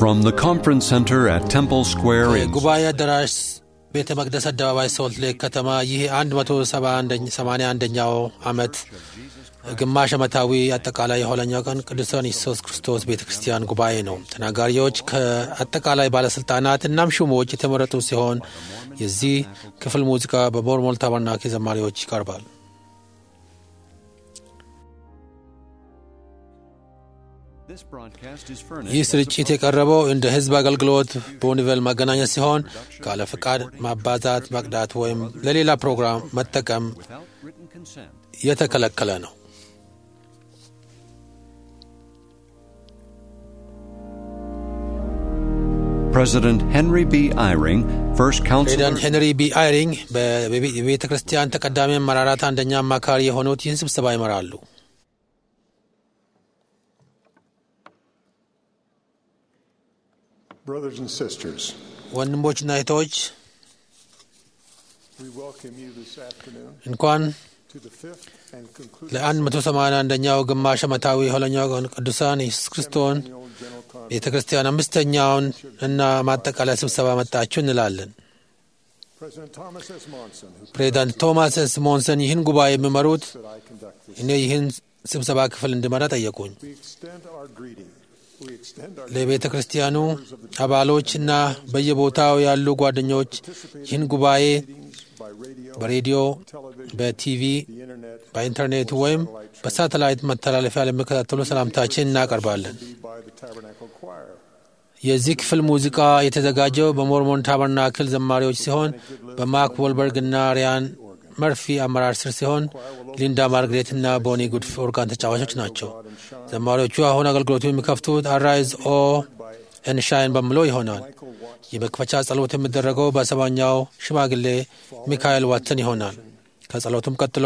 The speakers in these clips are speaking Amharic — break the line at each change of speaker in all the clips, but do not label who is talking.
From the conference center at Temple Square in
ጉባኤ አዳራሽ ቤተ መቅደስ አደባባይ ሶልት ሌክ ከተማ ይህ 171ኛው ዓመት ግማሽ ዓመታዊ አጠቃላይ የኋለኛው ቀን ቅዱሳን ኢየሱስ ክርስቶስ ቤተክርስቲያን ጉባኤ ነው። ተናጋሪዎች ከአጠቃላይ ባለስልጣናት እና ሹሞች የተመረጡ ሲሆን የዚህ ክፍል ሙዚቃ በሞርሞን ታበርናክል ዘማሪዎች ይቀርባል። ይህ ስርጭት የቀረበው እንደ ህዝብ አገልግሎት በኒቨል ማገናኘት ሲሆን ካለ ፍቃድ ማባዛት፣ መቅዳት ወይም ለሌላ ፕሮግራም መጠቀም የተከለከለ ነው።
President Henry B. Eyring, first counselor.
President Henry B. Eyring በቤተ ክርስቲያን ተቀዳሚ አመራራት አንደኛ አማካሪ የሆኑት ይህን ስብሰባ ይመራሉ።
Brothers and sisters,
ወንድሞችና እህቶች
we welcome you this afternoon
እንኳን
to the fifth and concluding
ለ181ኛው ግማሽ ዓመታዊ የኋለኛው ቀን ቅዱሳን ኢየሱስ ክርስቶስ ቤተ ክርስቲያን አምስተኛውን እና ማጠቃለያ ስብሰባ መጣችሁ እንላለን። ፕሬዝዳንት ቶማስ ኤስ ሞንሰን ይህን ጉባኤ የሚመሩት እኔ ይህን ስብሰባ ክፍል እንድመራ ጠየቁኝ። ለቤተ ክርስቲያኑ አባሎችና በየቦታው ያሉ ጓደኞች ይህን ጉባኤ በሬዲዮ፣ በቲቪ፣ በኢንተርኔት ወይም በሳተላይት መተላለፊያ ለሚከታተሉ ሰላምታችን እናቀርባለን። የዚህ ክፍል ሙዚቃ የተዘጋጀው በሞርሞን ታበርናክል ዘማሪዎች ሲሆን በማክ ወልበርግ እና ሪያን መርፊ አመራር ስር ሲሆን ሊንዳ ማርግሬት እና ቦኒ ጉድ ኦርጋን ተጫዋቾች ናቸው። ዘማሪዎቹ አሁን አገልግሎቱ የሚከፍቱት አራይዝ ኦ ኤን ሻይን በሚለው ይሆናል። የመክፈቻ ጸሎት የሚደረገው በሰባኛው ሽማግሌ ሚካኤል ዋትሰን ይሆናል። ከጸሎቱም ቀጥሎ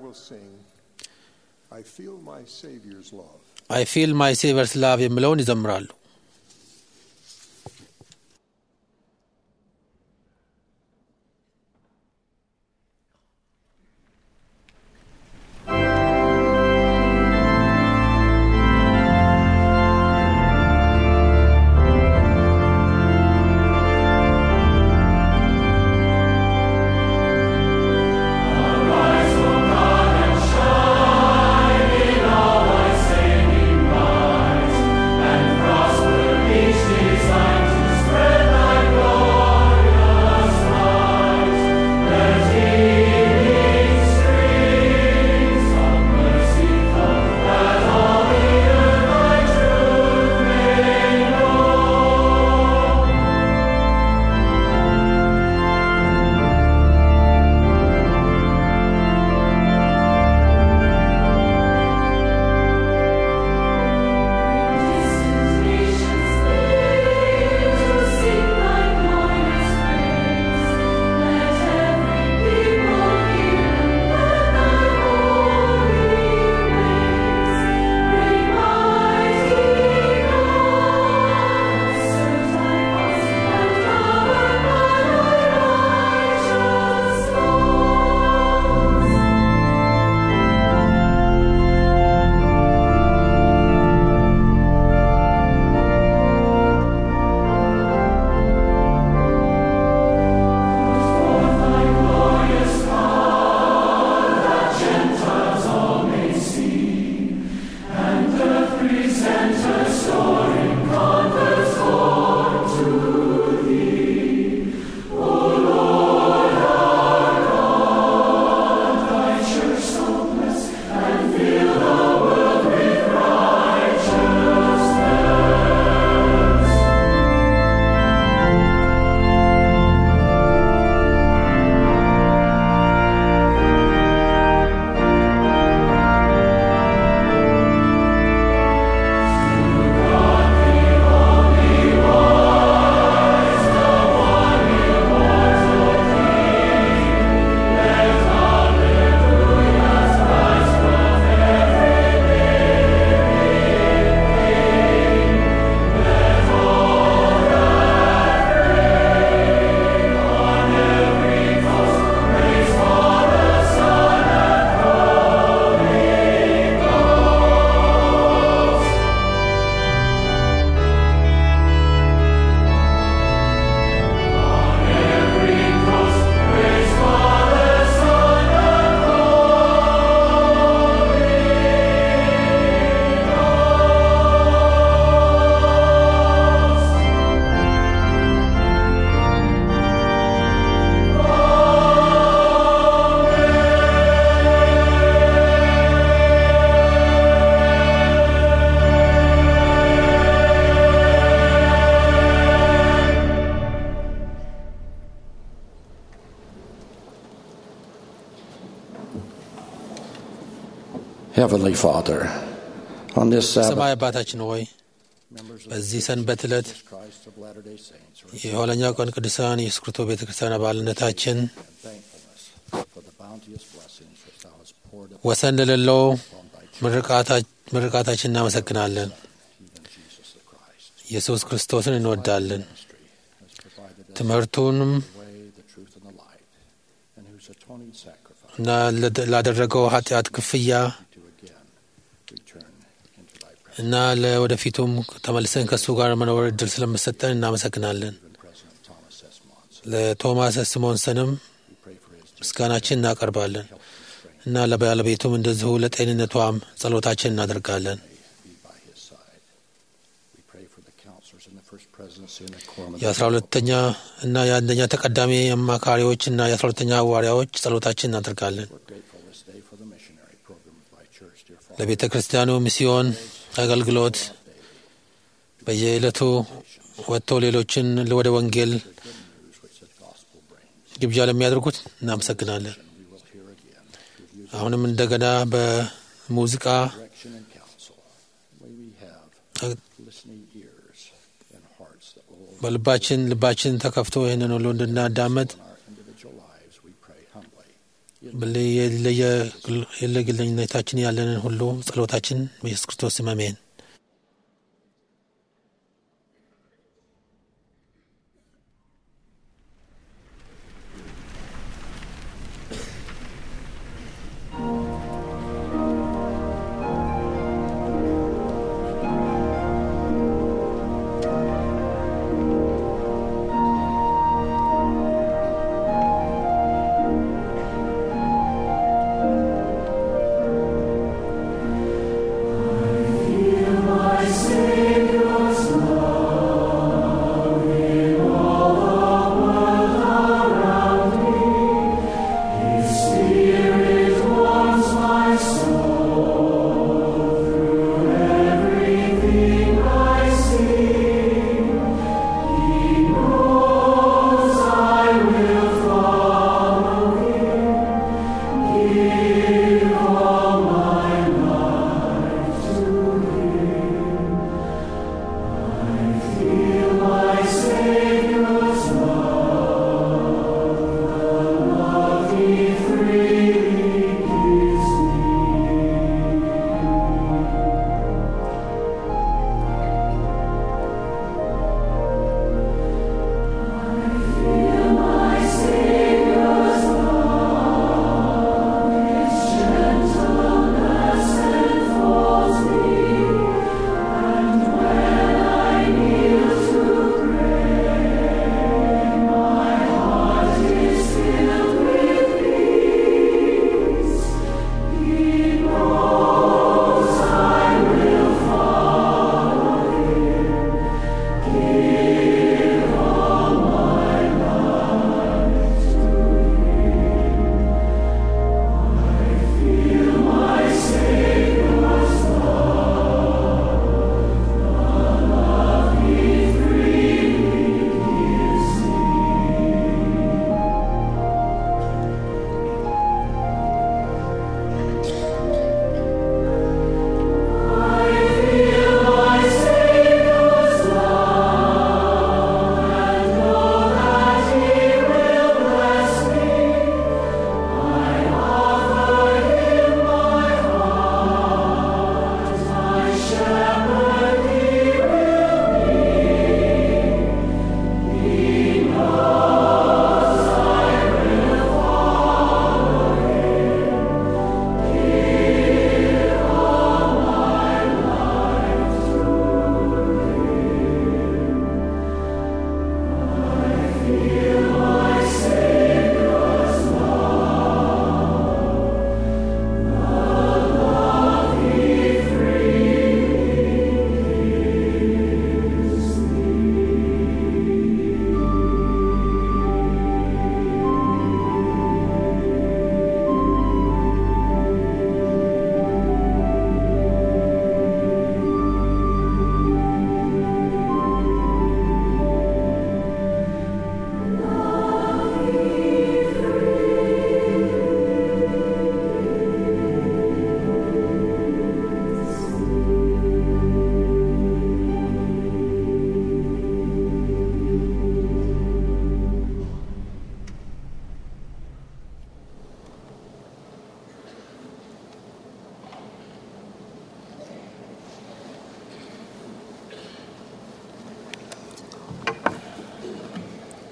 I feel my Savior's love የሚለውን ይዘምራሉ።
Cross Heavenly Father, on this Sabbath,
ሰማይ አባታችን ሆይ በዚህ ሰንበት ዕለት
Jesus Christ of Latter-day Saints, are
የኋለኛው ቀን ቅዱሳን ኢየሱስ ክርስቶስ ቤተ ክርስቲያን አባልነታችን
thankfulness for the bounteous blessings which Thou hast poured
ወሰን ለሌለው
upon Thy
ምርቃታችን እናመሰግናለን።
even Jesus the Christ.
ኢየሱስ ክርስቶስን እንወዳለን።
Ministry has provided us
ትምህርቱንም
the way, the truth, and the light, and whose atoning sacrifice
እና ላደረገው ኃጢአት ክፍያ
to again return into Thy presence.
እና ለወደፊቱም ተመልሰን ከእሱ ጋር መኖር እድል ስለምሰጠን እናመሰግናለን።
Even President Thomas S. Monson,
ለቶማስ ስሞንሰንም
we pray for his
ምስጋናችን እናቀርባለን
health and strength
እና ለባለቤቱም እንደዚሁ ለጤንነቷም ጸሎታችን እናደርጋለን።
be by his side. We pray for the counselors in the first presidency and the quorum of
የ12ኛ እና የአንደኛ ተቀዳሚ አማካሪዎች እና የ12ኛ ሐዋርያዎች ጸሎታችን እናደርጋለን።
We're grateful this day for the missionary program of Thy church, dear Father.
ለቤተ ክርስቲያኑ ሚስዮን አገልግሎት በየዕለቱ ወጥቶ ሌሎችን ወደ ወንጌል
Good news which the gospel brings.
ግብዣ ለሚያደርጉት እናመሰግናለን።
And we will hear again with you
አሁንም እንደገና በሙዚቃ
direction and counsel. May we have listening ears and hearts that will
ልባችን ተከፍቶ ይህንን ሁሉ እንድናዳመጥ
in our individual lives, we pray humbly.
የለግለኝነታችን ያለንን ሁሉ ጸሎታችን በኢየሱስ ክርስቶስ ስም አሜን።
I feel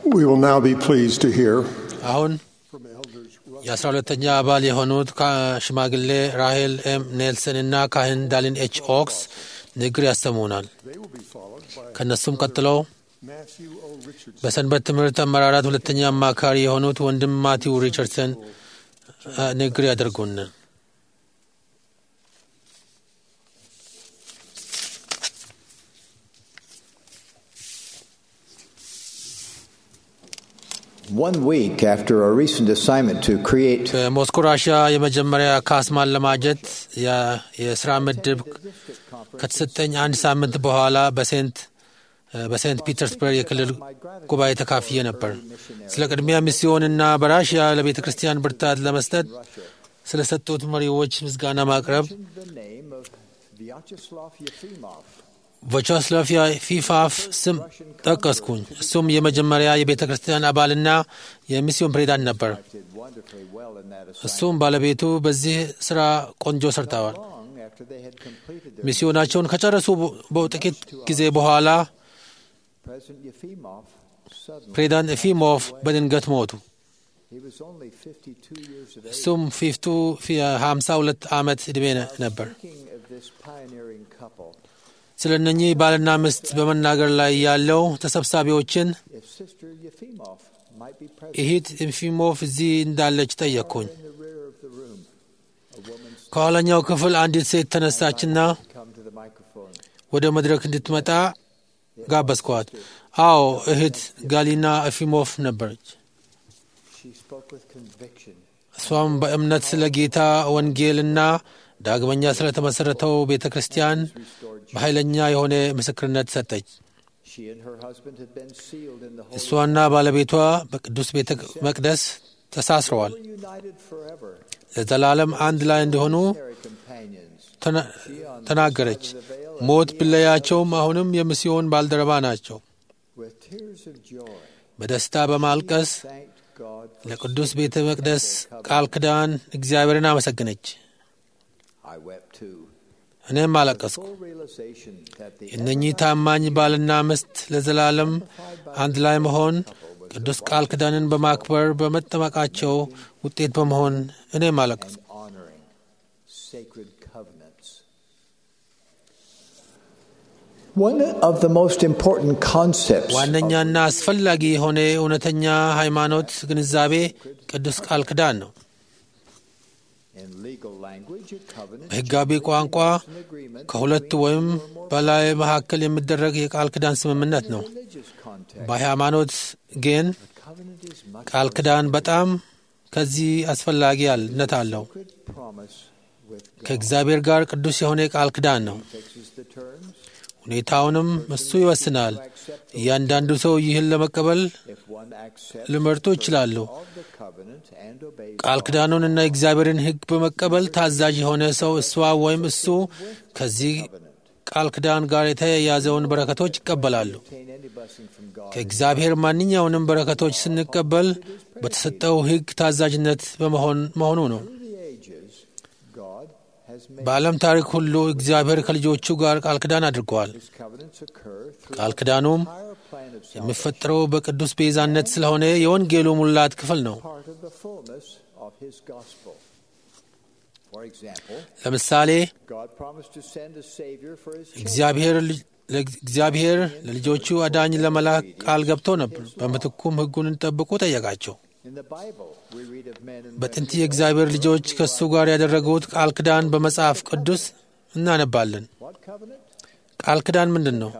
We will now be pleased to hear
አሁን
from elders
የ12ኛ አባል የሆኑት ሽማግሌ ራሄል ኤም ኔልሰን እና ካህን ዳሊን ኤች ኦክስ ንግግር ያሰሙናል።
They will be followed by
ከነሱም ቀጥለው
Matthew O. Richardson.
በሰንበት ትምህርት አመራራት ሁለተኛ አማካሪ የሆኑት ወንድም ማቲው ሪቻርድሰን ንግግር ያደርጉናል።
1 week after a recent assignment to create
በሞስኮ ራሽያ የመጀመሪያ ካስማን ለማጀት የስራ ምድብ ከተሰጠኝ አንድ ሳምንት በኋላ በሴንት ፒተርስበርግ የክልል ጉባኤ ተካፍዬ ነበር። ስለ ቅድሚያ ሚስዮንና በራሽያ ለቤተ ክርስቲያን ብርታት ለመስጠት ስለ ሰጡት መሪዎች ምስጋና ማቅረብ ቫቻስላቭ ፊፋፍ ስም ጠቀስኩኝ። እሱም የመጀመሪያ የቤተ ክርስቲያን አባልና የሚስዮን ፕሬዝዳንት ነበር። እሱም ባለቤቱ በዚህ ስራ ቆንጆ ሰርተዋል። ሚስዮናቸውን ከጨረሱ በጥቂት ጊዜ በኋላ ፕሬዝዳንት ኤፊሞቭ በድንገት ሞቱ። እሱም 52 ዓመት ዕድሜ ነበር። ስለ እነኚህ ባልና ሚስት በመናገር ላይ ያለው ተሰብሳቢዎችን እህት ኤፊሞቭ እዚህ እንዳለች ጠየቅኩኝ። ከኋላኛው ክፍል አንዲት ሴት ተነሳችና ወደ መድረክ እንድትመጣ ጋበዝኳት። አዎ እህት ጋሊና ኤፊሞቭ ነበረች። እሷም በእምነት ስለ ጌታ ወንጌልና ዳግመኛ ስለ ተመሠረተው ቤተ ክርስቲያን በኃይለኛ የሆነ ምስክርነት ሰጠች። እሷና ባለቤቷ በቅዱስ ቤተ መቅደስ ተሳስረዋል። ለዘላለም አንድ ላይ እንደሆኑ ተናገረች። ሞት ቢለያቸውም አሁንም የሚስዮን ባልደረባ ናቸው። በደስታ በማልቀስ ለቅዱስ ቤተ መቅደስ ቃል ኪዳን እግዚአብሔርን አመሰገነች። እኔም አለቀስኩ። እነኚህ ታማኝ ባልና ሚስት ለዘላለም አንድ ላይ መሆን ቅዱስ ቃል ኪዳንን በማክበር በመጠመቃቸው ውጤት በመሆን እኔም አለቀስኩ።
one of the most important concepts
ዋነኛና አስፈላጊ የሆነ እውነተኛ ሃይማኖት ግንዛቤ ቅዱስ ቃል ኪዳን ነው። በሕጋዊ ቋንቋ ከሁለት ወይም በላይ መካከል የሚደረግ የቃል ኪዳን ስምምነት ነው። በሃይማኖት ግን ቃል ኪዳን በጣም ከዚህ አስፈላጊነት አለው። ከእግዚአብሔር ጋር ቅዱስ የሆነ ቃል ኪዳን ነው። ሁኔታውንም እሱ ይወስናል። እያንዳንዱ ሰው ይህን ለመቀበል ሊመርጡ ይችላሉ። ቃል ኪዳኑንና የእግዚአብሔርን ሕግ በመቀበል ታዛዥ የሆነ ሰው እሷ ወይም እሱ ከዚህ ቃል ኪዳን ጋር የተያያዘውን በረከቶች ይቀበላሉ። ከእግዚአብሔር ማንኛውንም በረከቶች ስንቀበል በተሰጠው ሕግ ታዛዥነት መሆኑ ነው። በዓለም ታሪክ ሁሉ እግዚአብሔር ከልጆቹ ጋር ቃል ኪዳን አድርገዋል። ቃል ኪዳኑም የሚፈጠረው በቅዱስ ቤዛነት ስለሆነ የወንጌሉ ሙላት ክፍል ነው። ለምሳሌ እግዚአብሔር ለልጆቹ አዳኝ ለመላክ ቃል ገብቶ ነበር። በምትኩም ሕጉን እንጠብቁ ጠየቃቸው። በጥንት የእግዚአብሔር ልጆች ከእሱ ጋር ያደረጉት ቃል ኪዳን በመጽሐፍ ቅዱስ እናነባለን። ቃል ኪዳን ምንድን ነው?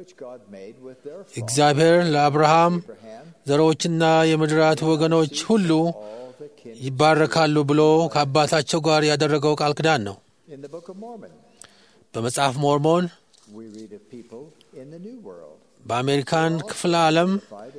እግዚአብሔር ለአብርሃም ዘሮችና የምድራት ወገኖች ሁሉ ይባረካሉ ብሎ ከአባታቸው ጋር ያደረገው ቃል ኪዳን ነው። በመጽሐፍ ሞርሞን በአሜሪካን ክፍለ ዓለም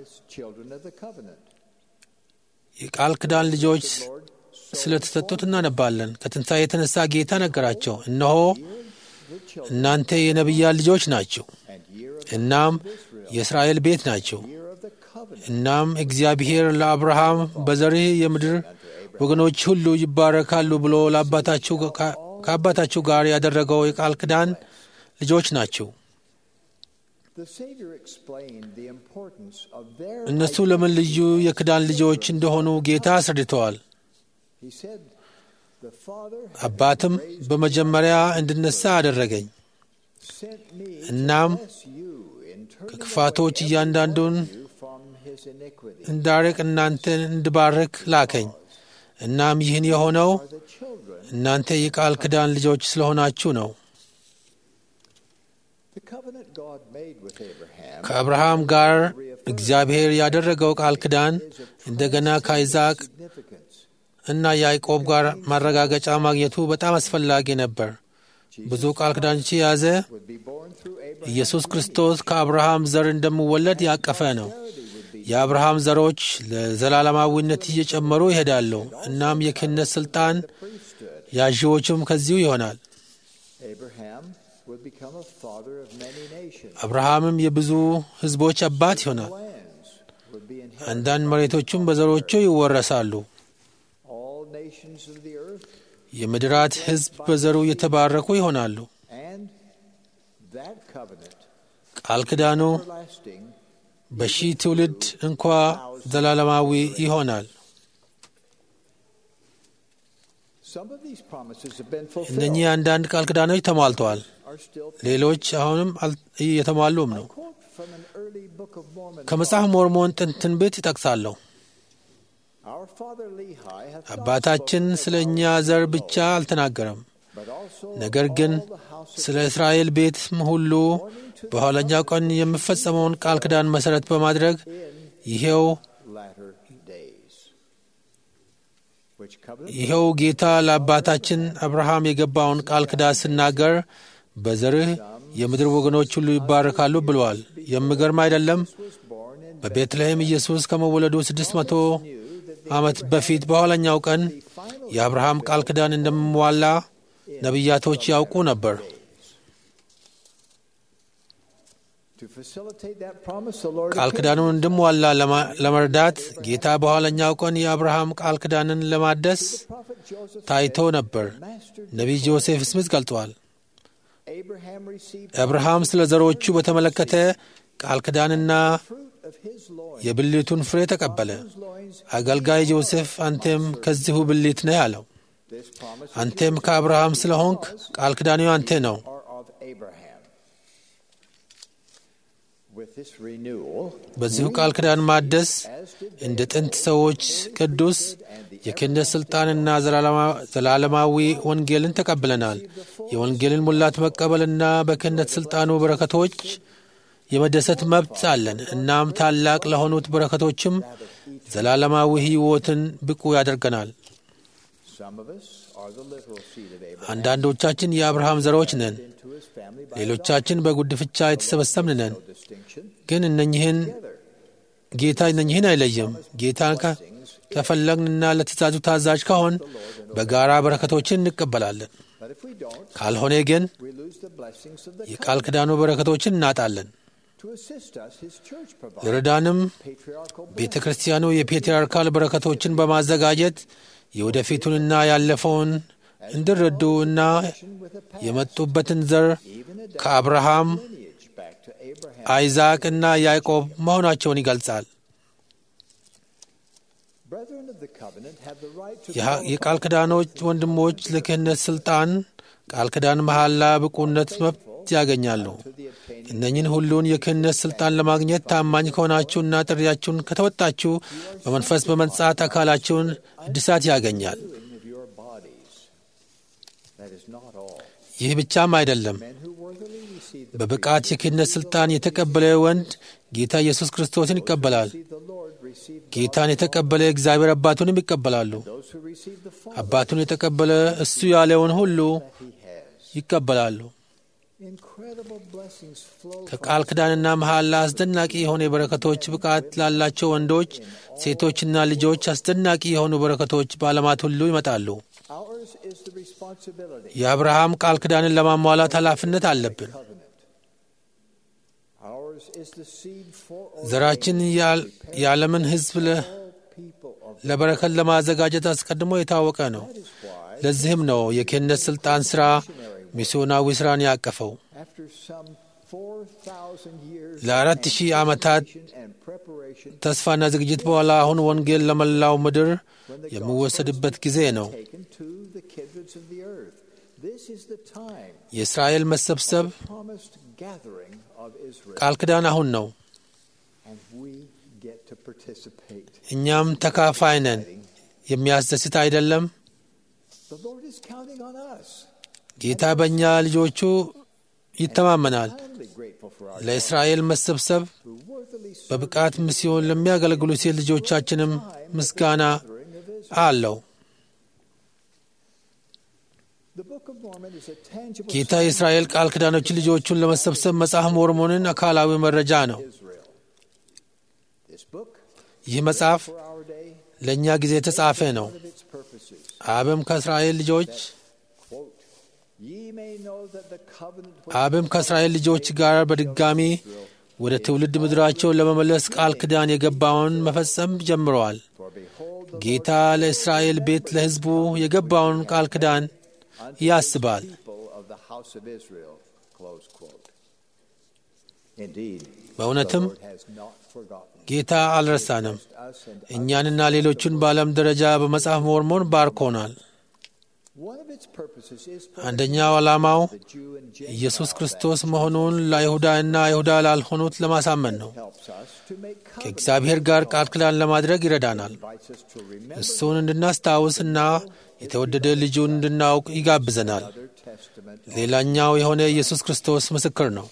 የቃል ኪዳን ልጆች ስለተሰጡት እናነባለን። ከትንሣኤ የተነሳ ጌታ ነገራቸው፣ እነሆ እናንተ የነቢያት ልጆች ናቸው፣ እናም የእስራኤል ቤት ናቸው። እናም እግዚአብሔር ለአብርሃም በዘርህ የምድር ወገኖች ሁሉ ይባረካሉ ብሎ ከአባታችሁ ጋር ያደረገው የቃል ኪዳን ልጆች ናቸው።
The Savior explained the importance of their
እነሱ ለምን ልዩ የኪዳን ልጆች እንደሆኑ ጌታ አስረድተዋል።
He said, "The Father
አባትም በመጀመሪያ እንድነሳ አደረገኝ።
sent me
እናም
to bless you in turning
ከክፋቶች እያንዳንዱን
you from his iniquity."
እንዳርቅ እናንተን እንድባርክ ላከኝ። እናም ይህን የሆነው
Are the children.
እናንተ የቃል ኪዳን ልጆች ስለሆናችሁ ነው።
The covenant God made with Abraham
ከአብርሃም ጋር እግዚአብሔር ያደረገው ቃል ኪዳን እንደገና ከይስሐቅ
significance.
እና ያዕቆብ ጋር ማረጋገጫ ማግኘቱ በጣም አስፈላጊ ነበር። ብዙ ቃል ኪዳኖች የያዘ
Would be born through Abraham.
ኢየሱስ ክርስቶስ ከአብርሃም ዘር እንደሚወለድ ያቀፈ ነው። የአብርሃም ዘሮች ለዘላለማዊነት እየጨመሩ ይሄዳሉ። እናም የክህነት ስልጣን
Priesthood.
ያዢዎቹም ከዚሁ ይሆናል።
Abraham would become a father of many nations.
አብርሃምም የብዙ ሕዝቦች አባት ይሆናል።
Lands would be inherited.
አንዳንድ መሬቶቹም በዘሮቹ ይወረሳሉ።
All nations of the earth.
የምድራት ሕዝብ በዘሩ የተባረኩ ይሆናሉ።
And that covenant,
ቃል ኪዳኑ
everlasting,
በሺህ ትውልድ እንኳ ዘላለማዊ ይሆናል።
some of these promises have been fulfilled.
እነኚህ አንዳንድ ቃል ኪዳኖች ተሟልተዋል።
Are still
ሌሎች አሁንም እየተሟሉም ነው።
quote from an early Book of Mormon.
ከመጽሐፍ ሞርሞን ጥንት ትንቢት ይጠቅሳለሁ።
Our father Lehi hath not
አባታችን
spoken
ስለ
of
እኛ
our
ዘር
people,
ብቻ አልተናገረም፣
but also
ነገር
of
ግን
all the house of
ስለ እስራኤል ቤት ሁሉ በኋለኛው ቀን የሚፈጸመውን ቃል ኪዳን መሠረት በማድረግ ይሄው
latter days. Which covenant?
ይኸው ጌታ ለአባታችን አብርሃም የገባውን ቃል ኪዳን ሲናገር በዘርህ የምድር ወገኖች ሁሉ ይባረካሉ ብለዋል። የሚገርም አይደለም?
Was born in
በቤተልሔም ኢየሱስ ከመወለዱ 600 ዓመት በፊት በኋለኛው ቀን የአብርሃም ቃል ኪዳን እንደሚሟላ ነቢያቶች ያውቁ ነበር።
to facilitate that promise. The Lord
ቃል ኪዳኑን እንዲሟላ ለመርዳት ጌታ በኋለኛው ቀን የአብርሃም ቃል ኪዳንን ለማደስ
prophet Joseph
ታይቶ ነበር።
mastered.
ነቢይ ጆሴፍ ስሚዝ ገልጿል።
Abraham received
አብርሃም ስለ ዘሮቹ በተመለከተ ቃል ኪዳንና
fruit of his loins.
የብልቱን ፍሬ ተቀበለ።
Whose loins
አገልጋይ ጆሴፍ አንተም ከዚሁ ብልት ነህ አለው።
this promise
አንተም ከአብርሃም ስለሆንክ ቃል ኪዳኑ አንተ ነው።
are of Abraham. With this renewal,
በዚሁ ቃል ኪዳን ማደስ እንደ ጥንት ሰዎች ቅዱስ የክህነት ሥልጣንና ዘላለማዊ ወንጌልን ተቀብለናል። የወንጌልን ሙላት መቀበልና በክህነት ሥልጣኑ በረከቶች የመደሰት መብት አለን። እናም ታላቅ ለሆኑት በረከቶችም ዘላለማዊ ሕይወትን ብቁ ያደርገናል።
some of us are the literal seed of Abraham
አንዳንዶቻችን የአብርሃም ዘሮች ነን፣
into his family by
ሌሎቻችን በጉድፍቻ የተሰበሰብን ነን።
distinction.
ግን ጌታ እነኝህን አይለይም። ጌታን ከፈለግንና ለትእዛዙ ታዛዥ ከሆን በጋራ በረከቶችን እንቀበላለን።
But if we don't,
ካልሆነ ግን
we lose the blessings of the
የቃል ኪዳኑ በረከቶችን እናጣለን።
to assist us. His church provides
ለረዳንም
patriarchal
ቤተ ክርስቲያኑ የፔትርያርካል በረከቶችን በማዘጋጀት የወደፊቱንና ያለፈውን እንዲረዱ እና የመጡበትን ዘር ከአብርሃም
lineage back to Abraham.
አይዛቅ እና ያዕቆብ መሆናቸውን ይገልጻል።
Brethren of the covenant have the right to
የቃል ኪዳኖች ወንድሞች ለክህነት ሥልጣን ቃል ኪዳን መሐላ ብቁነት መብት ያገኛሉ። እነኝህን ሁሉን የክህነት ሥልጣን ለማግኘት ታማኝ ከሆናችሁና ጥሪያችሁን ከተወጣችሁ በመንፈስ በመንጻት አካላችሁን እድሳት ያገኛል።
of your bodies. That is not all.
ይህ ብቻም አይደለም።
Men who worthily receive
በብቃት የክህነት ሥልጣን የተቀበለ ወንድ ጌታ ኢየሱስ ክርስቶስን ይቀበላል።
the Lord receive
ጌታን የተቀበለ እግዚአብሔር አባቱንም ይቀበላሉ።
those who receive the Father
አባቱን የተቀበለ እሱ ያለውን ሁሉ
he has.
ይቀበላሉ።
Incredible blessings flow
ከቃል ኪዳንና መሐላ አስደናቂ የሆኑ በረከቶች ብቃት ላላቸው ወንዶች፣ ሴቶችና ልጆች አስደናቂ የሆኑ በረከቶች በዓለማት ሁሉ ይመጣሉ።
Ours is the responsibility
የአብርሃም ቃል ኪዳንን ለማሟላት ኃላፊነት አለብን።
covenant. Ours is the seed for all
ዘራችን የዓለምን ሕዝብ
people of
ለበረከት ለማዘጋጀት አስቀድሞ የታወቀ ነው። ለዚህም ነው የክህነት ሥልጣን ሥራ ሚስዮናዊ ሥራን ያቀፈው።
after some
ለ4000 ዓመታት ተስፋና ዝግጅት በኋላ አሁን ወንጌል ለመላው ምድር የሚወሰድበት ጊዜ ነው። የእስራኤል መሰብሰብ ቃል ኪዳን አሁን ነው። እኛም ተካፋይ ነን። የሚያስደስት አይደለም? ጌታ በእኛ ልጆቹ ይተማመናል። ለእስራኤል መሰብሰብ በብቃት ሚስዮን ለሚያገለግሉ ሴት ልጆቻችንም ምስጋና አለው። ጌታ የእስራኤል ቃል ኪዳኖች ልጆቹን ለመሰብሰብ መጽሐፍ ሞርሞንን አካላዊ መረጃ ነው። ይህ መጽሐፍ ለእኛ ጊዜ የተጻፈ ነው። አብም ከእስራኤል ልጆች ጋር በድጋሚ ወደ ትውልድ ምድራቸው ለመመለስ ቃል ኪዳን የገባውን መፈጸም ጀምረዋል። ጌታ ለእስራኤል ቤት ለሕዝቡ የገባውን ቃል ኪዳን ያስባል። በእውነትም ጌታ አልረሳንም። እኛንና ሌሎቹን በዓለም ደረጃ በመጽሐፍ ሞርሞን ባርኮናል። አንደኛው ዓላማው ኢየሱስ ክርስቶስ መሆኑን ለአይሁዳና አይሁዳ ላልሆኑት ለማሳመን ነው። ከእግዚአብሔር ጋር ቃል ኪዳን ለማድረግ ይረዳናል። እሱን እንድናስታውስና የተወደደ ልጁን እንድናውቅ ይጋብዘናል። ሌላኛው የሆነ ኢየሱስ ክርስቶስ ምስክር ነው።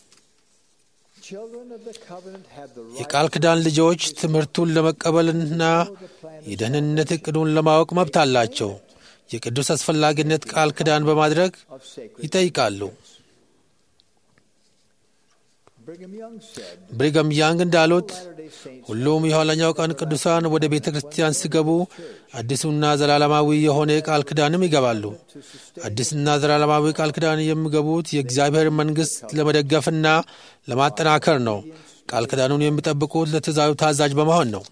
የቃል ኪዳን ልጆች ትምህርቱን ለመቀበልና የደህንነት ዕቅዱን ለማወቅ መብት አላቸው። የቅዱስ አስፈላጊነት ቃል ኪዳን በማድረግ ይጠይቃሉ። ብሪገም ያንግ እንዳሉት ሁሉም የኋለኛው ቀን ቅዱሳን ወደ ቤተ ክርስቲያን ሲገቡ አዲሱና ዘላለማዊ የሆነ ቃል ኪዳንም ይገባሉ። አዲስና ዘላለማዊ ቃል ኪዳን የሚገቡት የእግዚአብሔር መንግሥት ለመደገፍና ለማጠናከር ነው። ቃል ኪዳኑን የሚጠብቁት ለትእዛዙ ታዛዥ በመሆን ነው።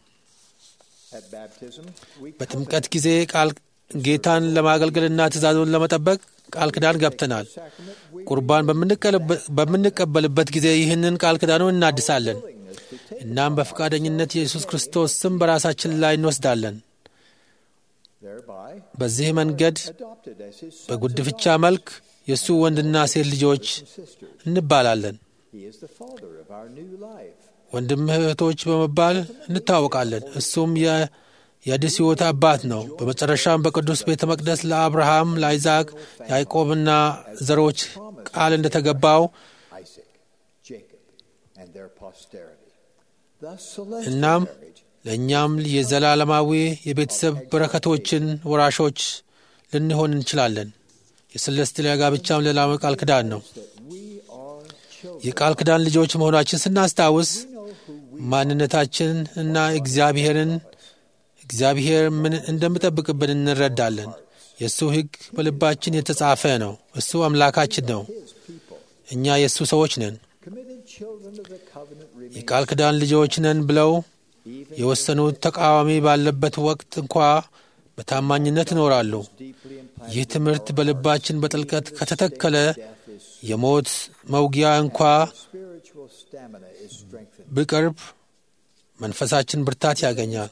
በጥምቀት ጊዜ ጌታን ለማገልገልና ትእዛዙን ለመጠበቅ ቃል ኪዳን ገብተናል። ቁርባን በምንቀበልበት ጊዜ ይህንን ቃል ኪዳኑን እናድሳለን። እናም በፈቃደኝነት የኢየሱስ ክርስቶስ ስም በራሳችን ላይ እንወስዳለን። በዚህ መንገድ በጉድፍቻ መልክ የእሱ ወንድና ሴት ልጆች እንባላለን። ወንድም እህቶች በመባል እንታወቃለን። እሱም የአዲስ ሕይወት አባት ነው። በመጨረሻም በቅዱስ ቤተ መቅደስ ለአብርሃም፣ ለአይዛክ፣ ያዕቆብና ዘሮች ቃል እንደተገባው እናም ለእኛም የዘላለማዊ የቤተሰብ በረከቶችን ወራሾች ልንሆን እንችላለን። የሰለስቲያ ጋብቻም ሌላው ቃል ኪዳን ነው። የቃል ኪዳን ልጆች መሆናችን ስናስታውስ ማንነታችን እና እግዚአብሔር ምን እንደሚጠብቅብን እንረዳለን። የእሱ ሕግ በልባችን የተጻፈ ነው። እሱ አምላካችን ነው። እኛ የእሱ ሰዎች ነን። የቃል ኪዳን ልጆች ነን ብለው የወሰኑት ተቃዋሚ ባለበት ወቅት እንኳ በታማኝነት ይኖራሉ። ይህ ትምህርት በልባችን በጥልቀት ከተተከለ የሞት መውጊያ እንኳ ቢቀርብ መንፈሳችን ብርታት ያገኛል።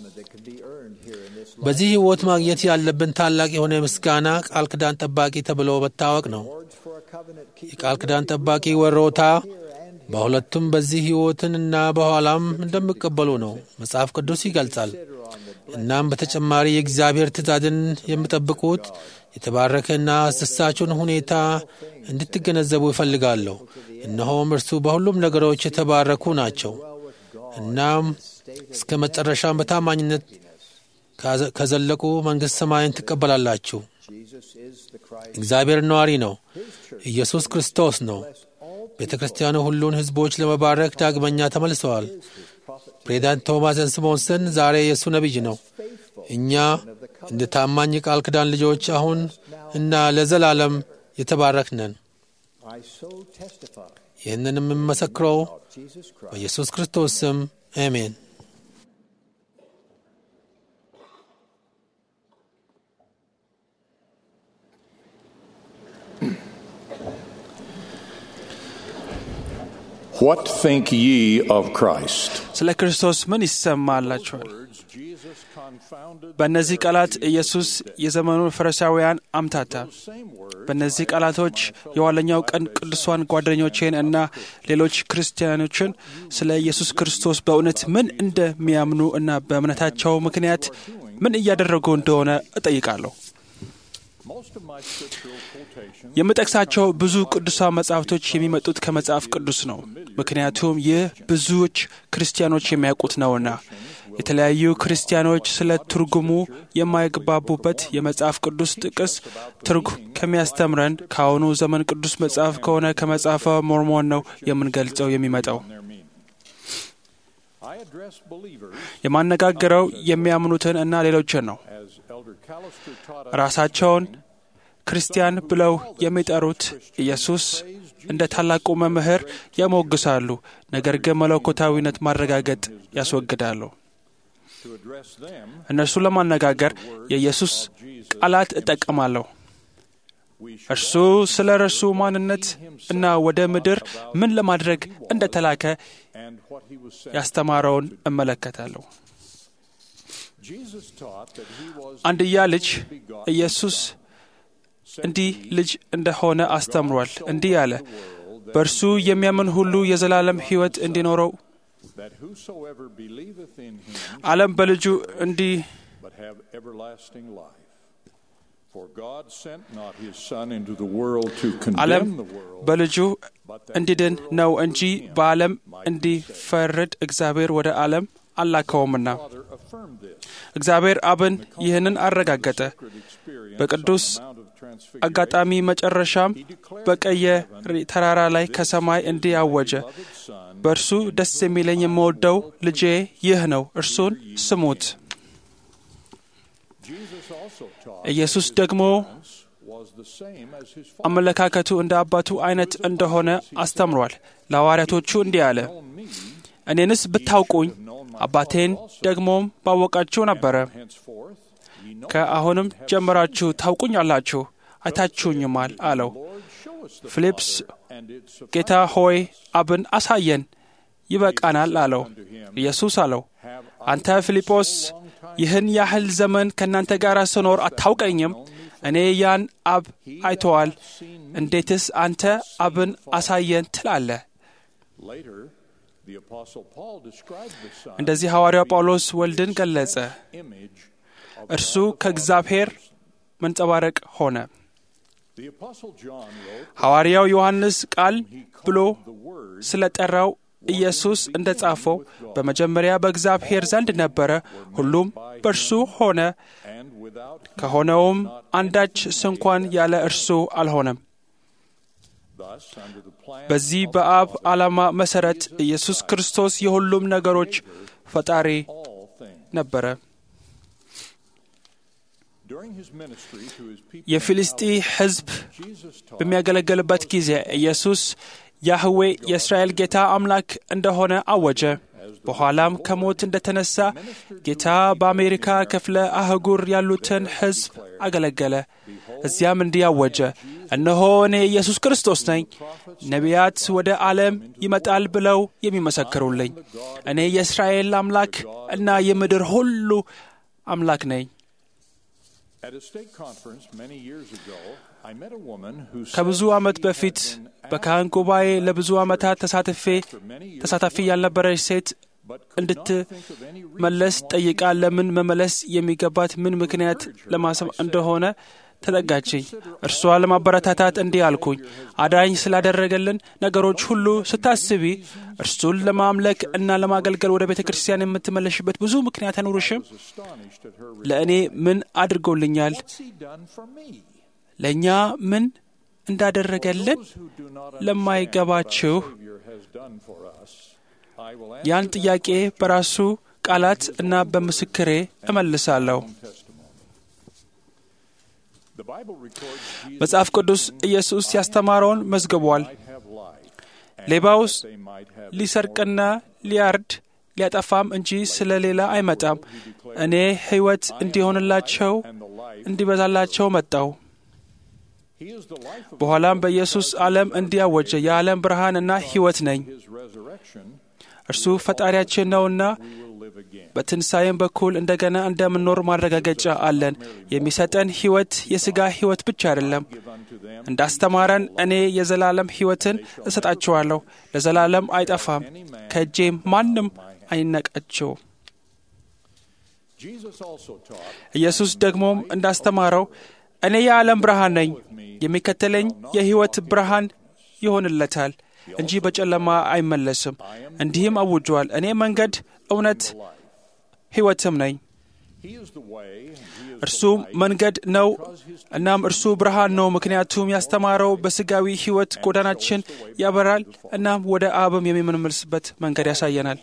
በዚህ ሕይወት ማግኘት ያለብን ታላቅ የሆነ ምስጋና ቃል ኪዳን ጠባቂ ተብሎ መታወቅ ነው። የቃል ኪዳን ጠባቂ ወሮታ በሁለቱም በዚህ ሕይወትንና በኋላም እንደሚቀበሉ ነው መጽሐፍ ቅዱስ ይገልጻል። እናም በተጨማሪ የእግዚአብሔር ትእዛዝን የሚጠብቁት የተባረከና አስደሳቹን ሁኔታ እንድትገነዘቡ ይፈልጋለሁ። እነሆም እርሱ በሁሉም ነገሮች የተባረኩ ናቸው። እናም እስከ መጨረሻም በታማኝነት ከዘለቁ መንግሥተ ሰማይን ትቀበላላችሁ። እግዚአብሔር ነዋሪ ነው። ኢየሱስ ክርስቶስ ነው። ቤተ ክርስቲያኑ ሁሉን ሕዝቦች ለመባረክ ዳግመኛ ተመልሰዋል። ፕሬዚዳንት ቶማስ ስሞንሰን ዛሬ የእሱ ነቢይ ነው። እኛ እንደ ታማኝ ቃል ኪዳን ልጆች አሁን እና ለዘላለም የተባረክነን። ይህንንም የምመሰክረው በኢየሱስ ክርስቶስ ስም አሜን።
What think ye of Christ?
ስለ ክርስቶስ ምን ይሰማላችኋል? በእነዚህ ቃላት ኢየሱስ የዘመኑን ፈሪሳውያን አምታታ። በእነዚህ ቃላቶች የኋለኛው ቀን ቅዱሳን ጓደኞቼን እና ሌሎች ክርስቲያኖችን ስለ ኢየሱስ ክርስቶስ በእውነት ምን እንደሚያምኑ እና በእምነታቸው ምክንያት ምን እያደረጉ እንደሆነ እጠይቃለሁ። የምጠቅሳቸው ብዙ ቅዱሳን መጻሕፍቶች የሚመጡት ከመጽሐፍ ቅዱስ ነው፣ ምክንያቱም ይህ ብዙዎች ክርስቲያኖች የሚያውቁት ነውና። የተለያዩ ክርስቲያኖች ስለ ትርጉሙ የማይግባቡበት የመጽሐፍ ቅዱስ ጥቅስ ትርጉም ከሚያስተምረን ከአሁኑ ዘመን ቅዱስ መጽሐፍ ከሆነ ከመጽሐፈ ሞርሞን ነው የምንገልጸው የሚመጣው። የማነጋገረው የሚያምኑትን እና ሌሎችን ነው። ራሳቸውን ክርስቲያን ብለው የሚጠሩት ኢየሱስ እንደ ታላቁ መምህር ያሞግሳሉ፣ ነገር ግን መለኮታዊነት ማረጋገጥ ያስወግዳሉ። እነርሱን ለማነጋገር የኢየሱስ ቃላት እጠቀማለሁ። እርሱ ስለ እርሱ ማንነት እና ወደ ምድር ምን ለማድረግ እንደተላከ ያስተማረውን እመለከታለሁ። አንድያ ልጅ ኢየሱስ እንዲህ ልጅ እንደሆነ አስተምሯል። እንዲህ አለ፣ በእርሱ የሚያምን ሁሉ የዘላለም ሕይወት እንዲኖረው ዓለም በልጁ እንዲህ ዓለም በልጁ እንዲድን ነው እንጂ በዓለም እንዲፈርድ እግዚአብሔር ወደ ዓለም አላከውምና። እግዚአብሔር አብን ይህንን አረጋገጠ። በቅዱስ አጋጣሚ መጨረሻም በቀየ ተራራ ላይ ከሰማይ እንዲህ አወጀ፣ በእርሱ ደስ የሚለኝ የምወደው ልጄ ይህ ነው፣ እርሱን ስሙት። ኢየሱስ ደግሞ አመለካከቱ እንደ አባቱ አይነት እንደሆነ አስተምሯል። ለሐዋርያቶቹ እንዲህ አለ፣ እኔንስ ብታውቁኝ አባቴን ደግሞም ባወቃችሁ ነበረ። ከአሁንም ጀምራችሁ ታውቁኛላችሁ፣ አይታችሁኝማል አለው። ፊልጶስ ጌታ ሆይ አብን አሳየን ይበቃናል አለው። ኢየሱስ አለው፣ አንተ ፊልጶስ ይህን ያህል ዘመን ከእናንተ ጋር ስኖር አታውቀኝም? እኔ ያን አብ አይተዋል፣ እንዴትስ አንተ አብን አሳየን ትላለህ? እንደዚህ ሐዋርያው ጳውሎስ ወልድን ገለጸ። እርሱ ከእግዚአብሔር መንጸባረቅ ሆነ። ሐዋርያው ዮሐንስ ቃል ብሎ ስለ ጠራው ኢየሱስ እንደ ጻፈው በመጀመሪያ በእግዚአብሔር ዘንድ ነበረ፣ ሁሉም በእርሱ ሆነ፣ ከሆነውም አንዳች ስንኳን ያለ እርሱ አልሆነም። በዚህ በአብ ዓላማ መሠረት ኢየሱስ ክርስቶስ የሁሉም ነገሮች ፈጣሪ ነበረ። የፊልስጢ ሕዝብ በሚያገለግልበት ጊዜ ኢየሱስ ያህዌ የእስራኤል ጌታ አምላክ እንደሆነ አወጀ። በኋላም ከሞት እንደተነሳ ጌታ በአሜሪካ ክፍለ አህጉር ያሉትን ሕዝብ አገለገለ። እዚያም እንዲህ አወጀ፣ እነሆ እኔ ኢየሱስ ክርስቶስ ነኝ፣ ነቢያት ወደ ዓለም ይመጣል ብለው የሚመሰክሩልኝ። እኔ የእስራኤል አምላክ እና የምድር ሁሉ አምላክ ነኝ። ከብዙ ዓመት በፊት በካህን ጉባኤ ለብዙ ዓመታት ተሳታፊ ያልነበረች ሴት እንድትመለስ ጠይቃ ለምን መመለስ የሚገባት ምን ምክንያት ለማሰብ እንደሆነ ተጠጋችኝ። እርሷ ለማበረታታት እንዲህ አልኩኝ፣ አዳኝ ስላደረገልን ነገሮች ሁሉ ስታስቢ እርሱን ለማምለክ እና ለማገልገል ወደ ቤተ ክርስቲያን የምትመለሽበት ብዙ ምክንያት አይኖርሽም? ለእኔ ምን አድርጎልኛል? ለእኛ ምን እንዳደረገልን ለማይገባችሁ ያን ጥያቄ በራሱ ቃላት እና በምስክሬ እመልሳለሁ። መጽሐፍ ቅዱስ ኢየሱስ ያስተማረውን መዝግቧል። ሌባውስ ሊሰርቅና ሊያርድ ሊያጠፋም እንጂ ስለ ሌላ አይመጣም። እኔ ሕይወት እንዲሆንላቸው እንዲበዛላቸው መጣው። በኋላም በኢየሱስ ዓለም እንዲያወጀ የዓለም ብርሃንና ሕይወት ነኝ። እርሱ ፈጣሪያችን ነውና በትንሣኤም በኩል እንደገና እንደምንኖር ማረጋገጫ አለን። የሚሰጠን ሕይወት የሥጋ ሕይወት ብቻ አይደለም። እንዳስተማረን እኔ የዘላለም ሕይወትን እሰጣቸዋለሁ፣ ለዘላለም አይጠፋም፣ ከእጄም ማንም አይነቃቸውም። ኢየሱስ ደግሞም እንዳስተማረው እኔ የዓለም ብርሃን ነኝ፣ የሚከተለኝ የሕይወት ብርሃን ይሆንለታል እንጂ በጨለማ አይመለስም። እንዲህም አውጇል፣ እኔ መንገድ፣ እውነት፣ ሕይወትም ነኝ። እርሱም መንገድ ነው፣ እናም እርሱ ብርሃን ነው። ምክንያቱም ያስተማረው በሥጋዊ ሕይወት ጎዳናችን ያበራል፣ እናም ወደ አብም የሚመለስበት መንገድ ያሳየናል።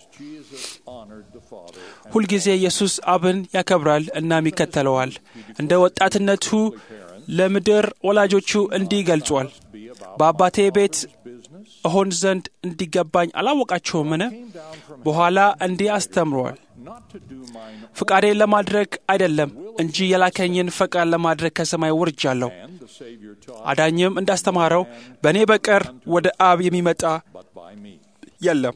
ሁልጊዜ ኢየሱስ አብን ያከብራል እናም ይከተለዋል። እንደ ወጣትነቱ ለምድር ወላጆቹ እንዲህ ገልጿል፣ በአባቴ ቤት እሆን ዘንድ እንዲገባኝ አላወቃችሁምን? በኋላ እንዲህ አስተምሯል፣ ፍቃዴን ለማድረግ አይደለም እንጂ የላከኝን ፈቃድ ለማድረግ ከሰማይ ወርጃለሁ። አዳኝም እንዳስተማረው በእኔ በቀር ወደ አብ የሚመጣ የለም።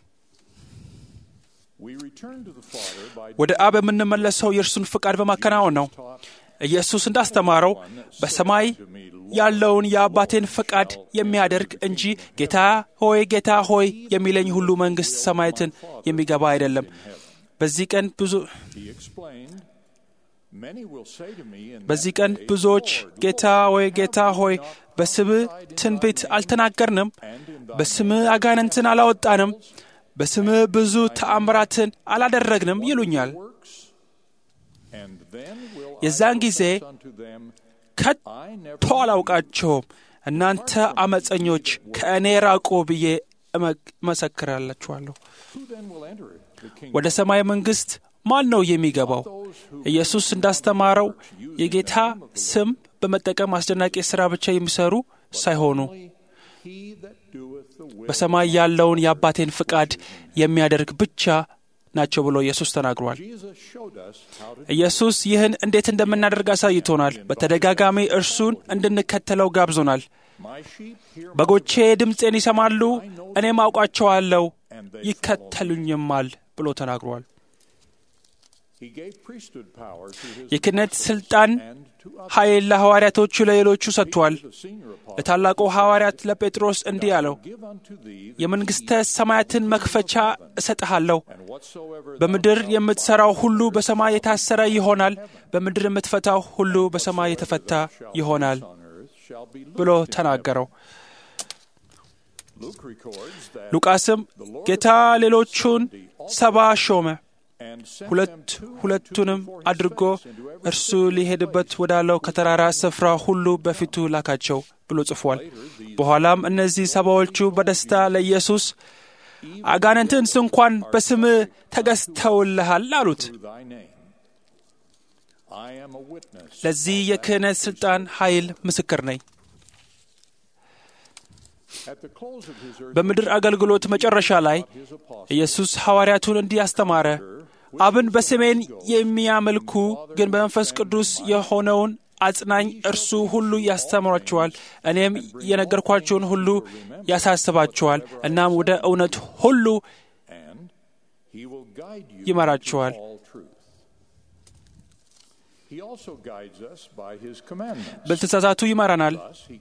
ወደ አብ የምንመለሰው የእርሱን ፍቃድ በማከናወን ነው። ኢየሱስ እንዳስተማረው በሰማይ ያለውን የአባቴን ፈቃድ የሚያደርግ እንጂ ጌታ ሆይ ጌታ ሆይ የሚለኝ ሁሉ መንግሥተ ሰማያትን የሚገባ አይደለም። በዚህ ቀን ብዙዎች ጌታ ሆይ ጌታ ሆይ በስምህ ትንቢት አልተናገርንም፣ በስምህ አጋንንትን አላወጣንም፣ በስምህ ብዙ ተአምራትን አላደረግንም ይሉኛል። የዛን ጊዜ ከቶ አላውቃቸውም፣ እናንተ አመፀኞች ከእኔ ራቁ ብዬ እመሰክራላችኋለሁ። ወደ ሰማይ መንግሥት ማን ነው የሚገባው? ኢየሱስ እንዳስተማረው የጌታ ስም በመጠቀም አስደናቂ ሥራ ብቻ የሚሰሩ ሳይሆኑ በሰማይ ያለውን የአባቴን ፍቃድ የሚያደርግ ብቻ ናቸው ብሎ ኢየሱስ ተናግሯል። ኢየሱስ ይህን እንዴት እንደምናደርግ አሳይቶናል። በተደጋጋሚ እርሱን እንድንከተለው ጋብዞናል። በጎቼ ድምፄን ይሰማሉ፣ እኔም አውቃቸዋለሁ፣ ይከተሉኝማል ብሎ ተናግሯል። የክህነት ሥልጣን ኃይል ለሐዋርያቶቹ ለሌሎቹ ሰጥቷል። ለታላቁ ሐዋርያት ለጴጥሮስ እንዲህ አለው፣ የመንግሥተ ሰማያትን መክፈቻ እሰጥሃለሁ። በምድር የምትሠራው ሁሉ በሰማይ የታሰረ ይሆናል፣ በምድር የምትፈታው ሁሉ በሰማይ የተፈታ ይሆናል ብሎ ተናገረው። ሉቃስም ጌታ ሌሎቹን 70 ሾመ፣ ሁለቱንም አድርጎ እርሱ ሊሄድበት ወዳለው ከተራራ ስፍራ ሁሉ በፊቱ ላካቸው ብሎ ጽፏል። በኋላም እነዚህ 70ዎቹ በደስታ ለኢየሱስ አጋንንትን እንኳን በስምህ ተገዝተውልሃል አሉት። ለዚህ የክህነት ሥልጣን ኃይል ምስክር ነኝ። በምድር አገልግሎት መጨረሻ ላይ ኢየሱስ ሐዋርያቱን እንዲህ አስተማረ፣ አብን በስሜን የሚያመልኩ ግን በመንፈስ ቅዱስ የሆነውን አጽናኝ እርሱ ሁሉ ያስተምራቸዋል፣ እኔም የነገርኳቸውን ሁሉ ያሳስባቸዋል፣ እናም ወደ እውነት ሁሉ ይመራቸዋል። በትእዛዛቱ ይመራናል።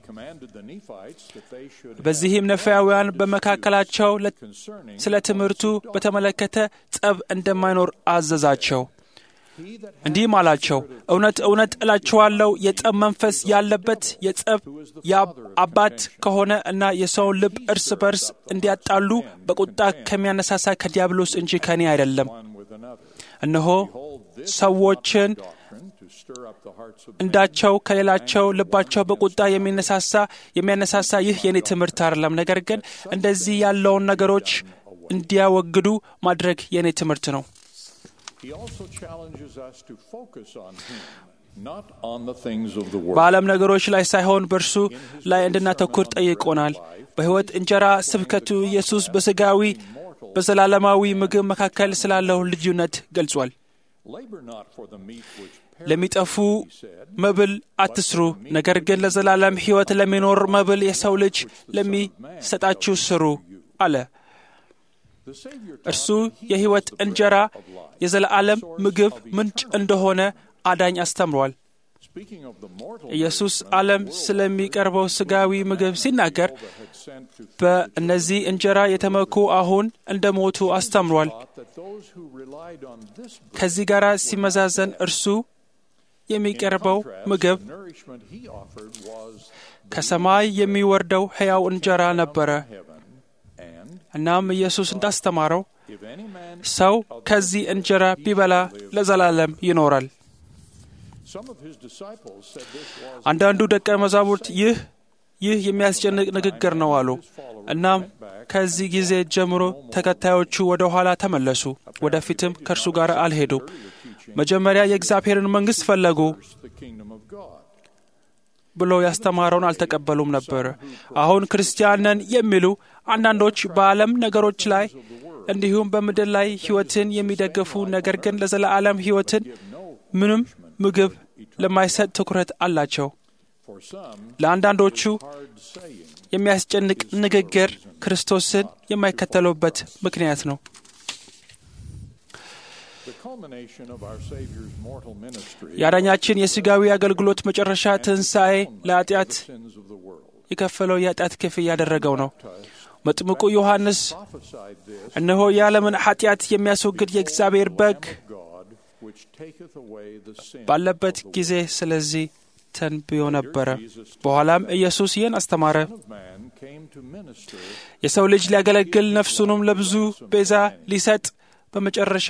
በዚህም ነፋያውያን በመካከላቸው ስለ ትምህርቱ በተመለከተ ጠብ እንደማይኖር አዘዛቸው። እንዲህም አላቸው፣ እውነት እውነት እላችኋለሁ የጠብ መንፈስ ያለበት የጠብ አባት ከሆነ እና የሰውን ልብ እርስ በርስ እንዲያጣሉ በቁጣ ከሚያነሳሳ ከዲያብሎስ እንጂ ከኔ አይደለም። እነሆ ሰዎችን እንዳቸው ከሌላቸው ልባቸው በቁጣ የሚያነሳሳ ይህ የኔ ትምህርት አይደለም። ነገር ግን እንደዚህ ያለውን ነገሮች እንዲያወግዱ ማድረግ የኔ ትምህርት ነው። በዓለም ነገሮች ላይ ሳይሆን በእርሱ ላይ እንድናተኩር ጠይቆናል። በሕይወት እንጀራ ስብከቱ ኢየሱስ በሥጋዊ በዘላለማዊ ምግብ መካከል ስላለው ልዩነት ገልጿል። ለሚጠፉ መብል አትስሩ፣ ነገር ግን ለዘላለም ሕይወት ለሚኖር መብል የሰው ልጅ ለሚሰጣችሁ ስሩ አለ። እርሱ የሕይወት እንጀራ የዘላለም ምግብ ምንጭ እንደሆነ አዳኝ አስተምሯል። ኢየሱስ ዓለም ስለሚቀርበው ሥጋዊ ምግብ ሲናገር በእነዚህ እንጀራ የተመኩ አሁን እንደ ሞቱ አስተምሯል። ከዚህ ጋር ሲመዛዘን እርሱ የሚቀርበው ምግብ ከሰማይ የሚወርደው ሕያው እንጀራ ነበረ። እናም ኢየሱስ እንዳስተማረው ሰው ከዚህ እንጀራ ቢበላ ለዘላለም ይኖራል። አንዳንዱ ደቀ መዛሙርት ይህ የሚያስጨንቅ ንግግር ነው አሉ። እናም ከዚህ ጊዜ ጀምሮ ተከታዮቹ ወደ ኋላ ተመለሱ፣ ወደፊትም ከእርሱ ጋር አልሄዱም። መጀመሪያ የእግዚአብሔርን መንግሥት ፈለጉ ብሎ ያስተማረውን አልተቀበሉም ነበር። አሁን ክርስቲያን ነን የሚሉ አንዳንዶች በዓለም ነገሮች ላይ እንዲሁም በምድር ላይ ሕይወትን የሚደግፉ ነገር ግን ለዘላለም ሕይወትን ምንም ምግብ ለማይሰጥ ትኩረት አላቸው። ለአንዳንዶቹ የሚያስጨንቅ ንግግር ክርስቶስን የማይከተሉበት ምክንያት ነው። የአዳኛችን የሥጋዊ አገልግሎት መጨረሻ ትንሣኤ ለኃጢአት የከፈለው የኃጢአት ክፍያ ያደረገው ነው። መጥምቁ ዮሐንስ እነሆ የዓለምን ኃጢአት የሚያስወግድ የእግዚአብሔር በግ ባለበት ጊዜ ስለዚህ ተንብዮ ነበረ። በኋላም ኢየሱስ ይህን አስተማረ። የሰው ልጅ ሊያገለግል ነፍሱንም ለብዙ ቤዛ ሊሰጥ በመጨረሻ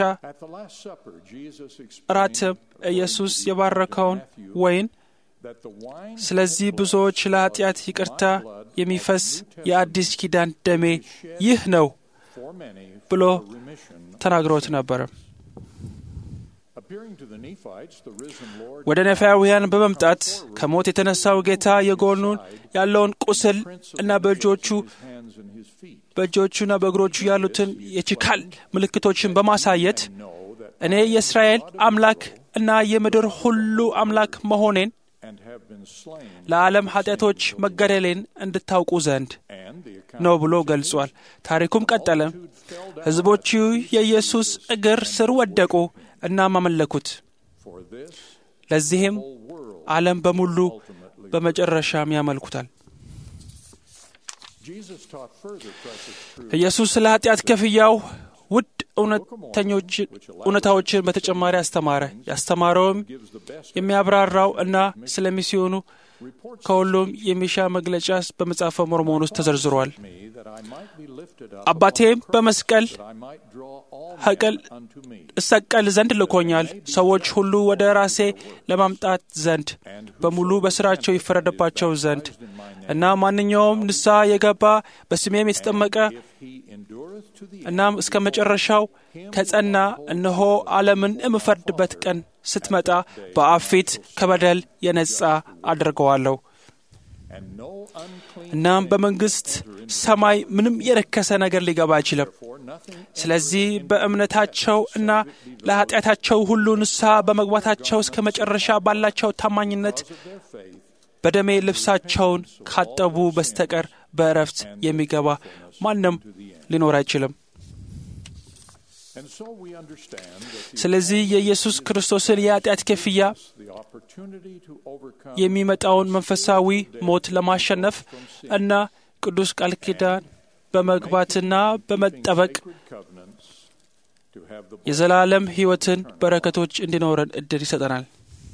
እራትም ኢየሱስ የባረከውን ወይን ስለዚህ ብዙዎች ለኃጢአት ይቅርታ የሚፈስ የአዲስ ኪዳን ደሜ ይህ ነው ብሎ ተናግሮት ነበር። ወደ ነፋያውያን በመምጣት ከሞት የተነሳው ጌታ የጎኑን ያለውን ቁስል እና በእጆቹና በእግሮቹ ያሉትን የችካል ምልክቶችን በማሳየት እኔ የእስራኤል አምላክ እና የምድር ሁሉ አምላክ መሆኔን ለዓለም ኃጢአቶች መገደሌን እንድታውቁ ዘንድ ነው ብሎ ገልጿል። ታሪኩም ቀጠለ። ሕዝቦቹ የኢየሱስ እግር ስር ወደቁ እና አመለኩት። ለዚህም ዓለም በሙሉ በመጨረሻም ያመልኩታል። ኢየሱስ ስለ ኃጢአት ክፍያው ውድ እውነታዎችን በተጨማሪ አስተማረ። ያስተማረውም የሚያብራራው እና ስለ ሚስዮኑ ከሁሉም የሚሻ መግለጫ በመጽሐፈ ሞርሞን ውስጥ ተዘርዝሯል። አባቴም በመስቀል እሰቀል ዘንድ ልኮኛል፣ ሰዎች ሁሉ ወደ ራሴ ለማምጣት ዘንድ በሙሉ በሥራቸው ይፈረድባቸው ዘንድ እና ማንኛውም ንስሐ የገባ በስሜም የተጠመቀ እናም እስከ መጨረሻው ከጸና እነሆ ዓለምን የምፈርድበት ቀን ስትመጣ በአብ ፊት ከበደል የነጻ አድርገዋለሁ። እናም በመንግሥት ሰማይ ምንም የረከሰ ነገር ሊገባ አይችልም። ስለዚህ በእምነታቸው እና ለኃጢአታቸው ሁሉ ንስሐ በመግባታቸው እስከ መጨረሻ ባላቸው ታማኝነት በደሜ ልብሳቸውን ካጠቡ በስተቀር በእረፍት የሚገባ ማንም ሊኖር አይችልም። ስለዚህ የኢየሱስ ክርስቶስን የኃጢአት ክፍያ የሚመጣውን መንፈሳዊ ሞት ለማሸነፍ እና ቅዱስ ቃል ኪዳን በመግባትና በመጠበቅ የዘላለም ሕይወትን በረከቶች እንዲኖረን እድል ይሰጠናል።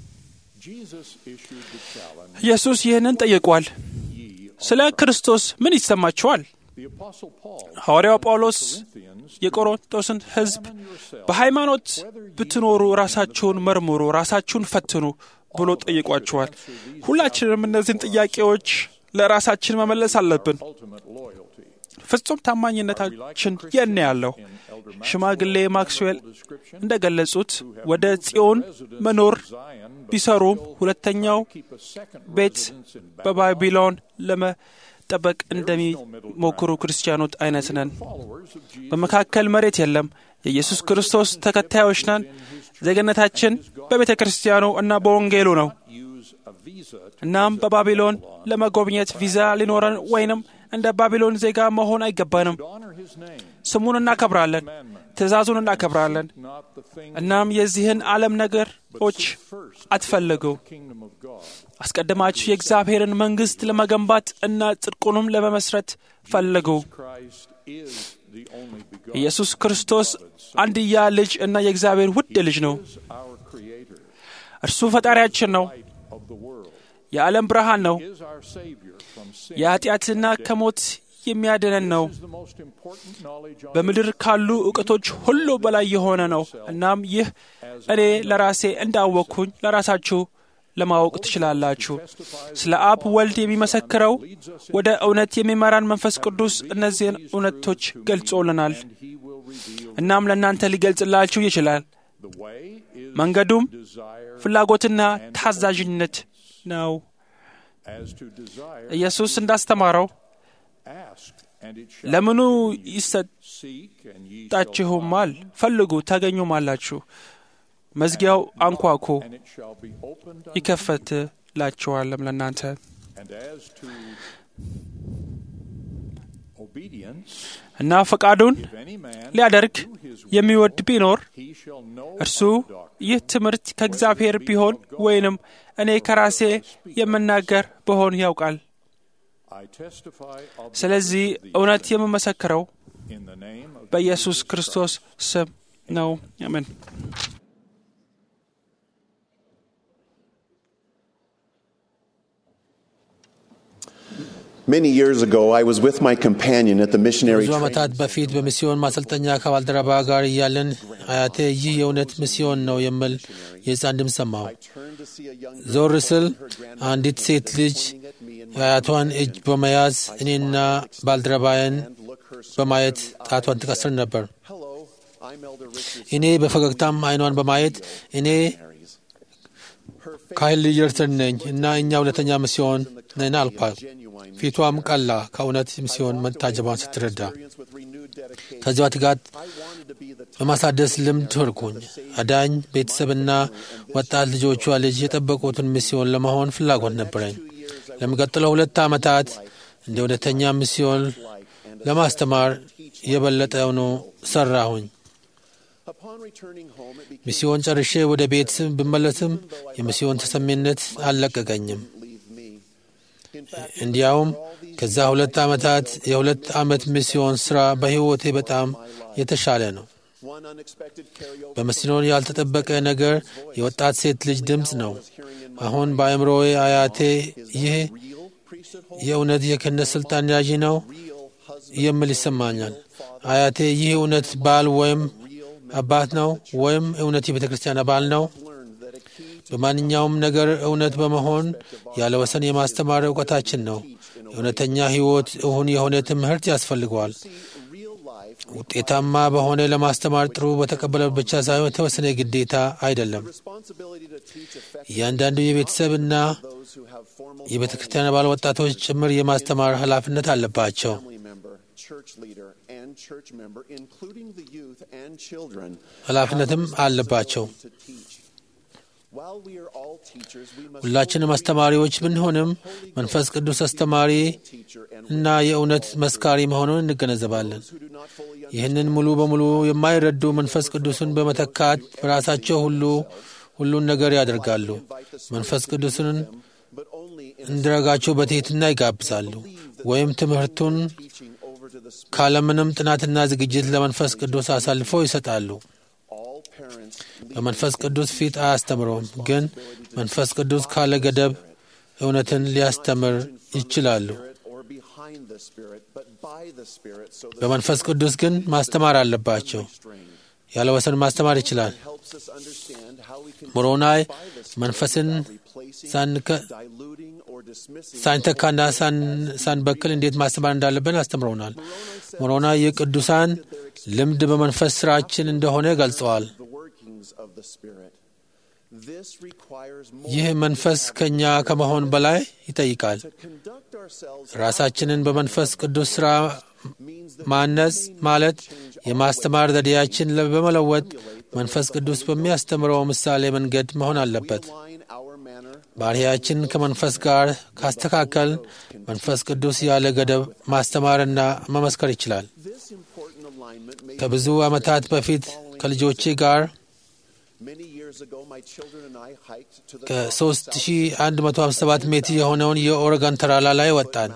ኢየሱስ ይህንን ጠይቋል። ስለ ክርስቶስ ምን ይሰማችኋል? ሐዋርያው ጳውሎስ የቆሮንቶስን ሕዝብ በሃይማኖት ብትኖሩ ራሳችሁን መርምሩ፣ ራሳችሁን ፈትኑ ብሎ ጠይቋቸዋል። ሁላችንም እነዚህን ጥያቄዎች ለራሳችን መመለስ አለብን። ፍጹም ታማኝነታችን የት ነው ያለው? ሽማግሌ ማክስዌል እንደገለጹት ወደ ጽዮን መኖር ቢሰሩም ሁለተኛው ቤት በባቢሎን ለመጠበቅ እንደሚሞክሩ ክርስቲያኖች አይነት ነን። በመካከል መሬት የለም። የኢየሱስ ክርስቶስ ተከታዮች ነን ዜግነታችን በቤተ ክርስቲያኑ እና በወንጌሉ ነው። እናም በባቢሎን ለመጎብኘት ቪዛ ሊኖረን ወይንም እንደ ባቢሎን ዜጋ መሆን አይገባንም። ስሙን እናከብራለን፣ ትእዛዙን እናከብራለን። እናም የዚህን ዓለም ነገሮች አትፈልጉ። አስቀድማችሁ የእግዚአብሔርን መንግሥት ለመገንባት እና ጽድቁንም ለመመስረት ፈልጉ። ኢየሱስ ክርስቶስ አንድያ ልጅ እና የእግዚአብሔር ውድ ልጅ ነው። እርሱ ፈጣሪያችን ነው። የዓለም ብርሃን ነው። የኃጢአትና ከሞት የሚያድነን ነው። በምድር ካሉ ዕውቀቶች ሁሉ በላይ የሆነ ነው። እናም ይህ እኔ ለራሴ እንዳወቅኩኝ ለራሳችሁ ለማወቅ ትችላላችሁ። ስለ አብ ወልድ የሚመሰክረው ወደ እውነት የሚመራን መንፈስ ቅዱስ እነዚህን እውነቶች ገልጾልናል። እናም ለእናንተ ሊገልጽላችሁ ይችላል። መንገዱም ፍላጎትና ታዛዥነት ነው። ኢየሱስ እንዳስተማረው ለምኑ ይሰጣችሁማል፣ ፈልጉ ታገኙማላችሁ፣ መዝጊያው አንኳኩ ይከፈትላችኋልም ለእናንተ። እና ፈቃዱን ሊያደርግ የሚወድ ቢኖር እርሱ ይህ ትምህርት ከእግዚአብሔር ቢሆን ወይንም እኔ ከራሴ የምናገር ብሆን ያውቃል። ስለዚህ እውነት የምመሰክረው በኢየሱስ ክርስቶስ ስም ነው። አሜን።
Many years ago, I was with my companion at the missionary
ብዙ ዓመታት በፊት በሚስዮን ማሰልጠኛ ከባልደረባ ጋር እያለን አያቴ ይህ የእውነት ሚስዮን ነው የሚል የሕፃን ድምፅ ሰማሁ። ዞር ስል አንዲት ሴት ልጅ የአያቷን እጅ በመያዝ እኔና ባልደረባዬን በማየት ጣቷን ትቀስር ነበር። እኔ በፈገግታም አይኗን በማየት እኔ ካህል ሪቸርድ ነኝ እና እኛ ሁለተኛ ሚስዮን ነን አልኳት። ፊቷም ቀላ ከእውነት ሚስዮን መታጀቧን ስትረዳ። ከዚያ ትጋት በማሳደስ ልምድ ሆንኩኝ። አዳኝ ቤተሰብና ወጣት ልጆቿ ልጅ የጠበቁትን ሚስዮን ለመሆን ፍላጎት ነበረኝ። ለሚቀጥለው 2 ዓመታት እንደ እውነተኛ ሚስዮን ለማስተማር የበለጠውኑ ሰራሁኝ። ሚስዮን ጨርሼ ወደ ቤት ብመለስም የሚስዮን ተሰሚነት አልለቀቀኝም። እንዲያውም ከዛ 2 ዓመታት የ2 ዓመት ሚስዮን ሥራ በሕይወቴ በጣም የተሻለ ነው። በሚስዮን ያልተጠበቀ ነገር የወጣት ሴት ልጅ ድምፅ ነው። አሁን በአእምሮዬ አያቴ ይህ የእውነት የክህነት ሥልጣን ያዢ ነው የሚል ይሰማኛል። አያቴ ይህ እውነት ባል ወይም አባት ነው ወይም እውነት የቤተ ክርስቲያን አባል ነው። በማንኛውም ነገር እውነት በመሆን ያለ ወሰን የማስተማር ዕውቀታችን ነው። እውነተኛ ሕይወት እሁን የሆነ ትምህርት ያስፈልገዋል። ውጤታማ በሆነ ለማስተማር ጥሩ በተቀበለ ብቻ ሳይሆን የተወሰነ ግዴታ አይደለም። እያንዳንዱ የቤተሰብና የቤተ ክርስቲያን አባል ወጣቶች ጭምር የማስተማር ኃላፊነት አለባቸው። ኃላፊነትም አለባቸው። ሁላችንም አስተማሪዎች ብንሆንም መንፈስ ቅዱስ አስተማሪ እና የእውነት መስካሪ መሆኑን እንገነዘባለን። ይህንን ሙሉ በሙሉ የማይረዱ መንፈስ ቅዱስን በመተካት በራሳቸው ሁሉን ነገር ያደርጋሉ። መንፈስ ቅዱስን እንዲረጋቸው በትሕትና ይጋብዛሉ ወይም ትምህርቱን ካለምንም ጥናትና ዝግጅት ለመንፈስ ቅዱስ አሳልፈው ይሰጣሉ። በመንፈስ ቅዱስ ፊት አያስተምሩም፣ ግን መንፈስ ቅዱስ ካለ ገደብ እውነትን ሊያስተምር ይችላሉ። በመንፈስ ቅዱስ ግን ማስተማር አለባቸው። ያለ ወሰን ማስተማር ይችላል። ሞሮናይ መንፈስን ሳንተካና ሳንበክል እንዴት ማስተማር እንዳለብን አስተምረውናል። ሞሮናይ የቅዱሳን ልምድ በመንፈስ ስራችን እንደሆነ ገልጸዋል። ይህ መንፈስ ከኛ ከመሆን በላይ ይጠይቃል። ራሳችንን በመንፈስ ቅዱስ ሥራ ማነጽ ማለት የማስተማር ዘዴያችን በመለወጥ መንፈስ ቅዱስ በሚያስተምረው ምሳሌ መንገድ መሆን አለበት። ባህሪያችን ከመንፈስ ጋር ካስተካከል መንፈስ ቅዱስ ያለ ገደብ ማስተማርና መመስከር ይችላል። ከብዙ ዓመታት በፊት ከልጆቼ ጋር ከ3157 ሜትር የሆነውን የኦሬገን ተራራ ላይ ወጣን።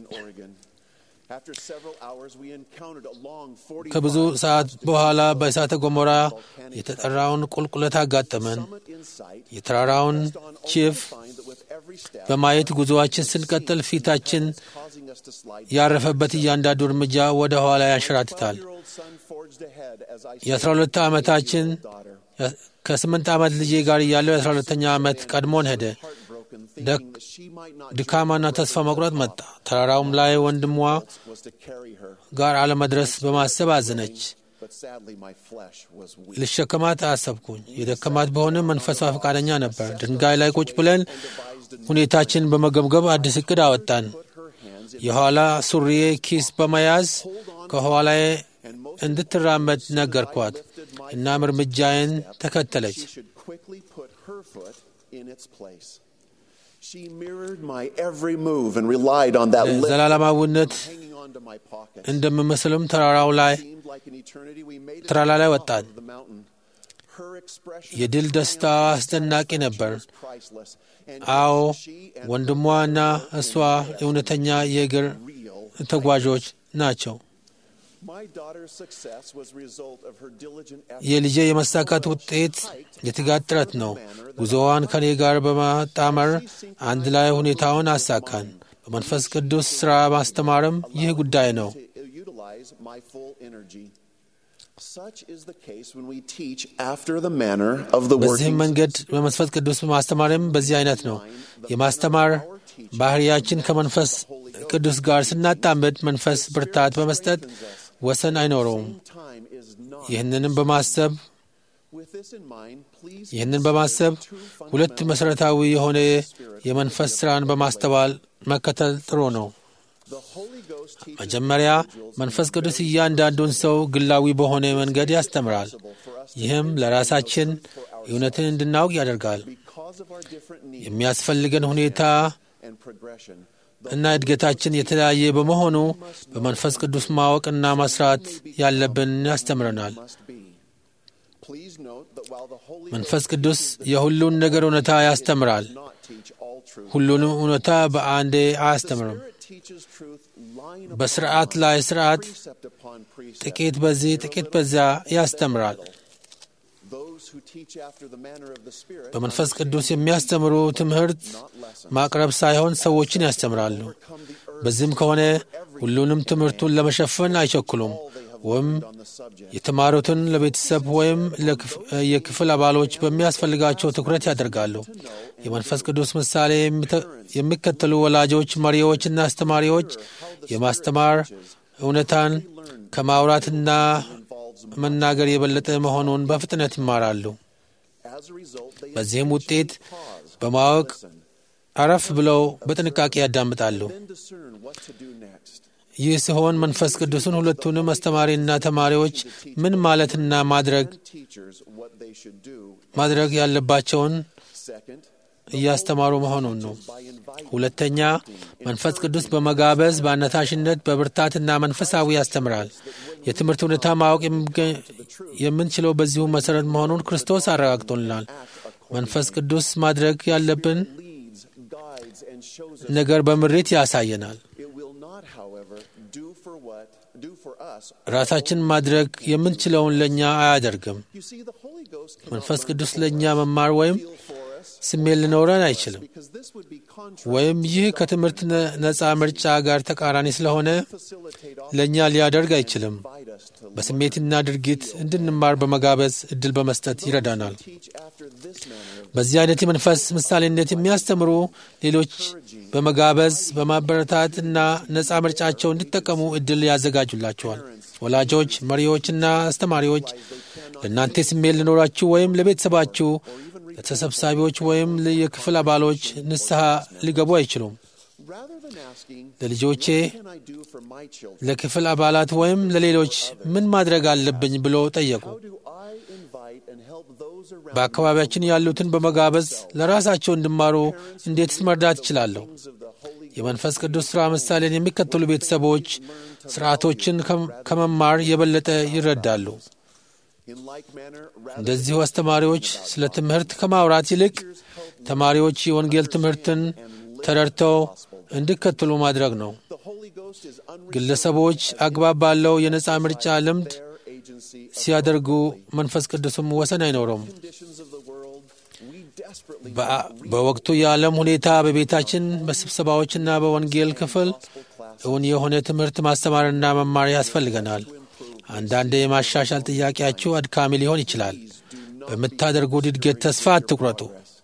ከብዙ ሰዓት በኋላ በእሳተ ገሞራ የተጠራውን ቁልቁለት አጋጠመን። የተራራውን ቺፍ በማየት ጉዞአችን ስንቀጥል ፊታችን ያረፈበት እያንዳንዱ እርምጃ ወደ ኋላ ያንሸራትታል። የ12 ዓመታችን ከ8 ዓመት ልጄ ጋር እያለው የ12ኛ ዓመት ቀድሞን ሄደ። ድካማና ተስፋ መቁረጥ መጣ። ተራራውም ላይ ወንድሟ ጋር አለመድረስ በማሰብ አዘነች። ልሸከማት አሰብኩኝ። የደከማት በሆነም መንፈሷ ፈቃደኛ ነበር። ድንጋይ ላይ ቁጭ ብለን ሁኔታችን በመገምገም አዲስ እቅድ አወጣን። የኋላ ሱሪዬ ኪስ በመያዝ ከኋላዬ እንድትራመድ ነገርኳት። እናም እርምጃዬን ተከተለች። ዘላለማዊነት እንደምመስልም ተራራ ላይ ወጣን። የድል ደስታ አስደናቂ ነበር። አዎ ወንድሟና እሷ እውነተኛ የእግር ተጓዦች ናቸው። የልጄ የመሳካት ውጤት የትጋት ጥረት ነው። ጉዞዋን ከኔ ጋር በማጣመር አንድ ላይ ሁኔታውን አሳካን። በመንፈስ ቅዱስ ሥራ ማስተማርም ይህ ጉዳይ ነው። በዚህም መንገድ በመንፈስ ቅዱስ ማስተማርም በዚህ አይነት ነው። የማስተማር ባህሪያችን ከመንፈስ ቅዱስ ጋር ስናጣምድ መንፈስ ብርታት በመስጠት ወሰን አይኖረውም። ይህንን በማሰብ ሁለት መሠረታዊ የሆነ የመንፈስ ሥራን በማስተዋል መከተል ጥሩ ነው። መጀመሪያ መንፈስ ቅዱስ እያንዳንዱን ሰው ግላዊ በሆነ መንገድ ያስተምራል። ይህም ለራሳችን እውነትን እንድናውቅ ያደርጋል። የሚያስፈልገን ሁኔታ እና እድገታችን የተለያየ በመሆኑ በመንፈስ ቅዱስ ማወቅና መስራት ያለብን ያስተምረናል። መንፈስ ቅዱስ የሁሉን ነገር እውነታ ያስተምራል። ሁሉንም እውነታ በአንዴ አያስተምርም። በስርዓት ላይ ስርዓት፣ ጥቂት በዚህ ጥቂት በዚያ ያስተምራል። በመንፈስ ቅዱስ የሚያስተምሩ ትምህርት ማቅረብ ሳይሆን ሰዎችን ያስተምራሉ። በዚህም ከሆነ ሁሉንም ትምህርቱን ለመሸፈን አይቸኩሉም፣ ወይም የተማሩትን ለቤተሰብ ወይም የክፍል አባሎች በሚያስፈልጋቸው ትኩረት ያደርጋሉ። የመንፈስ ቅዱስ ምሳሌ የሚከተሉ ወላጆች፣ መሪዎችና አስተማሪዎች የማስተማር እውነታን ከማውራትና መናገር የበለጠ መሆኑን በፍጥነት ይማራሉ። በዚህም ውጤት በማወቅ አረፍ ብለው በጥንቃቄ ያዳምጣሉ። ይህ ሲሆን መንፈስ ቅዱስን ሁለቱንም አስተማሪና ተማሪዎች ምን ማለትና ማድረግ ያለባቸውን እያስተማሩ መሆኑን ነው። ሁለተኛ፣ መንፈስ ቅዱስ በመጋበዝ በአነሳሽነት በብርታትና መንፈሳዊ ያስተምራል። የትምህርት ሁኔታ ማወቅ የምንችለው በዚሁ መሠረት መሆኑን ክርስቶስ አረጋግጦልናል። መንፈስ ቅዱስ ማድረግ ያለብን ነገር በምሪት ያሳየናል። ራሳችን ማድረግ የምንችለውን ለእኛ አያደርግም። መንፈስ ቅዱስ ለእኛ መማር ወይም ስሜት ሊኖረን አይችልም። ወይም ይህ ከትምህርት ነፃ ምርጫ ጋር ተቃራኒ ስለሆነ ለእኛ ሊያደርግ አይችልም። በስሜትና ድርጊት እንድንማር በመጋበዝ እድል በመስጠት ይረዳናል። በዚህ አይነት የመንፈስ ምሳሌነት የሚያስተምሩ ሌሎች በመጋበዝ በማበረታትና ነፃ ምርጫቸው እንዲጠቀሙ እድል ያዘጋጁላቸዋል። ወላጆች፣ መሪዎችና አስተማሪዎች ለእናንተ ስሜት ሊኖራችሁ ወይም ለቤተሰባችሁ ተሰብሳቢዎች ወይም የክፍል አባሎች ንስሐ ሊገቡ አይችሉም። ለልጆቼ፣ ለክፍል አባላት ወይም ለሌሎች ምን ማድረግ አለብኝ ብሎ ጠየቁ። በአካባቢያችን ያሉትን በመጋበዝ ለራሳቸው እንዲማሩ እንዴትስ መርዳት እችላለሁ? የመንፈስ ቅዱስ ሥራ ምሳሌን የሚከተሉ ቤተሰቦች ሥርዓቶችን ከመማር የበለጠ ይረዳሉ። እንደዚሁ አስተማሪዎች ስለ ትምህርት ከማውራት ይልቅ ተማሪዎች የወንጌል ትምህርትን ተረድተው እንዲከተሉ ማድረግ ነው። ግለሰቦች አግባብ ባለው የነጻ ምርጫ ልምድ ሲያደርጉ መንፈስ ቅዱስም ወሰን አይኖረውም። በወቅቱ የዓለም ሁኔታ በቤታችን በስብሰባዎችና በወንጌል ክፍል እውን የሆነ ትምህርት ማስተማርና መማር ያስፈልገናል። አንዳንድ የማሻሻል ጥያቄያችሁ አድካሚ ሊሆን ይችላል። በምታደርጉት እድገት ተስፋ አትቁረጡ።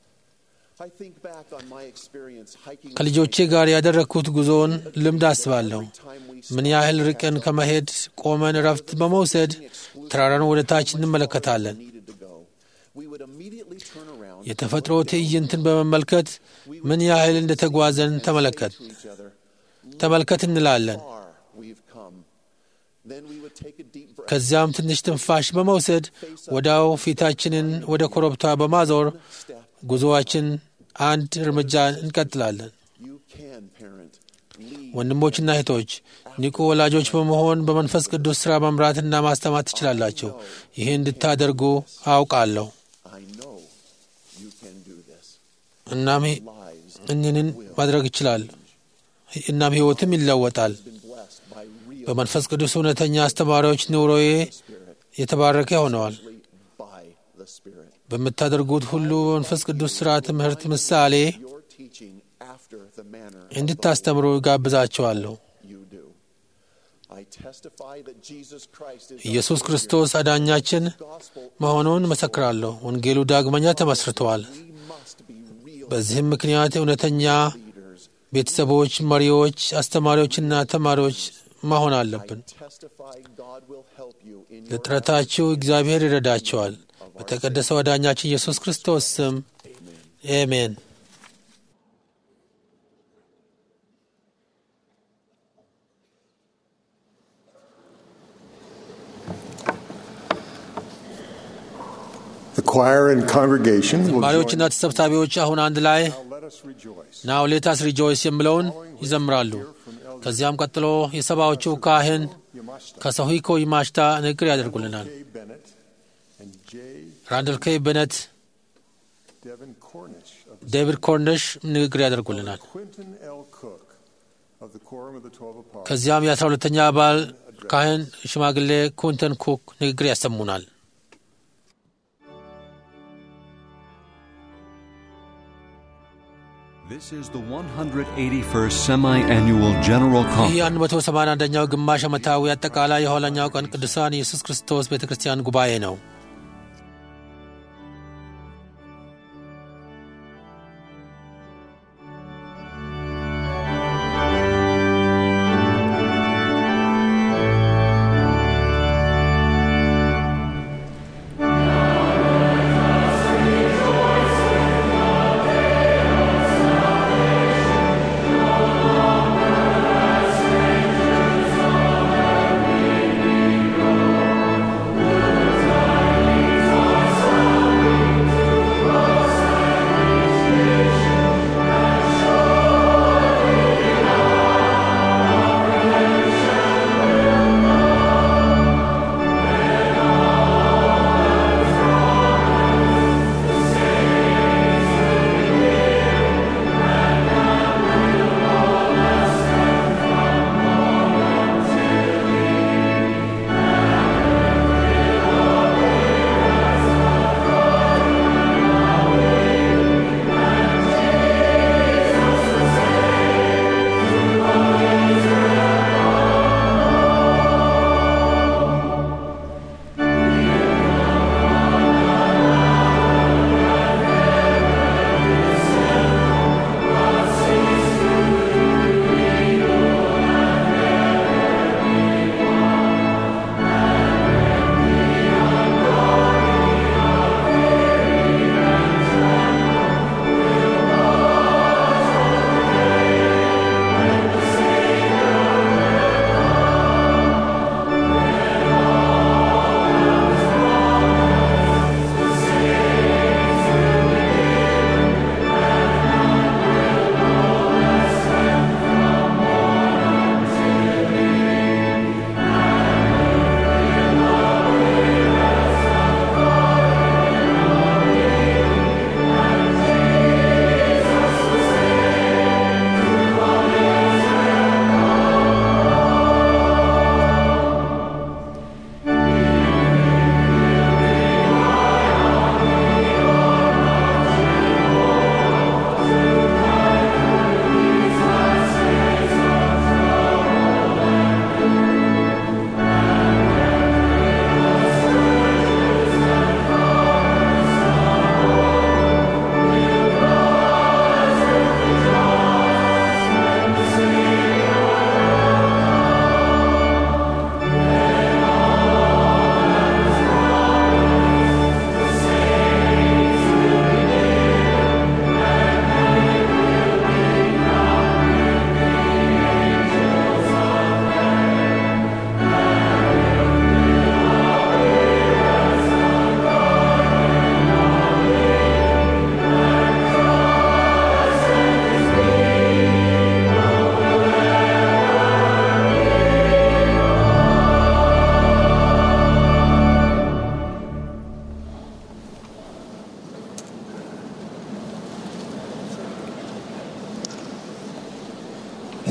ከልጆቼ ጋር ያደረግኩት ጉዞውን ልምድ አስባለሁ። ምን ያህል ርቀን ከመሄድ ቆመን እረፍት በመውሰድ ተራራን ወደ ታች እንመለከታለን። የተፈጥሮ ትዕይንትን በመመልከት ምን ያህል እንደተጓዘን ተመልከት እንላለን። ከዚያም ትንሽ ትንፋሽ በመውሰድ ወዲያው ፊታችንን ወደ ኮረብታ በማዞር ጉዞአችን አንድ እርምጃ እንቀጥላለን። ወንድሞችና እህቶች፣ ንቁ ወላጆች በመሆን በመንፈስ ቅዱስ ሥራ መምራትና ማስተማር ትችላላችሁ። ይህን እንድታደርጉ አውቃለሁ። እናም እንን ማድረግ ይችላል። እናም ሕይወትም ይለወጣል። በመንፈስ ቅዱስ እውነተኛ አስተማሪዎች ኑሮዬ የተባረከ ሆነዋል። በምታደርጉት ሁሉ በመንፈስ ቅዱስ ሥራ ትምህርት ምሳሌ እንድታስተምሩ ይጋብዛቸዋለሁ። ኢየሱስ ክርስቶስ አዳኛችን መሆኑን መሰክራለሁ። ወንጌሉ ዳግመኛ ተመስርተዋል። በዚህም ምክንያት እውነተኛ ቤተሰቦች፣ መሪዎች፣ አስተማሪዎችና ተማሪዎች መሆን አለብን። ለጥረታችሁ እግዚአብሔር ይረዳቸዋል። በተቀደሰው አዳኛችን ኢየሱስ ክርስቶስ ስም አሜን።
The choir and congregation will
ዘማሪዎችና ተሰብሳቢዎች አሁን አንድ ላይ ናው ሌት አስ ሪጆይስ የሚለውን ይዘምራሉ። ከዚያም ቀጥሎ የሰባዎቹ ካህን ከሶሂኮ ይማሽታ ንግግር ያደርጉልናል። ራንደል ኬ ቤነት፣ ዴቪድ ኮርኒሽ ንግግር ያደርጉልናል። ከዚያም የ12ኛ አባል ካህን ሽማግሌ ኩንተን ኩክ ንግግር ያሰሙናል።
This is the 181st Semi-Annual General Conference.
ይህ 181ኛው ግማሽ ዓመታዊ አጠቃላይ የኋለኛው ቀን ቅዱሳን ኢየሱስ ክርስቶስ ቤተ ክርስቲያን ጉባኤ ነው።
Amen.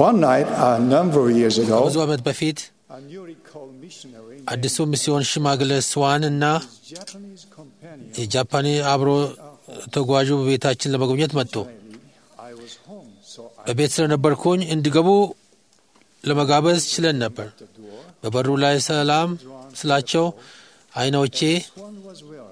One night, a number of years ago,
ብዙ ዓመት በፊት
a newly called missionary
አዲሱ ሚስዮን ሽማግሌ ስዋን እና
Japanese companion.
የጃፓኒ አብሮ ተጓዡ በቤታችን ለመጎብኘት መጡ።
I was home, so I
በቤት ስለነበርኩኝ እንዲገቡ ለመጋበዝ ችለን ነበር። በበሩ ላይ ሰላም ስላቸው አይኖቼ
one was wearing.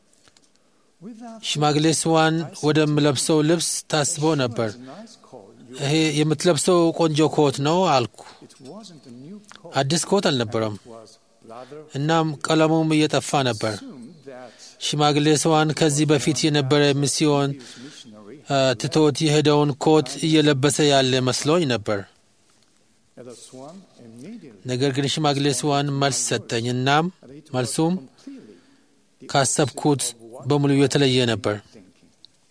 Without
ሽማግሌ ስዋን ወደምለብሰው ልብስ ታስቦ ነበር።
a nice coat,
ይሄ የምትለብሰው ቆንጆ ኮት ነው አልኩ።
it wasn't a new coat.
አዲስ ኮት አልነበረም።
It was rather
እናም ቀለሙም እየጠፋ ነበር።
assumed that
ሽማግሌ ስዋን ከዚህ በፊት የነበረ ሚስዮን
missionary
ትቶት የሄደውን ኮት እየለበሰ ያለ መስሎኝ ነበር።
had a swan immediately.
ነገር ግን ሽማግሌ ስዋን መልስ ሰጠኝ። እናም መልሱም
Completely
ካሰብኩት በሙሉ የተለየ ነበር።
thinking.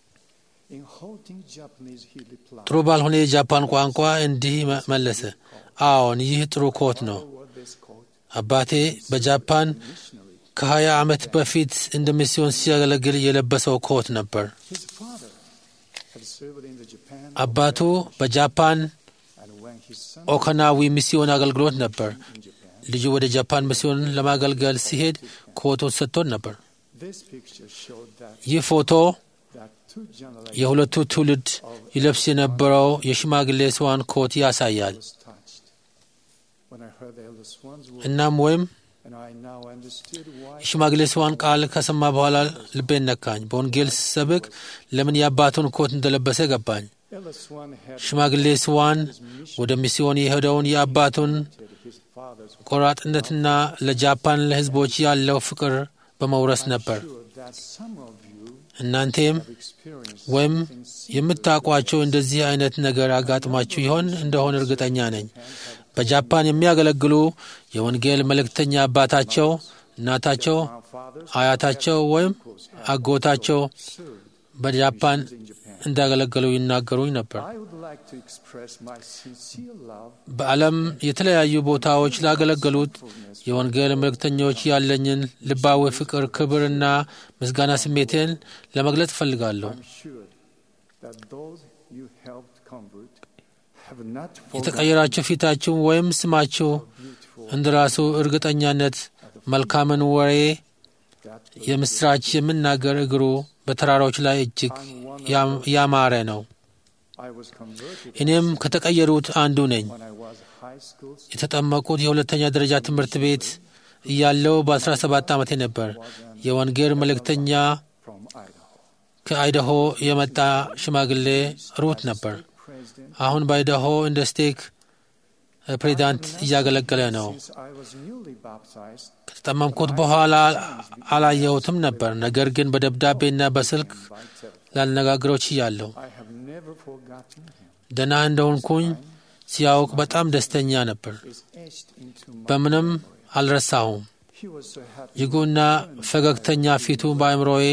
In halting Japanese, he replied,
ጥሩ ባልሆነ የጃፓን ቋንቋ እንዲህ መለሰ፣ አዎን ይህ ጥሩ ኮት ነው።
"What this coat?
አባቴ በጃፓን ከ20 ዓመት በፊት እንደ ሚስዮን ሲያገለግል የለበሰው ኮት ነበር።
His father had served in the Japan,
አባቱ በጃፓን
and when his son
ኦካናዊ ሚስዮን አገልግሎት ነበር።
in Japan,
ልጁ ወደ ጃፓን ሚስዮን ለማገልገል ሲሄድ ኮቱን ሰጥቶን ነበር።
this picture showed that
ይህ ፎቶ
two generations
የሁለቱ ትውልድ ይለብስ የነበረው የሽማግሌ ስዋን ኮት ያሳያል።
was touched. When I heard the elder swan's word,
እናም ወይም
and I now understood why
የሽማግሌ ስዋን ቃል ከሰማ በኋላ ልቤን ነካኝ። በወንጌል ስሰብክ ለምን የአባቱን ኮት እንደለበሰ ገባኝ።
elder swan had
ሽማግሌ ስዋን ወደ ሚስዮን የሄደውን የአባቱን
his father's
ቆራጥነትና ለጃፓን ለሕዝቦች ያለው ፍቅር በመውረስ ነበር።
sure that some of you
እናንተም
have experienced
ወይም የምታውቋቸው እንደዚህ አይነት ነገር አጋጥሟችሁ ይሆን እንደሆነ እርግጠኛ ነኝ። በጃፓን የሚያገለግሉ የወንጌል መልእክተኛ አባታቸው፣ እናታቸው፣ አያታቸው ወይም አጎታቸው በጃፓን እንዳገለገሉ ይናገሩኝ ነበር።
I would like to express my sincere love
በዓለም የተለያዩ ቦታዎች ላገለገሉት የወንጌል መልእክተኞች ያለኝን ልባዊ ፍቅር፣ ክብርና ምስጋና ስሜቴን ለመግለጽ እፈልጋለሁ።
I'm sure that those you helped convert have not forgotten
የተቀየራችሁ ፊታችሁ ወይም ስማችሁ እንደራሱ እርግጠኛነት መልካምን ወሬ የምስራች የምናገር እግሩ በተራሮች ላይ እጅግ ያማረ ነው።
I was converted
እኔም ከተቀየሩት አንዱ ነኝ።
when I was high school
የተጠመቁት የሁለተኛ ደረጃ ትምህርት ቤት እያለው በ17 ዓመቴ ነበር። የወንጌል መልእክተኛ
from Idaho.
ከአይዳሆ የመጣ ሽማግሌ ሩት ነበር።
President,
አሁን በአይዳሆ እንደ ስቴክ ፕሬዚዳንት እያገለገለ ነው።
since I was newly baptized,
ከተጠመምኩት በኋላ አላየሁትም ነበር። ነገር ግን በደብዳቤና በስልክ ላልነጋግረው ችያለሁ።
I have never forgotten him.
ደህና እንደሆንኩኝ ሲያውቅ በጣም ደስተኛ ነበር።
It's etched into my
በምንም አልረሳሁም።
He was so happy.
ይጉና ፈገግተኛ ፊቱ በአእምሮዬ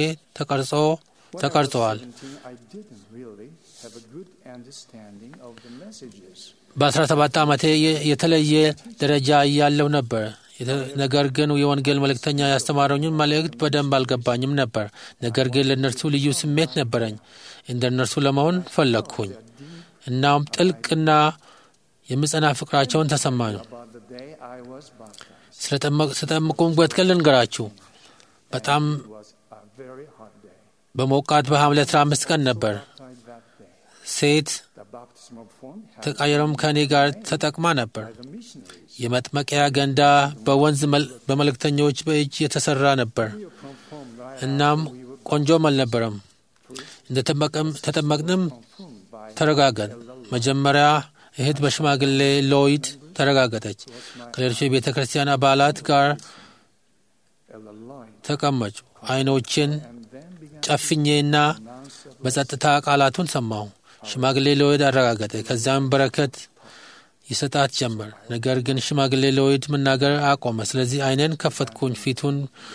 ተቀርጸዋል።
17, I didn't really have a good understanding of the messages.
በ17 ዓመቴ የተለየ ደረጃ እያለሁ ነበር። ነገር ግን የወንጌል መልእክተኛ ያስተማረኝን መልእክት በደንብ አልገባኝም ነበር። ነገር ግን ለእነርሱ ልዩ ስሜት ነበረኝ። እንደ እነርሱ ለመሆን ፈለግኩኝ። እናም ጥልቅና የምጸና ፍቅራቸውን ተሰማኝ።
About the day I was baptized,
ስለጠመቁበት ቀን ልንገራችሁ። በጣም
it was a very hot day.
በሞቃት በሐምሌ 15 ቀን ነበር።
Baptized that day.
ሴት
The baptism of fun had
ተቃየረም ከእኔ ጋር ተጠቅማ ነበር።
by the missionaries.
የመጥመቂያ ገንዳ በወንዝ በመልእክተኞች በእጅ የተሰራ ነበር።
We were confirmed right
እናም
after we were
ቆንጆም አልነበረም። እንደ ተጠመቅንም
confirmed by
ተረጋገን። መጀመሪያ እህት በሽማግሌ ሎይድ ተረጋገጠች። ከሌሎች የቤተ ክርስቲያን አባላት ጋር
Elder Lloyd,
ተቀመጡ። አይኖችን
and then began
ጨፍኜና
to announce the
በጸጥታ ቃላቱን ሰማሁ። ሽማግሌ ሎይድ አረጋገጠ። ከዚያም በረከት ይሰጣት ጀመር። ነገር ግን ሽማግሌ ሎይድ መናገር አቆመ። ስለዚህ አይኔን ከፈትኩኝ፣ ፊቱን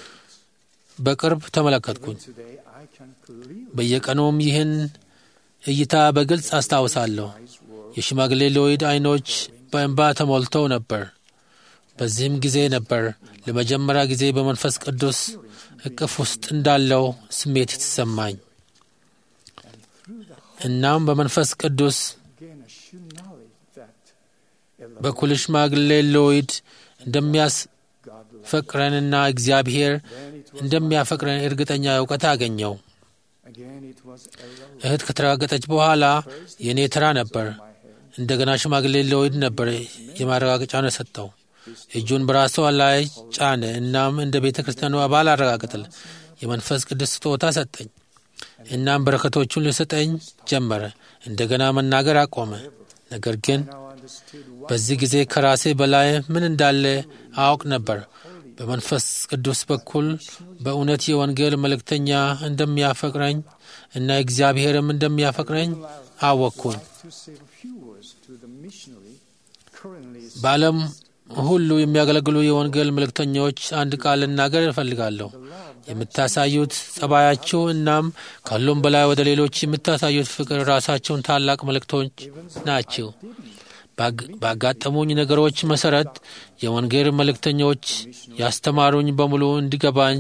በቅርብ ተመለከትኩኝ።
today I can clearly
በየቀኑም ይህን እይታ በግልጽ አስታውሳለሁ። የሽማግሌ ሎይድ አይኖች በእንባ ተሞልተው ነበር። በዚህም ጊዜ ነበር ለመጀመሪያ ጊዜ በመንፈስ ቅዱስ እቅፍ ውስጥ እንዳለው ስሜት የተሰማኝ። እናም በመንፈስ ቅዱስ
gain a sure knowledge that
በኩል ሽማግሌ ሎይድ እንደሚያፈቅረንና እግዚአብሔር እንደሚያፈቅረን እርግጠኛ እውቀት አገኘው። እህት ከተረጋገጠች በኋላ የኔ ተራ ነበር። እንደገና ሽማግሌ ሎይድ ነበር የማረጋገጫውን ሰጠው። እጁን በራሷ ላይ ጫነ። እናም እንደ ቤተ ክርስቲያኑ አባል አረጋገጠል። የመንፈስ ቅዱስ ስጦታ ሰጠኝ። እናም በረከቶቹን ሊሰጠኝ ጀመረ። እንደገና መናገር አቆመ። ነገር ግን በዚህ ጊዜ ከራሴ በላይ ምን እንዳለ አውቅ ነበር። በመንፈስ ቅዱስ በኩል በእውነት የወንጌል መልእክተኛ እንደሚያፈቅረኝ እና እግዚአብሔርም እንደሚያፈቅረኝ አወቅኩኝ። በዓለም ሁሉ የሚያገለግሉ የወንጌል መልእክተኞች አንድ ቃል ልናገር እፈልጋለሁ። የምታሳዩት ጸባያችሁ እናም ካሉም በላይ ወደ ሌሎች የምታሳዩት ፍቅር ራሳቸውን ታላቅ መልእክቶች ናቸው። ባጋጠሙኝ ነገሮች መሰረት የወንጌል መልእክተኞች ያስተማሩኝ በሙሉ እንዲገባኝ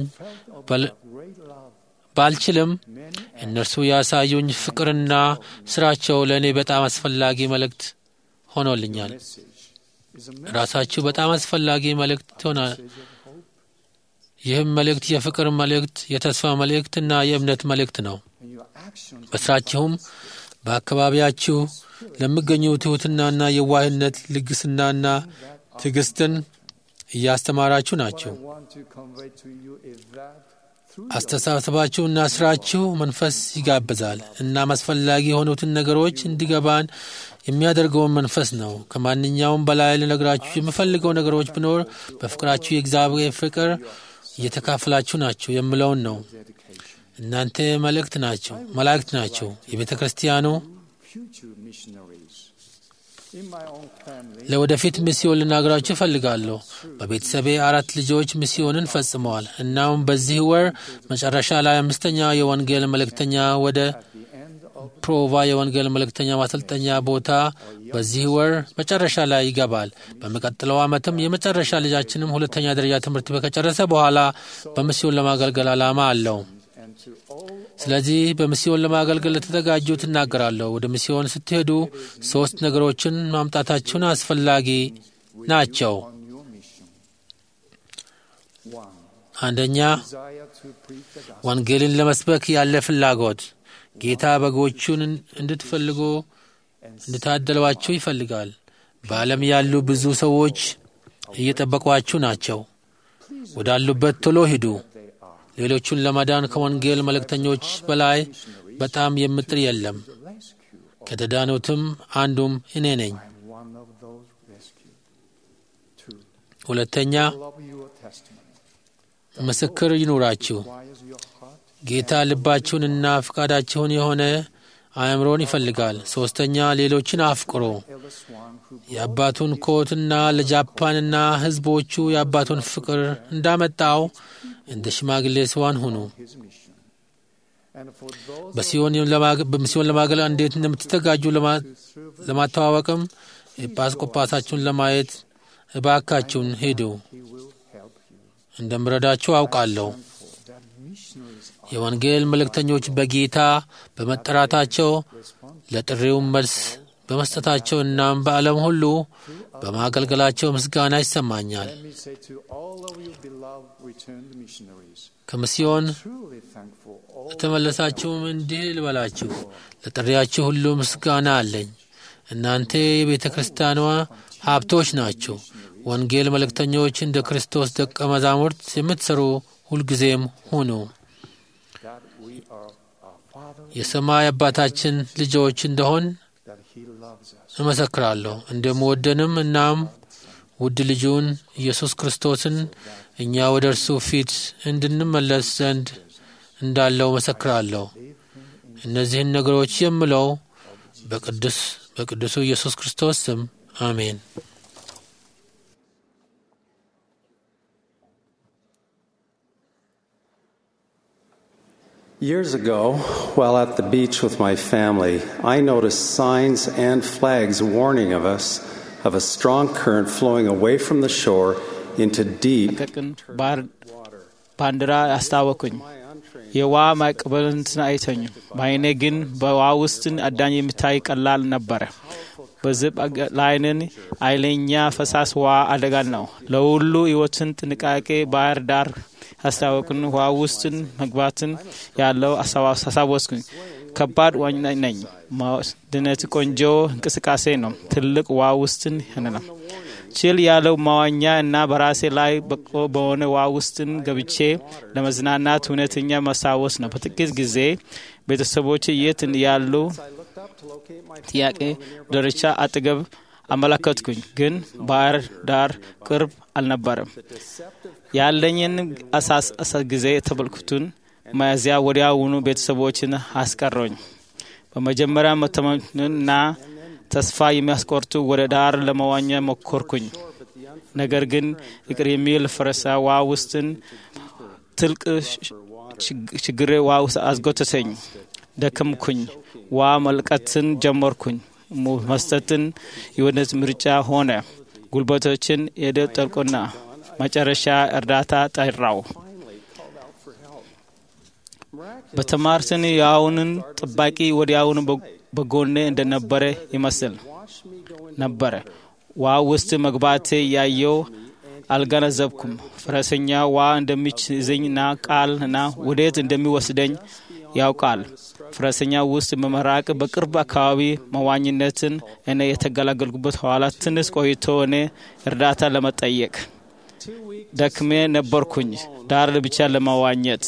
ባልችልም እነርሱ ያሳዩኝ ፍቅርና ስራቸው ለእኔ በጣም አስፈላጊ መልእክት ሆኖልኛል። ራሳችሁ በጣም አስፈላጊ መልእክት ሆናል። ይህም መልእክት የፍቅር መልእክት፣ የተስፋ መልእክትና የእምነት መልእክት ነው። በስራችሁም በአካባቢያችሁ ለሚገኙ ትሑትናና የዋህነት፣ ልግስናና ትዕግስትን እያስተማራችሁ ናቸው። አስተሳሰባችሁና ስራችሁ መንፈስ ይጋብዛል። እናም አስፈላጊ የሆኑትን ነገሮች እንዲገባን የሚያደርገውን መንፈስ ነው። ከማንኛውም በላይ ልነግራችሁ የምፈልገው ነገሮች ቢኖር በፍቅራችሁ የእግዚአብሔር ፍቅር እየተካፈላችሁ ናችሁ የምለውን ነው። እናንተ መላእክት ናቸው። የቤተ ክርስቲያኑ ለወደፊት ሚስዮን ልናገራችሁ እፈልጋለሁ። በቤተሰቤ 4 ልጆች ሚስዮንን ፈጽመዋል። እናም በዚህ ወር መጨረሻ ላይ 5ኛ የወንጌል መልእክተኛ ወደ ፕሮቫ የወንጌል መልእክተኛ ማሰልጠኛ ቦታ በዚህ ወር መጨረሻ ላይ ይገባል። በሚቀጥለው ዓመትም የመጨረሻ ልጃችንም 2ኛ ደረጃ ትምህርት ከጨረሰ በኋላ በሚስዮን ለማገልገል ዓላማ አለው። ስለዚህ በሚስዮን ለማገልገል ለተዘጋጁት እናገራለሁ። ወደ ሚስዮን ስትሄዱ 3 ነገሮችን ማምጣታችሁን አስፈላጊ ናቸው። አንደኛ፣ ወንጌልን ለመስበክ ያለ ፍላጎት። ጌታ በጎቹን እንድትፈልጉ እንድታደሏቸው ይፈልጋል። በዓለም ያሉ ብዙ ሰዎች እየጠበቋችሁ ናቸው። ወዳሉበት ቶሎ ሂዱ። ሌሎቹን ለማዳን ከወንጌል መልእክተኞች በላይ በጣም የምጥር የለም። ከተዳኑትም አንዱም እኔ ነኝ። ሁለተኛ፣ ምስክር ይኑራችሁ። ጌታ ልባችሁንና ፈቃዳችሁን የሆነ አእምሮን ይፈልጋል። ሶስተኛ፣ ሌሎችን አፍቅሩ። የአባቱን ኮትና ለጃፓንና ሕዝቦቹ የአባቱን ፍቅር እንዳመጣው እንደ ሽማግሌ ስዋን ሁኑ። በሚስዮን ለማገልገል እንዴት እንደምትዘጋጁ ለማተዋወቅም ኤጲስቆጶሳችሁን ለማየት እባካችሁን ሂዱ። እንደምረዳችሁ አውቃለሁ። የወንጌል መልእክተኞች በጌታ በመጠራታቸው ለጥሪውም መልስ በመስጠታቸው እናም በዓለም ሁሉ በማገልገላቸው ምስጋና ይሰማኛል። ከሚስዮን ተመለሳችሁም እንዲህ ልበላችሁ፣ ለጥሪያችሁ ሁሉ ምስጋና አለኝ። እናንተ የቤተ ክርስቲያኗ ሀብቶች ናችሁ። ወንጌል መልእክተኞች እንደ ክርስቶስ ደቀ መዛሙርት የምትሰሩ ሁልጊዜም ሁኑ። የሰማይ አባታችን ልጆች እንደሆን እመሰክራለሁ። እንደምወደንም እናም ውድ ልጁን ኢየሱስ ክርስቶስን እኛ ወደ እርሱ ፊት እንድንመለስ ዘንድ እንዳለው መሰክራለሁ። እነዚህን ነገሮች የምለው በቅዱሱ ኢየሱስ ክርስቶስ ስም አሜን።
Years ago, while at the beach with my family, I noticed signs and flags warning us of a strong current flowing away from the shore into deep
ባንዲራ አስታወቁኝ። የውሃ ማዕበልን አይተኙ። በዓይኔ ግን በውሃ ውስጥ አዳኝ የሚታይ ቀላል ነበረ። በዝብ ላይንን አይለኛ ፈሳስ ውሃ አደጋ ነው። ለሁሉ ህይወትን ጥንቃቄ ባህር ዳር አስተዋወቅን። ውሃ ውስጥን መግባትን ያለው አሳወስኩኝ። ከባድ ዋኝ ነኝ። ድነት ቆንጆ እንቅስቃሴ ነው። ትልቅ ውሃ ውስጥን ያነና ችል ያለው ማዋኛ እና በራሴ ላይ በሆነ ውሃ ውስጥን ገብቼ ለመዝናናት እውነተኛ ማሳወስ ነው። በጥቂት ጊዜ ቤተሰቦች የት ያሉ ጥያቄ ደረቻ አጠገብ አመለከትኩኝ፣ ግን ባህር ዳር ቅርብ አልነበረም። ያለኝን አሳስ ጊዜ ተበልኩቱን ማያዚያ ወዲያውኑ ቤተሰቦችን አስቀረኝ። በመጀመሪያ መተማመንና ተስፋ የሚያስቆርጡ ወደ ዳር ለመዋኛ ሞከርኩኝ። ነገር ግን ይቅር የሚል ፈረሳዋ ውስጥን ትልቅ ችግር ውሃ ውስጥ አስጎተተኝ። ደከምኩኝ። ውሃ መልቀትን ጀመርኩኝ። መስጠትን የወነት ምርጫ ሆነ። ጉልበቶችን የደጠልቁና መጨረሻ እርዳታ ጠራው። በተማርትን ያውንን ጥባቂ ወዲያውን በጎኔ እንደነበረ ይመስል ነበር። ውሃ ውስጥ መግባቴ ያየው አልገነዘብኩም። ፈረሰኛ ውሃ እንደሚይዘኝና ቃልና ወዴት እንደሚወስደኝ ያውቃል። ፈረሰኛ ውስጥ መመራቅ በቅርብ አካባቢ መዋኝነትን እኔ የተገላገልኩበት ኋላ ትንሽ ቆይቶ እኔ እርዳታ ለመጠየቅ ደክሜ ነበርኩኝ። ዳር ብቻ ለመዋኘት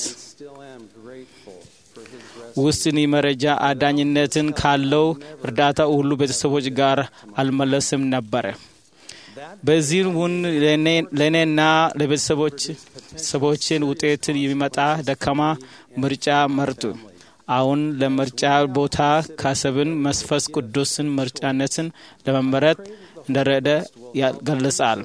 ውስጥን መረጃ አዳኝነትን ካለው እርዳታ ሁሉ ቤተሰቦች ጋር አልመለስም ነበር። በዚህ ለኔና ለቤተሰቦችን ውጤትን የሚመጣ ደካማ ምርጫ መርጡ። አሁን ለምርጫ ቦታ ካሰብን መንፈስ ቅዱስን ምርጫነትን ለመመረጥ እንደረደ ያገልጻል።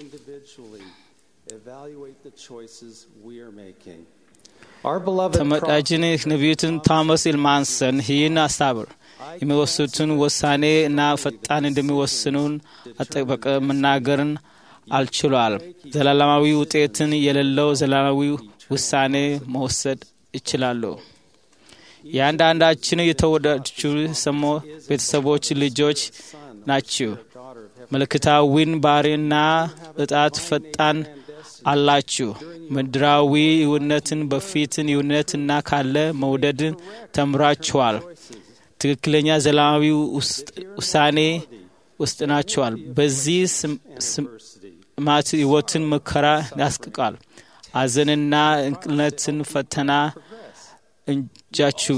ተመጣጣኝ ነቢዩትን ቶማስ ኢልማንሰን ይህን አስተምር የሚወስኑትን ውሳኔ እና ፈጣን እንደሚወስኑን አጠበቀ መናገርን አልችሏል። ዘላለማዊ ውጤትን የሌለው ዘላለማዊ ውሳኔ መወሰድ ይችላሉ። ያንዳንዳችን የተወዳጁ ሰሞ ቤተሰቦች ልጆች ናቸው። መልክታዊን ባሪና እጣት ፈጣን አላችሁ። ምድራዊ ይውነትን በፊትን ይውነትና ካለ መውደድን ተምራችኋል። ትክክለኛ ዘላለማዊ ውሳኔ ውስጥ ናችኋል። በዚህ ስማት ህይወትን መከራ ያስቀቃል። አዘንና እንቅልነትን ፈተና እንጃችሁ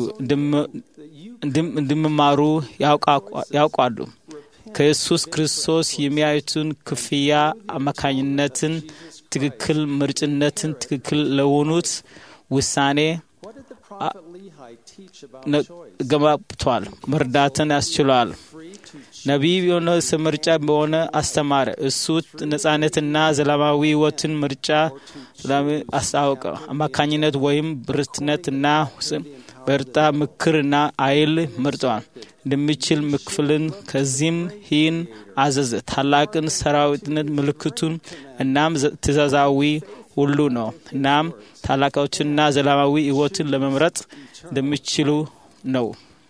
እንደምማሩ ያውቃሉ። ከኢየሱስ ክርስቶስ የሚያዩትን ክፍያ አማካኝነትን ትክክል ምርጭነትን ትክክል ለሆኑት ውሳኔ ገባብቷል። መርዳትን ያስችላል። ነቢይ ዮናስ ምርጫ በሆነ አስተማረ። እሱ ነጻነትና ዘላለማዊ ህይወትን ምርጫ አስታወቀ። አማካኝነት ወይም ብርትነትና በርታ ምክርና አይል መርጧል። እንደሚችል ምክፍልን ከዚህም ይህን አዘዘ። ታላቅን ሰራዊትነት ምልክቱን እናም ትእዛዛዊ ሁሉ ነው። እናም ታላቆችና ዘላለማዊ ህይወትን ለመምረጥ እንደሚችሉ ነው።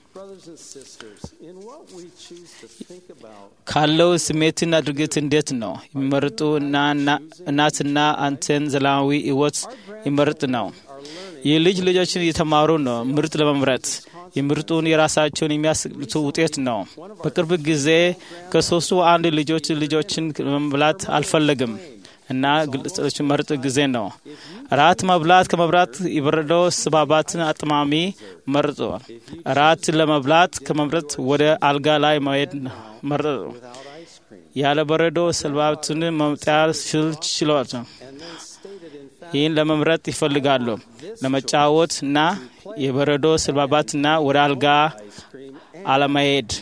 ካለው ስሜትና ድርጊት እንዴት ነው የሚመርጡ እናትና አንተን ዘላለማዊ ህይወት ይመርጥ ነው። የልጅ ልጆችን እየተማሩ ነው። ምርጥ ለመምረጥ የምርጡን የራሳቸውን የሚያስልቱ ውጤት ነው። በቅርብ ጊዜ ከሶስቱ አንድ ልጆችን መብላት አልፈለግም እና ግልጽ መርጥ ጊዜ ነው። ራት መብላት ከመብራት ይበረደው ስባባትን አጥማሚ መርጦ ራት ለመብላት ከመምረጥ ወደ አልጋ ላይ መሄድ መርጦ ያለ በረዶ ስባባትን መምጣት ችሎት ይህን ለመምረጥ ይፈልጋሉ። ለመጫወትና የበረዶ ስባባትና ወደ አልጋ አለመሄድ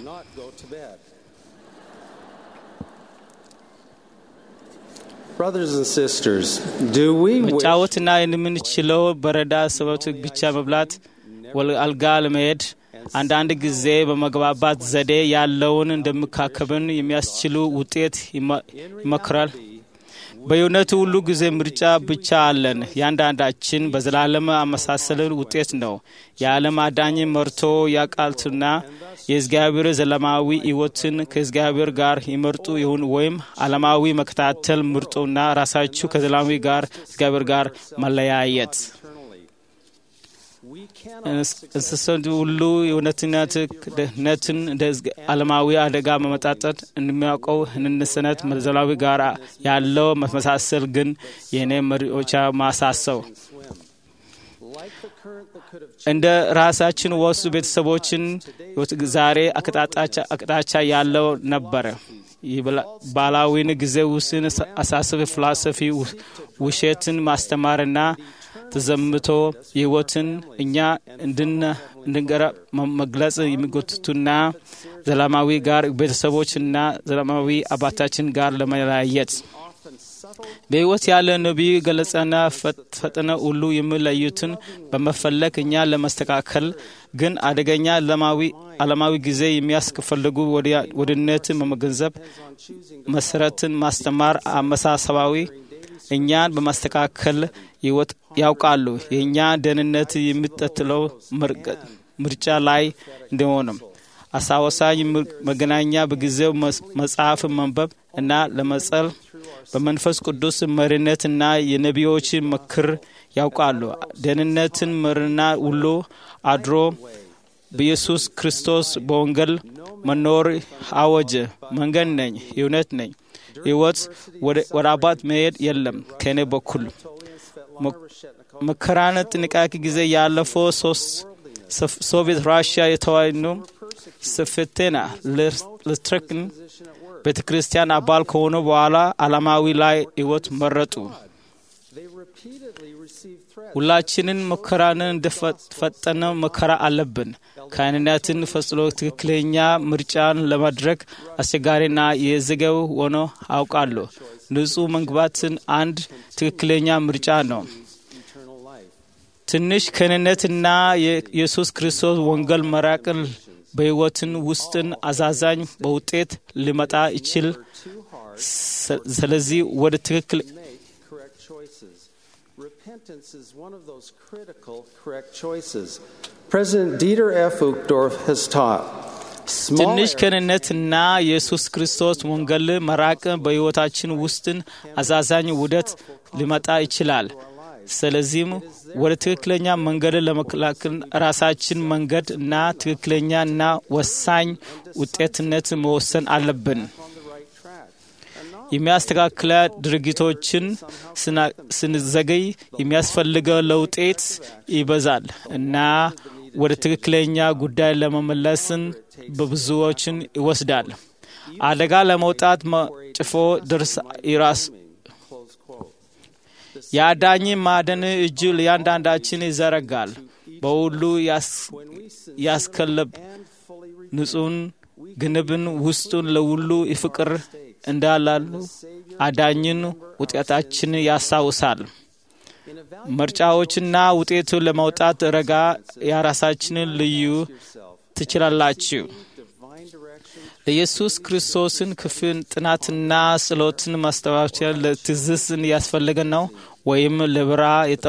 Brothers and sisters, do we
መጫወትና የምንችለው በረዳ ሰበቱ ብቻ መብላት ወደ አልጋ ለመሄድ አንዳንድ ጊዜ በመግባባት ዘዴ ያለውን እንደምካከብን የሚያስችሉ ውጤት ይመክራል። በእውነቱ ሁሉ ጊዜ ምርጫ ብቻ አለን። ያንዳንዳችን በዘላለም አመሳሰልን ውጤት ነው። የዓለም አዳኝ መርቶ ያቃልቱና የእግዚአብሔር ዘላለማዊ ሕይወትን ከእግዚአብሔር ጋር ይመርጡ ይሁን ወይም ዓለማዊ መከታተል ምርጡና ራሳችሁ ከዘላለማዊ ጋር እግዚአብሔር ጋር መለያየት። እንስሳት ሁሉ እውነትነትን እንደ ዓለማዊ አደጋ መመጣጠን እንደሚያውቀው እንስነት ዘላለማዊ ጋር ያለው መመሳሰል ግን የኔ መሪዎቻ ማሳሰብ እንደ ራሳችን ወሱ ቤተሰቦችን ዛሬ አቅጣጫ ያለው ነበር። ባላዊን ጊዜ ውስን አሳስብ ፍልስፍና ውሸትን ማስተማርና ተዘምቶ ሕይወትን እኛ እንድንገራ መግለጽ የሚጎትቱና ዘላለማዊ ጋር ቤተሰቦችና ዘላለማዊ አባታችን ጋር ለመለያየት በሕይወት ያለ ነቢይ ገለጸና ፈጥነ ሁሉ የሚለዩትን በመፈለግ እኛ ለማስተካከል ግን አደገኛ ዓለማዊ ጊዜ የሚያስፈልጉ ወድነት መገንዘብ መሰረትን ማስተማር አመሳሰባዊ እኛን በማስተካከል ሕይወት ያውቃሉ። የእኛ ደህንነት የሚጠትለው ምርጫ ላይ እንደሆነም አሳወሳኝ መገናኛ በጊዜው መጽሐፍ መንበብ እና ለመጸል በመንፈስ ቅዱስ መሪነትና የነቢዮች ምክር ያውቃሉ። ደህንነትን መርና ሁሉ አድሮ በኢየሱስ ክርስቶስ በወንጌል መኖር አወጀ። መንገድ ነኝ፣ እውነት ነኝ፣ ሕይወት ወደ አባት መሄድ የለም ከኔ በኩል። መከራን ጥንቃቄ ጊዜ ያለፈው ሶቪየት ራሽያ የተዋኑ ስፍቴና ለስትረክን ቤተ ክርስቲያን አባል ከሆኑ በኋላ ዓለማዊ ላይ ሕይወት መረጡ። ሁላችንን መከራን እንደፈጠነ መከራ አለብን። ካህንነትን ፈጽሎ ትክክለኛ ምርጫን ለማድረግ አስቸጋሪና የዘገው ሆኖ አውቃለሁ። ንጹሕ መግባትን አንድ ትክክለኛ ምርጫ ነው። ትንሽ ክህነትና የኢየሱስ ክርስቶስ ወንጌል መራቅን በሕይወትን ውስጥን አዛዛኝ በውጤት ሊመጣ ይችል። ስለዚህ ወደ ትክክል
Repentance is one of those critical, correct choices. President Dieter F. Uchtdorf has taught.
ትንሽ ክህነትና ኢየሱስ ክርስቶስ ወንጌል መራቅ በሕይወታችን ውስጥን አዛዛኝ ውደት ሊመጣ ይችላል። ስለዚህም ወደ ትክክለኛ መንገድ ለመከላከል ራሳችን መንገድ እና ትክክለኛና ወሳኝ ውጤትነት መወሰን አለብን። የሚያስተካክለ ድርጊቶችን ስንዘገይ የሚያስፈልገው ለውጤት ይበዛል እና ወደ ትክክለኛ ጉዳይ ለመመለስን በብዙዎችን ይወስዳል። አደጋ ለመውጣት ጭፎ ድርስ ይራስ ያዳኝ ማደን እጅ ለያንዳንዳችን ይዘረጋል። በሁሉ ያስከለብ ንጹህን ግንብን ውስጡን ለሁሉ ይፍቅር እንዳላሉ አዳኝን ውጤታችን ያሳውሳል። ምርጫዎችና ውጤቱ ለማውጣት ረጋ የራሳችንን ልዩ ትችላላችሁ። ለኢየሱስ ክርስቶስን ክፍል ጥናትና ጸሎትን ማስተባበሪያ ለትዝስን ያስፈልገ ነው ወይም ለብራ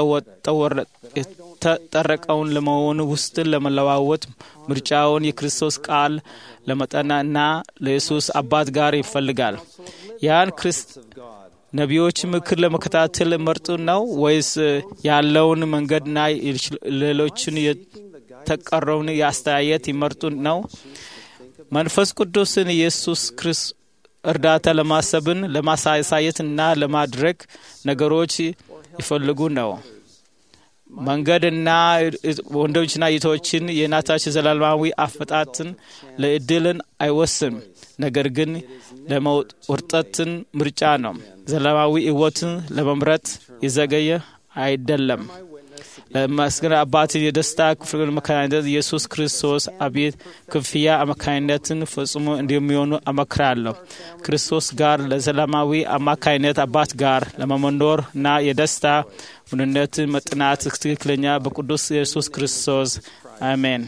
የተጠረቀውን ለመሆን ውስጥ ለመለዋወጥ ምርጫውን የክርስቶስ ቃል ለመጠናና ለኢየሱስ አባት ጋር ይፈልጋል። ያን ነቢዮች ምክር ለመከታተል መርጡ ነው ወይስ ያለውን መንገድና ሌሎችን የተቀረውን ያስተያየት ይመርጡ ነው? መንፈስ ቅዱስን ኢየሱስ ክርስቶስ እርዳታ ለማሰብን ለማሳየትና ለማድረግ ነገሮች ይፈልጉ ነው። መንገድና ወንዶችና እህቶችን የናታችን ዘላለማዊ አፈጣትን ለእድልን አይወስም፣ ነገር ግን ለመውጣትን ምርጫ ነው። ዘላለማዊ ሕይወትን ለመምረጥ የዘገየ አይደለም። ለማስገር አባት የደስታ ክፍል መካኝነት ኢየሱስ ክርስቶስ አቤት ክፍያ አማካኝነትን ፈጽሞ እንደሚሆኑ አመክራለሁ። ክርስቶስ ጋር ለዘላለማዊ አማካኝነት አባት ጋር ለመኖር እና የደስታ ሁነነት መጥናት ትክክለኛ በቅዱስ ኢየሱስ ክርስቶስ አሜን።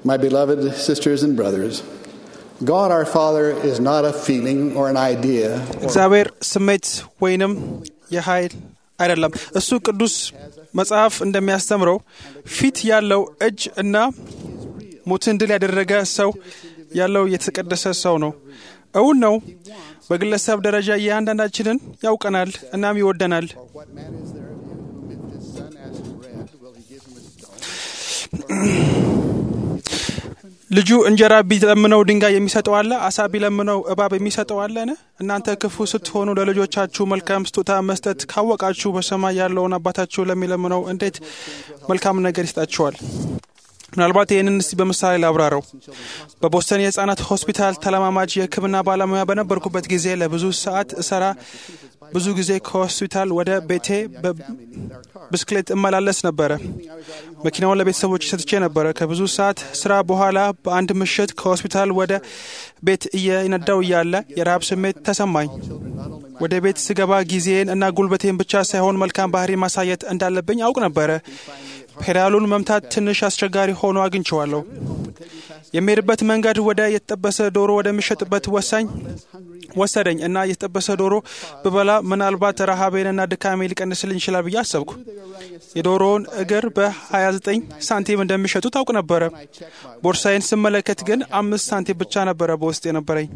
My beloved sisters and brothers, God our Father is not a feeling or an idea.
እግዚአብሔር ስሜት ወይንም የኃይል አይደለም። እሱ ቅዱስ መጽሐፍ እንደሚያስተምረው ፊት ያለው እጅ እና ሞትን ድል ያደረገ ሰው ያለው የተቀደሰ ሰው ነው። እውን ነው። በግለሰብ ደረጃ እያንዳንዳችንን ያውቀናል እናም ይወደናል። ልጁ እንጀራ ቢለምነው ድንጋይ የሚሰጠው አለ? አሳ ቢለምነው እባብ የሚሰጠው አለን? እናንተ ክፉ ስትሆኑ ለልጆቻችሁ መልካም ስጦታ መስጠት ካወቃችሁ በሰማይ ያለውን አባታችሁ ለሚለምነው እንዴት መልካም ነገር ይሰጣችኋል? ምናልባት ይህንን እስቲ በምሳሌ ላብራራው። በቦስተን የህፃናት ሆስፒታል ተለማማጅ የሕክምና ባለሙያ በነበርኩበት ጊዜ ለብዙ ሰዓት እሰራ ብዙ ጊዜ ከሆስፒታል ወደ ቤቴ በብስክሌት እመላለስ ነበረ። መኪናውን ለቤተሰቦች ሰጥቼ ነበረ። ከብዙ ሰዓት ስራ በኋላ በአንድ ምሽት ከሆስፒታል ወደ ቤት እየነዳው እያለ የረሃብ ስሜት ተሰማኝ። ወደ ቤት ስገባ ጊዜን እና ጉልበቴን ብቻ ሳይሆን መልካም ባህሪ ማሳየት እንዳለብኝ አውቅ ነበረ። ፔዳሉን መምታት ትንሽ አስቸጋሪ ሆኖ አግኝቼዋለሁ። የሚሄድበት መንገድ ወደ የተጠበሰ ዶሮ ወደሚሸጥበት ወሰደኝ እና የተጠበሰ ዶሮ ብበላ ምናልባት ረሃቤንና ድካሜ ሊቀንስልኝ ይችላል ብዬ አሰብኩ። የዶሮውን እግር በ29 ሳንቲም እንደሚሸጡት አውቅ ነበረ። ቦርሳዬን ስመለከት ግን 5 ሳንቲም ብቻ ነበረ በውስጥ የነበረኝ።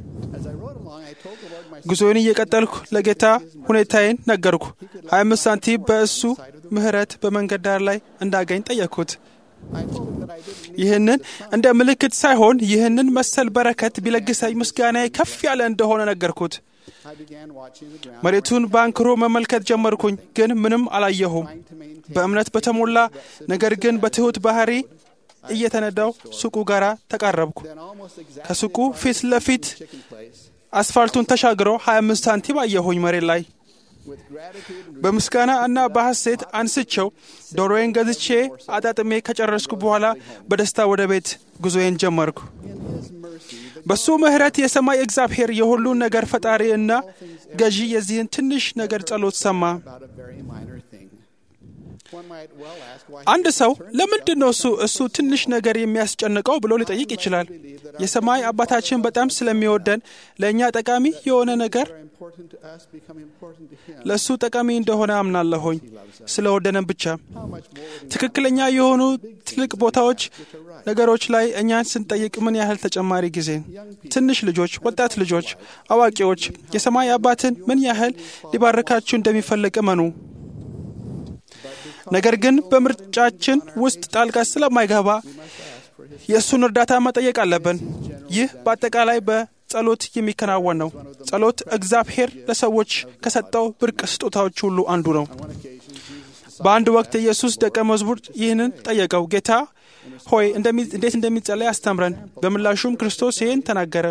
ጉዞዬን እየቀጠልኩ ለጌታ ሁኔታዬን ነገርኩ። 25 ሳንቲም በእሱ ምህረት በመንገድ ዳር ላይ እንዳገኝ ጠየቅኩት። ይህንን እንደ ምልክት ሳይሆን ይህንን መሰል በረከት ቢለግሰኝ ምስጋናዬ ከፍ ያለ እንደሆነ ነገርኩት። መሬቱን በአንክሮ መመልከት ጀመርኩኝ፣ ግን ምንም አላየሁም። በእምነት በተሞላ ነገር ግን በትሁት ባህሪ እየተነዳው ሱቁ ጋር ተቃረብኩ። ከሱቁ ፊት ለፊት አስፋልቱን ተሻግረው 25 ሳንቲም አየሁኝ መሬት ላይ። በምስጋና እና በሐሴት አንስቼው ዶሮዬን ገዝቼ አጣጥሜ ከጨረስኩ በኋላ በደስታ ወደ ቤት ጉዞዬን ጀመርኩ። በሱ ምህረት የሰማይ እግዚአብሔር የሁሉን ነገር ፈጣሪ እና ገዢ የዚህን ትንሽ ነገር ጸሎት ሰማ። አንድ ሰው ለምንድን ነው እሱ ትንሽ ነገር የሚያስጨንቀው ብሎ ሊጠይቅ ይችላል። የሰማይ አባታችን በጣም ስለሚወደን ለእኛ ጠቃሚ የሆነ ነገር ለእሱ ጠቃሚ እንደሆነ አምናለሁኝ። ስለወደነን ብቻ ትክክለኛ የሆኑ ትልቅ ቦታዎች ነገሮች ላይ እኛን ስንጠይቅ ምን ያህል ተጨማሪ ጊዜ ትንሽ ልጆች፣ ወጣት ልጆች፣ አዋቂዎች የሰማይ አባትን ምን ያህል ሊባርካችሁ እንደሚፈልግ እመኑ። ነገር ግን በምርጫችን ውስጥ ጣልቃ ስለማይገባ የእሱን እርዳታ መጠየቅ አለብን። ይህ በአጠቃላይ በጸሎት የሚከናወን ነው። ጸሎት እግዚአብሔር ለሰዎች ከሰጠው ብርቅ ስጦታዎች ሁሉ አንዱ ነው። በአንድ ወቅት ኢየሱስ ደቀ መዝሙር ይህንን ጠየቀው፣ ጌታ ሆይ እንዴት እንደሚጸለይ አስተምረን። በምላሹም ክርስቶስ ይህን ተናገረ።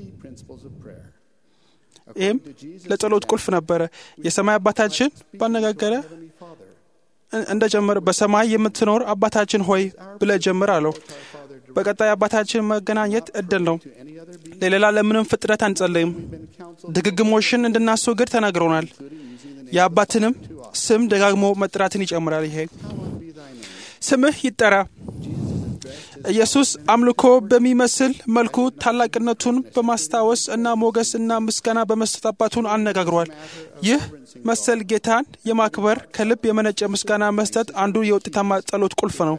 ይህም ለጸሎት ቁልፍ ነበረ። የሰማይ አባታችን ባነጋገረ እንደጀመረ በሰማይ የምትኖር አባታችን ሆይ ብለህ ጀምር አለው። በቀጣይ አባታችን መገናኘት እድል ነው። ለሌላ ለምንም ፍጥረት አንጸልይም። ድግግሞሽን እንድናስወግድ ተናግሮናል። የአባትንም ስም ደጋግሞ መጥራትን ይጨምራል። ይሄ ስምህ ይጠራ። ኢየሱስ አምልኮ በሚመስል መልኩ ታላቅነቱን በማስታወስ እና ሞገስ እና ምስጋና በመስጠት አባቱን አነጋግሯል። ይህ መሰል ጌታን የማክበር ከልብ የመነጨ ምስጋና መስጠት አንዱ የውጤታማ ጸሎት ቁልፍ ነው።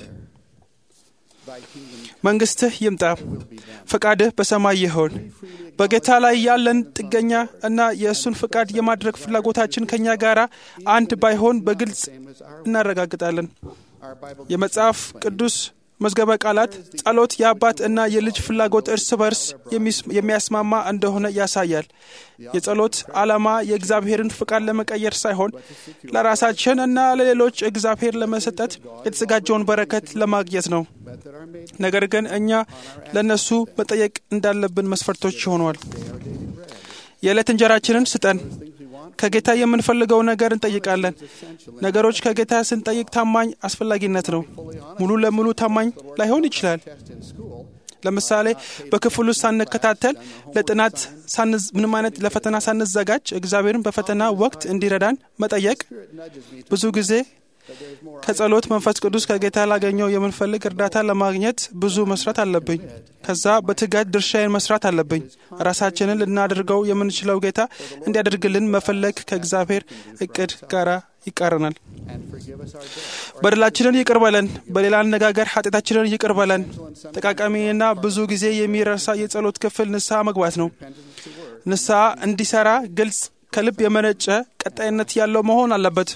መንግስትህ ይምጣ፣ ፈቃድህ በሰማይ ይሁን። በጌታ ላይ ያለን ጥገኛ እና የእሱን ፈቃድ የማድረግ ፍላጎታችን ከኛ ጋር አንድ ባይሆን በግልጽ እናረጋግጣለን። የመጽሐፍ ቅዱስ መዝገበ ቃላት ጸሎት የአባት እና የልጅ ፍላጎት እርስ በርስ የሚያስማማ እንደሆነ ያሳያል። የጸሎት ዓላማ የእግዚአብሔርን ፍቃድ ለመቀየር ሳይሆን ለራሳችን እና ለሌሎች እግዚአብሔር ለመስጠት የተዘጋጀውን በረከት ለማግኘት ነው። ነገር ግን እኛ ለነሱ መጠየቅ እንዳለብን መስፈርቶች ሆነዋል። የዕለት እንጀራችንን ስጠን። ከጌታ የምንፈልገው ነገር እንጠይቃለን። ነገሮች ከጌታ ስንጠይቅ ታማኝ አስፈላጊነት ነው። ሙሉ ለሙሉ ታማኝ ላይሆን ይችላል። ለምሳሌ በክፍሉ ሳንከታተል ለጥናት ምንም አይነት ለፈተና ሳንዘጋጅ እግዚአብሔርን በፈተና ወቅት እንዲረዳን መጠየቅ ብዙ ጊዜ ከጸሎት መንፈስ ቅዱስ ከጌታ ላገኘው የምንፈልግ እርዳታ ለማግኘት ብዙ መስራት አለብኝ። ከዛ በትጋት ድርሻዬን መስራት አለብኝ። ራሳችንን ልናደርገው የምንችለው ጌታ እንዲያደርግልን መፈለግ ከእግዚአብሔር እቅድ ጋር ይቃረናል። በደላችንን ይቅር በለን፣ በሌላ አነጋገር ኃጢአታችንን ይቅር በለን። ጠቃሚና ብዙ ጊዜ የሚረሳ የጸሎት ክፍል ንስሐ መግባት ነው። ንስሐ እንዲሰራ ግልጽ፣ ከልብ የመነጨ ቀጣይነት ያለው መሆን አለበት።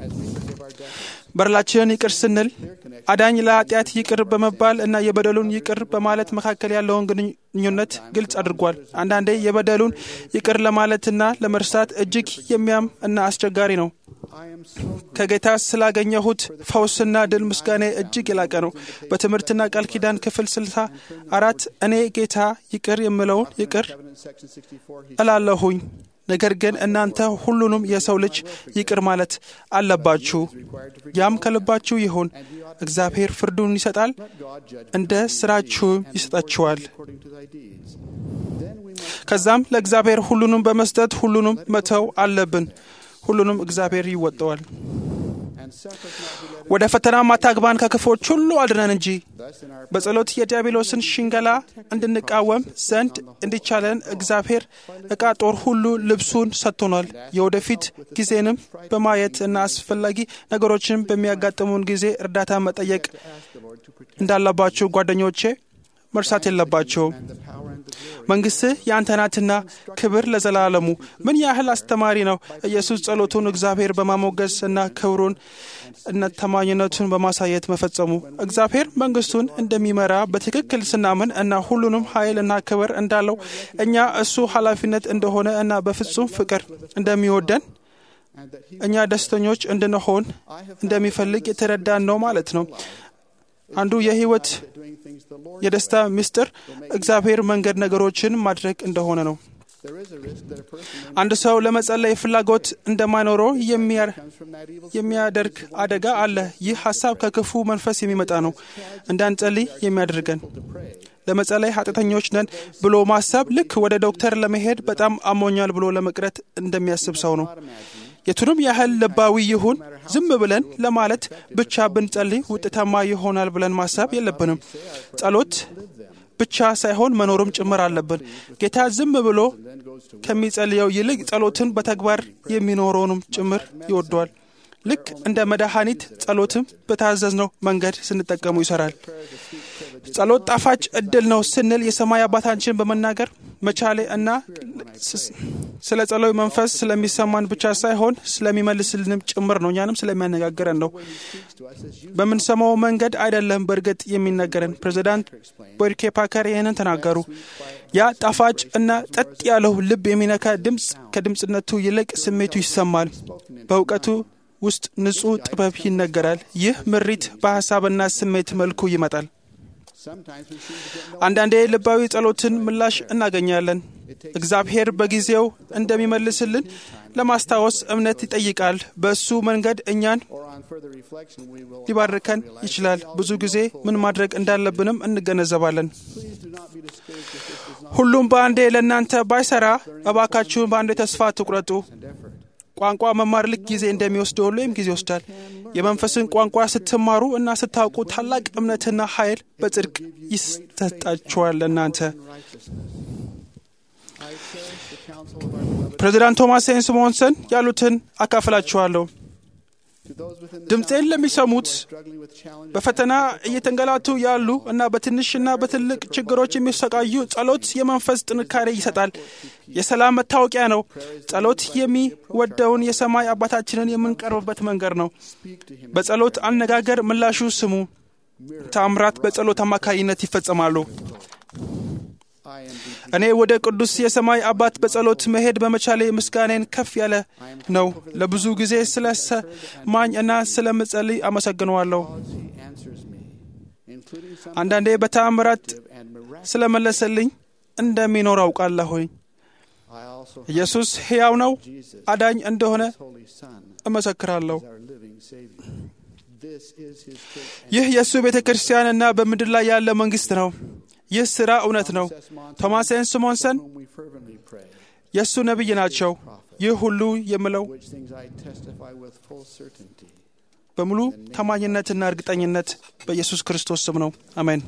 በደላችንን ይቅር ስንል አዳኝ ለኃጢአት ይቅር በመባል እና የበደሉን ይቅር በማለት መካከል ያለውን ግንኙነት ግልጽ አድርጓል። አንዳንዴ የበደሉን ይቅር ለማለትና ለመርሳት እጅግ የሚያም እና አስቸጋሪ ነው። ከጌታ ስላገኘሁት ፈውስና ድል ምስጋና እጅግ የላቀ ነው። በትምህርትና ቃል ኪዳን ክፍል 64 እኔ ጌታ ይቅር የምለውን ይቅር እላለሁኝ፣ ነገር ግን እናንተ ሁሉንም የሰው ልጅ ይቅር ማለት አለባችሁ። ያም ከልባችሁ ይሁን። እግዚአብሔር ፍርዱን ይሰጣል፣ እንደ ስራችሁ ይሰጣችኋል። ከዛም ለእግዚአብሔር ሁሉንም በመስጠት ሁሉንም መተው አለብን። ሁሉንም እግዚአብሔር ይወጣዋል። ወደ ፈተና ማታግባን ከክፎች ሁሉ አድነን እንጂ። በጸሎት የዲያብሎስን ሽንገላ እንድንቃወም ዘንድ እንዲቻለን እግዚአብሔር ዕቃ ጦር ሁሉ ልብሱን ሰጥቶናል። የወደፊት ጊዜንም በማየት እና አስፈላጊ ነገሮችን በሚያጋጥሙን ጊዜ እርዳታ መጠየቅ እንዳለባችሁ ጓደኞቼ መርሳት የለባቸውም። መንግሥትህ ያንተ ናትና ክብር ለዘላለሙ። ምን ያህል አስተማሪ ነው! ኢየሱስ ጸሎቱን እግዚአብሔር በማሞገስ እና ክብሩን እና ታማኝነቱን በማሳየት መፈጸሙ። እግዚአብሔር መንግሥቱን እንደሚመራ በትክክል ስናምን እና ሁሉንም ኃይል እና ክብር እንዳለው እኛ እሱ ኃላፊነት እንደሆነ እና በፍጹም ፍቅር እንደሚወደን እኛ ደስተኞች እንድንሆን እንደሚፈልግ የተረዳን ነው ማለት ነው። አንዱ የህይወት የደስታ ምስጢር እግዚአብሔር መንገድ ነገሮችን ማድረግ እንደሆነ ነው። አንድ ሰው ለመጸለይ ፍላጎት እንደማይኖረው የሚያደርግ አደጋ አለ። ይህ ሐሳብ ከክፉ መንፈስ የሚመጣ ነው፣ እንዳንጸልይ የሚያደርገን። ለመጸለይ ኃጢአተኞች ነን ብሎ ማሰብ ልክ ወደ ዶክተር ለመሄድ በጣም አሞኛል ብሎ ለመቅረት እንደሚያስብ ሰው ነው። የቱንም ያህል ልባዊ ይሁን ዝም ብለን ለማለት ብቻ ብንጸልይ ውጤታማ ይሆናል ብለን ማሰብ የለብንም። ጸሎት ብቻ ሳይሆን መኖርም ጭምር አለብን። ጌታ ዝም ብሎ ከሚጸልየው ይልቅ ጸሎትን በተግባር የሚኖረውንም ጭምር ይወደዋል። ልክ እንደ መድኃኒት ጸሎትም በታዘዝነው መንገድ ስንጠቀሙ ይሰራል። ጸሎት ጣፋጭ እድል ነው ስንል የሰማይ አባታችን በመናገር መቻሌ እና ስለ ጸሎት መንፈስ ስለሚሰማን ብቻ ሳይሆን ስለሚመልስልንም ጭምር ነው። እኛንም ስለሚያነጋግረን ነው። በምንሰማው መንገድ አይደለም በእርግጥ የሚነገረን። ፕሬዚዳንት ቦርኬ ፓከር ይህንን ተናገሩ። ያ ጣፋጭ እና ጠጥ ያለው ልብ የሚነካ ድምፅ ከድምፅነቱ ይልቅ ስሜቱ ይሰማል። በእውቀቱ ውስጥ ንጹሕ ጥበብ ይነገራል። ይህ ምሪት በሐሳብና ስሜት መልኩ ይመጣል። አንዳንዴ ልባዊ ጸሎትን ምላሽ እናገኛለን። እግዚአብሔር በጊዜው እንደሚመልስልን ለማስታወስ እምነት ይጠይቃል። በእሱ መንገድ እኛን ሊባርከን ይችላል። ብዙ ጊዜ ምን ማድረግ እንዳለብንም እንገነዘባለን። ሁሉም በአንዴ ለእናንተ ባይሰራ እባካችሁን በአንዴ ተስፋ አትቁረጡ። ቋንቋ መማር ልክ ጊዜ እንደሚወስድ ሁሉ ጊዜ ይወስዳል። የመንፈስን ቋንቋ ስትማሩ እና ስታውቁ ታላቅ እምነትና ኃይል በጽድቅ ይሰጣችኋል። እናንተ ፕሬዚዳንት ቶማስ ሴንስሞንሰን ያሉትን አካፍላችኋለሁ። ድምፄን ለሚሰሙት በፈተና እየተንገላቱ ያሉ እና በትንሽና በትልቅ ችግሮች የሚሰቃዩ ጸሎት የመንፈስ ጥንካሬ ይሰጣል። የሰላም መታወቂያ ነው። ጸሎት የሚወደውን የሰማይ አባታችንን የምንቀርብበት መንገድ ነው። በጸሎት አነጋገር ምላሹ ስሙ። ተአምራት በጸሎት አማካይነት ይፈጸማሉ። እኔ ወደ ቅዱስ የሰማይ አባት በጸሎት መሄድ በመቻሌ ምስጋናዬን ከፍ ያለ ነው። ለብዙ ጊዜ ስለሰማኝ እና ስለምጸልይ አመሰግነዋለሁ። አንዳንዴ በተአምራት ስለመለሰልኝ እንደሚኖር አውቃለሁኝ። ኢየሱስ ሕያው ነው፣ አዳኝ እንደሆነ እመሰክራለሁ። ይህ የእሱ ቤተ ክርስቲያንና በምድር ላይ ያለ መንግሥት ነው። ይህ ሥራ እውነት ነው። ቶማስ ሴንስሞንሰን የእሱ ነቢይ ናቸው። ይህ ሁሉ የምለው በሙሉ ታማኝነትና እርግጠኝነት በኢየሱስ ክርስቶስ ስም ነው። አሜን።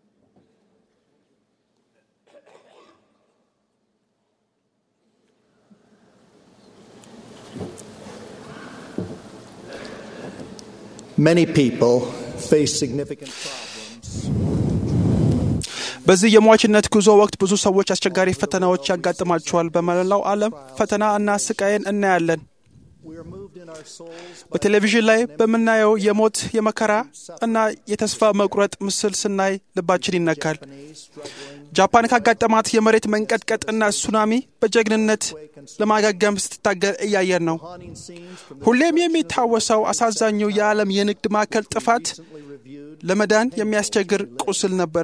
Many people face significant problems.
በዚህ የሟችነት ጉዞ ወቅት ብዙ ሰዎች አስቸጋሪ ፈተናዎች ያጋጥማቸዋል። በመላው ዓለም ፈተና እና ስቃይን እናያለን። በቴሌቪዥን ላይ በመናየው የሞት የመከራ እና የተስፋ መቁረጥ ምስል ስናይ ልባችን ይነካል። ጃፓን ካጋጠማት የመሬት መንቀጥቀጥ እና ሱናሚ በጀግንነት ለማገገም ስትታገል እያየን ነው። ሁሌም የሚታወሰው አሳዛኙ የዓለም የንግድ ማዕከል ጥፋት ለመዳን የሚያስቸግር ቁስል ነበረ።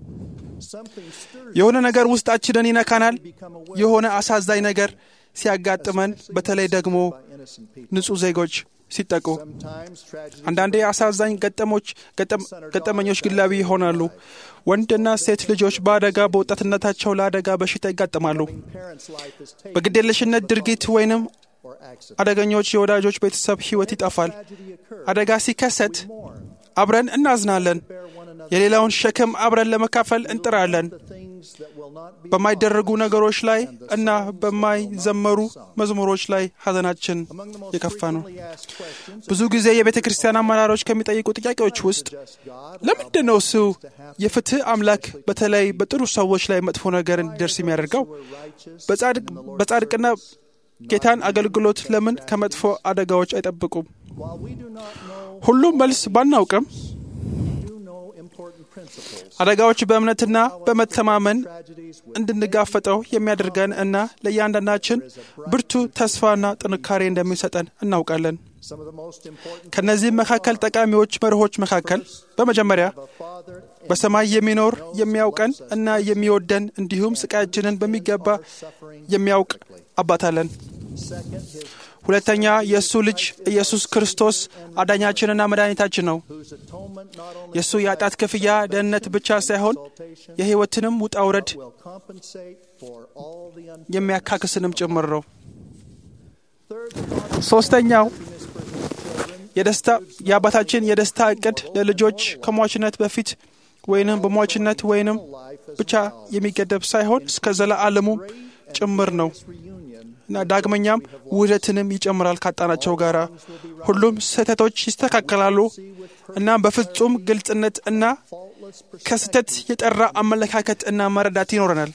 የሆነ ነገር ውስጣችንን ይነካናል። የሆነ አሳዛኝ ነገር ሲያጋጥመን፣ በተለይ ደግሞ ንጹህ ዜጎች ሲጠቁ፣ አንዳንዴ አሳዛኝ ገጠመኞች ግላዊ ይሆናሉ። ወንድና ሴት ልጆች በአደጋ በወጣትነታቸው ለአደጋ በሽታ ይጋጠማሉ። በግዴለሽነት ድርጊት ወይንም አደገኞች የወዳጆች ቤተሰብ ሕይወት ይጠፋል። አደጋ ሲከሰት አብረን እናዝናለን። የሌላውን ሸክም አብረን ለመካፈል እንጥራለን። በማይደረጉ ነገሮች ላይ እና በማይዘመሩ መዝሙሮች ላይ ሐዘናችን የከፋ ነው። ብዙ ጊዜ የቤተ ክርስቲያን አመራሮች ከሚጠይቁ ጥያቄዎች ውስጥ ለምንድነው ሰው የፍትህ አምላክ በተለይ በጥሩ ሰዎች ላይ መጥፎ ነገር እንዲደርስ የሚያደርገው? በጻድቅና ጌታን አገልግሎት ለምን ከመጥፎ አደጋዎች አይጠብቁም? ሁሉም መልስ ባናውቅም አደጋዎች በእምነትና በመተማመን እንድንጋፈጠው የሚያደርገን እና ለእያንዳንዳችን ብርቱ ተስፋና ጥንካሬ እንደሚሰጠን እናውቃለን። ከነዚህ መካከል ጠቃሚዎች መርሆች መካከል በመጀመሪያ በሰማይ የሚኖር የሚያውቀን እና የሚወደን እንዲሁም ስቃያችንን በሚገባ የሚያውቅ አባት አለን። ሁለተኛ የእሱ ልጅ ኢየሱስ ክርስቶስ አዳኛችንና መድኃኒታችን ነው። የእሱ የኃጢአት ክፍያ ደህንነት ብቻ ሳይሆን የሕይወትንም ውጣ ውረድ የሚያካክስንም ጭምር ነው። ሶስተኛው የአባታችን የደስታ ዕቅድ ለልጆች ከሟችነት በፊት ወይንም በሟችነት ወይንም ብቻ የሚገደብ ሳይሆን እስከ ዘላለሙ ጭምር ነው እና ዳግመኛም ውህደትንም ይጨምራል ካጣናቸው ጋር። ሁሉም ስህተቶች ይስተካከላሉ እና በፍጹም ግልጽነት እና ከስህተት የጠራ አመለካከት እና መረዳት ይኖረናል።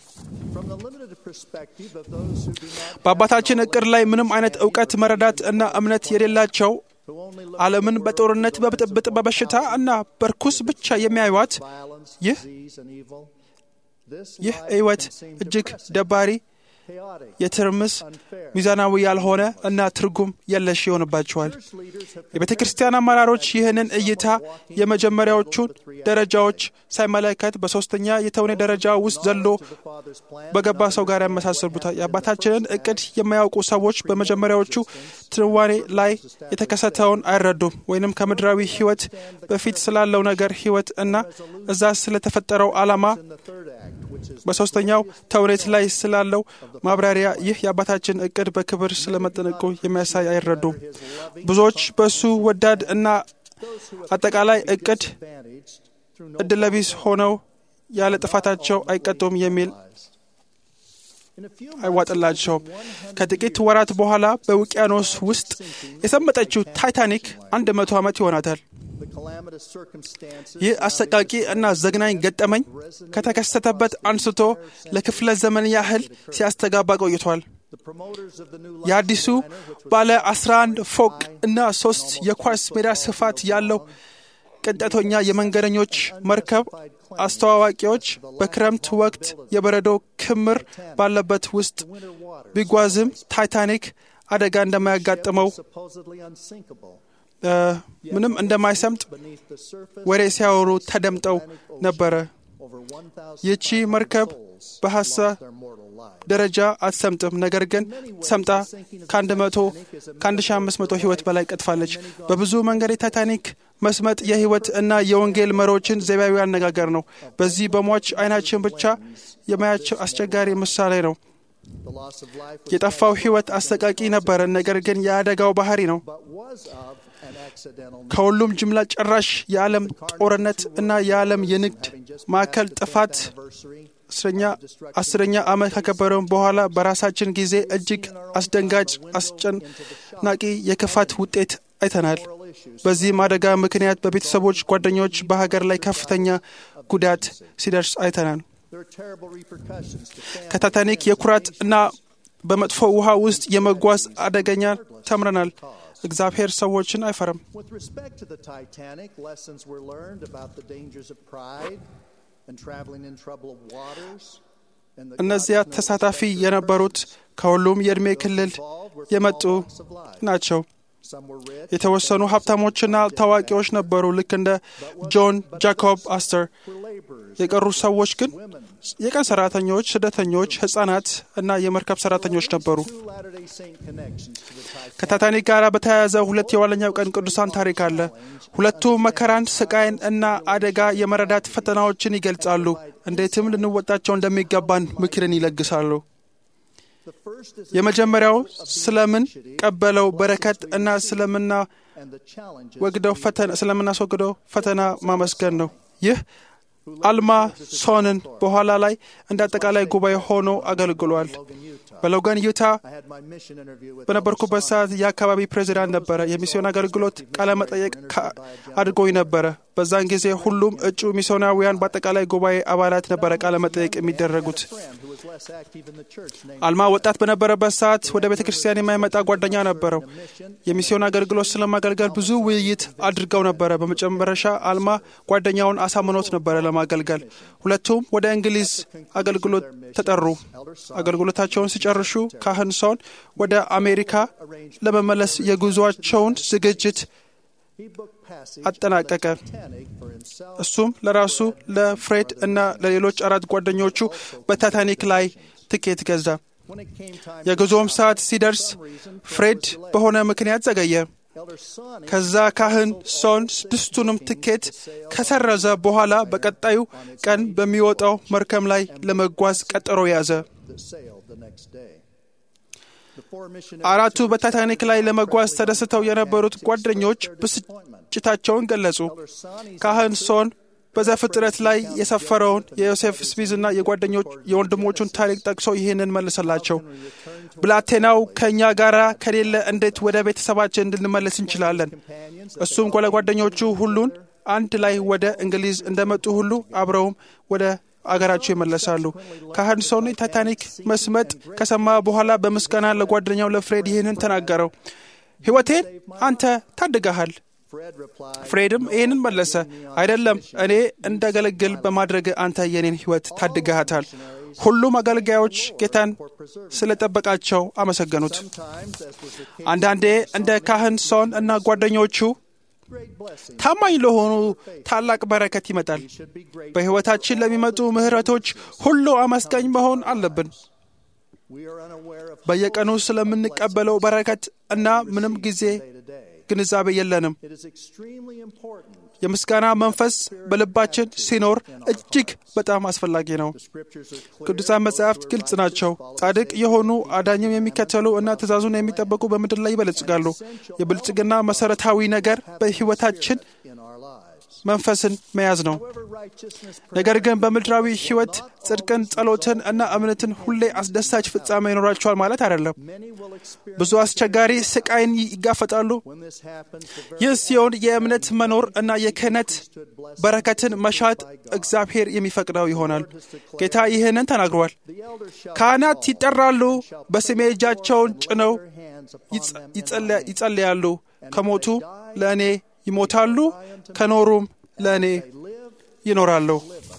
በአባታችን ዕቅድ ላይ ምንም አይነት ዕውቀት፣ መረዳት እና እምነት የሌላቸው ዓለምን በጦርነት፣ በብጥብጥ፣ በበሽታ እና በርኩስ ብቻ የሚያዩት ይህ ሕይወት እጅግ ደባሪ፣ የትርምስ፣ ሚዛናዊ ያልሆነ እና ትርጉም የለሽ ይሆንባቸዋል። የቤተ ክርስቲያን አመራሮች ይህንን እይታ የመጀመሪያዎቹን ደረጃዎች ሳይመለከት በሶስተኛ የተውኔ ደረጃ ውስጥ ዘሎ በገባ ሰው ጋር ያመሳሰሉታል። የአባታችንን ዕቅድ የማያውቁ ሰዎች በመጀመሪያዎቹ ትንዋኔ ላይ የተከሰተውን አይረዱም፣ ወይንም ከምድራዊ ሕይወት በፊት ስላለው ነገር ሕይወት እና እዛ ስለተፈጠረው ዓላማ በሶስተኛው ተውኔት ላይ ስላለው ማብራሪያ ይህ የአባታችን ዕቅድ በክብር ስለመጠነቁ የሚያሳይ አይረዱም። ብዙዎች በሱ ወዳድ እና አጠቃላይ ዕቅድ እድለቢስ ሆነው ያለ ጥፋታቸው አይቀጡም የሚል አይዋጥላቸውም። ከጥቂት ወራት በኋላ በውቅያኖስ ውስጥ የሰመጠችው ታይታኒክ 100 ዓመት ይሆናታል። ይህ አሰቃቂ እና ዘግናኝ ገጠመኝ ከተከሰተበት አንስቶ ለክፍለ ዘመን ያህል ሲያስተጋባ ቆይቷል። የአዲሱ ባለ 11 ፎቅ እና 3 የኳስ ሜዳ ስፋት ያለው ቅንጠተኛ የመንገደኞች መርከብ አስተዋዋቂዎች በክረምት ወቅት የበረዶ ክምር ባለበት ውስጥ ቢጓዝም ታይታኒክ አደጋ እንደማያጋጥመው ምንም እንደማይሰምጥ ወሬ ሲያወሩ ተደምጠው ነበረ። ይቺ መርከብ በሐሳብ ደረጃ አትሰምጥም፣ ነገር ግን ሰምጣ ከ1500 ሕይወት በላይ ቀጥፋለች። በብዙ መንገድ የታይታኒክ መስመጥ የሕይወት እና የወንጌል መሪዎችን ዘይቤያዊ አነጋገር ነው። በዚህ በሟች ዓይናችን ብቻ የማያቸው አስቸጋሪ ምሳሌ ነው። የጠፋው ሕይወት አሰቃቂ ነበር፣ ነገር ግን የአደጋው ባህሪ ነው። ከሁሉም ጅምላ ጨራሽ የዓለም ጦርነት እና የዓለም የንግድ ማዕከል ጥፋት 10ኛ ዓመት ከከበረው በኋላ በራሳችን ጊዜ እጅግ አስደንጋጭ አስጨናቂ የክፋት ውጤት አይተናል። በዚህም አደጋ ምክንያት በቤተሰቦች፣ ጓደኞች፣ በሀገር ላይ ከፍተኛ ጉዳት ሲደርስ አይተናል። ከታይታኒክ የኩራት እና በመጥፎ ውሃ ውስጥ የመጓዝ አደገኛ ተምረናል። እግዚአብሔር ሰዎችን አይፈርም። እነዚያ ተሳታፊ የነበሩት ከሁሉም የዕድሜ ክልል የመጡ ናቸው። የተወሰኑ ሀብታሞችና ታዋቂዎች ነበሩ፣ ልክ እንደ ጆን ጃኮብ አስተር። የቀሩ ሰዎች ግን የቀን ሰራተኞች፣ ስደተኞች፣ ሕፃናት እና የመርከብ ሰራተኞች ነበሩ። ከታይታኒክ ጋር በተያያዘ ሁለት የኋለኛው ቀን ቅዱሳን ታሪክ አለ። ሁለቱ መከራን፣ ስቃይን እና አደጋ የመረዳት ፈተናዎችን ይገልጻሉ። እንዴትም ልንወጣቸው እንደሚገባን ምክርን ይለግሳሉ። የመጀመሪያው ስለምን ቀበለው በረከት እና ስለምናስወግደው ፈተና ማመስገን ነው። ይህ አልማ ሶንን በኋላ ላይ እንደ አጠቃላይ ጉባኤ ሆኖ አገልግሏል። በሎጋን ዩታ በነበርኩበት ሰዓት የአካባቢ ፕሬዚዳንት ነበረ። የሚስዮን አገልግሎት ቃለ መጠየቅ አድርጎኝ ነበረ። በዛን ጊዜ ሁሉም እጩ ሚስዮናውያን በአጠቃላይ ጉባኤ አባላት ነበረ ቃለ መጠየቅ የሚደረጉት። አልማ ወጣት በነበረበት ሰዓት ወደ ቤተ ክርስቲያን የማይመጣ ጓደኛ ነበረው። የሚስዮን አገልግሎት ስለማገልገል ብዙ ውይይት አድርገው ነበረ። በመጨረሻ አልማ ጓደኛውን አሳምኖት ነበረ ለማገልገል። ሁለቱም ወደ እንግሊዝ አገልግሎት ተጠሩ። አገልግሎታቸውን ሲጨርሱ ካህን ሶን ወደ አሜሪካ ለመመለስ የጉዞአቸውን ዝግጅት አጠናቀቀ። እሱም ለራሱ፣ ለፍሬድ እና ለሌሎች 4 ጓደኞቹ በታይታኒክ ላይ ትኬት ገዛ። የጉዞም ሰዓት ሲደርስ ፍሬድ በሆነ ምክንያት ዘገየ። ከዛ ካህን ሶን 6ቱንም ትኬት ከሰረዘ በኋላ በቀጣዩ ቀን በሚወጣው መርከብ ላይ ለመጓዝ ቀጠሮ ያዘ። 4ቱ በታይታኒክ ላይ ለመጓዝ ተደስተው የነበሩት ጓደኞች ብስጭታቸውን ገለጹ። ካህን ሶን በዘፍጥረት ላይ የሰፈረውን የዮሴፍ ስፒዝ እና የወንድሞቹን ታሪክ ጠቅሶ ይህንን መለሰላቸው። ብላቴናው ከእኛ ጋር ከሌለ እንዴት ወደ ቤተሰባችን እንድንመለስ እንችላለን? እሱም ጓደኞቹ ሁሉን አንድ ላይ ወደ እንግሊዝ እንደመጡ ሁሉ አብረውም ወደ አገራቸው ይመለሳሉ። ካህን ሶን ታይታኒክ መስመጥ ከሰማ በኋላ በምስጋና ለጓደኛው ለፍሬድ ይህንን ተናገረው። ሕይወቴን አንተ ታድገሃል። ፍሬድም ይህንን መለሰ፣ አይደለም፣ እኔ እንዳገለግል በማድረግ አንተ የኔን ሕይወት ታድገሃታል። ሁሉም አገልጋዮች ጌታን ስለጠበቃቸው አመሰገኑት። አንዳንዴ እንደ ካህን ሶን እና ጓደኞቹ ታማኝ ለሆኑ ታላቅ በረከት ይመጣል። በሕይወታችን ለሚመጡ ምሕረቶች ሁሉ አመስጋኝ መሆን አለብን። በየቀኑ ስለምንቀበለው በረከት እና ምንም ጊዜ ግንዛቤ የለንም። የምስጋና መንፈስ በልባችን ሲኖር እጅግ በጣም አስፈላጊ ነው። ቅዱሳን መጻሕፍት ግልጽ ናቸው። ጻድቅ የሆኑ አዳኝም የሚከተሉ እና ትእዛዙን የሚጠብቁ በምድር ላይ ይበለጽጋሉ። የብልጽግና መሰረታዊ ነገር በሕይወታችን መንፈስን መያዝ ነው። ነገር ግን በምድራዊ ሕይወት ጽድቅን፣ ጸሎትን እና እምነትን ሁሌ አስደሳች ፍጻሜ ይኖራቸዋል ማለት አይደለም። ብዙ አስቸጋሪ ስቃይን ይጋፈጣሉ። ይህ ሲሆን የእምነት መኖር እና የክህነት በረከትን መሻት እግዚአብሔር የሚፈቅደው ይሆናል። ጌታ ይህንን ተናግሯል። ካህናት ይጠራሉ፣ በስሜ እጃቸውን ጭነው ይጸልያሉ። ከሞቱ ለእኔ ይሞታሉ፣ ከኖሩም ለእኔ ይኖራሉ።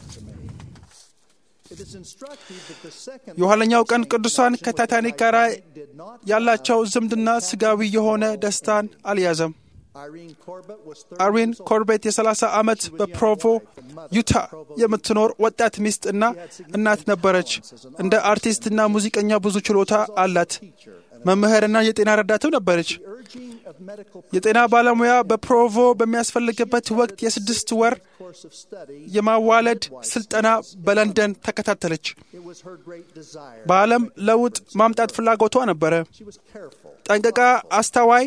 የኋለኛው ቀን ቅዱሳን ከታይታኒክ ጋር ያላቸው ዝምድና ስጋዊ የሆነ ደስታን አልያዘም። አይሪን ኮርቤት የ30 ዓመት በፕሮቮ ዩታ የምትኖር ወጣት ሚስት እና እናት ነበረች። እንደ አርቲስትና ሙዚቀኛ ብዙ ችሎታ አላት። መምህርና የጤና ረዳትም ነበረች። የጤና ባለሙያ በፕሮቮ በሚያስፈልግበት ወቅት የ6 ወር የማዋለድ ስልጠና በለንደን ተከታተለች። በዓለም ለውጥ ማምጣት ፍላጎቷ ነበረ። ጠንቅቃ አስተዋይ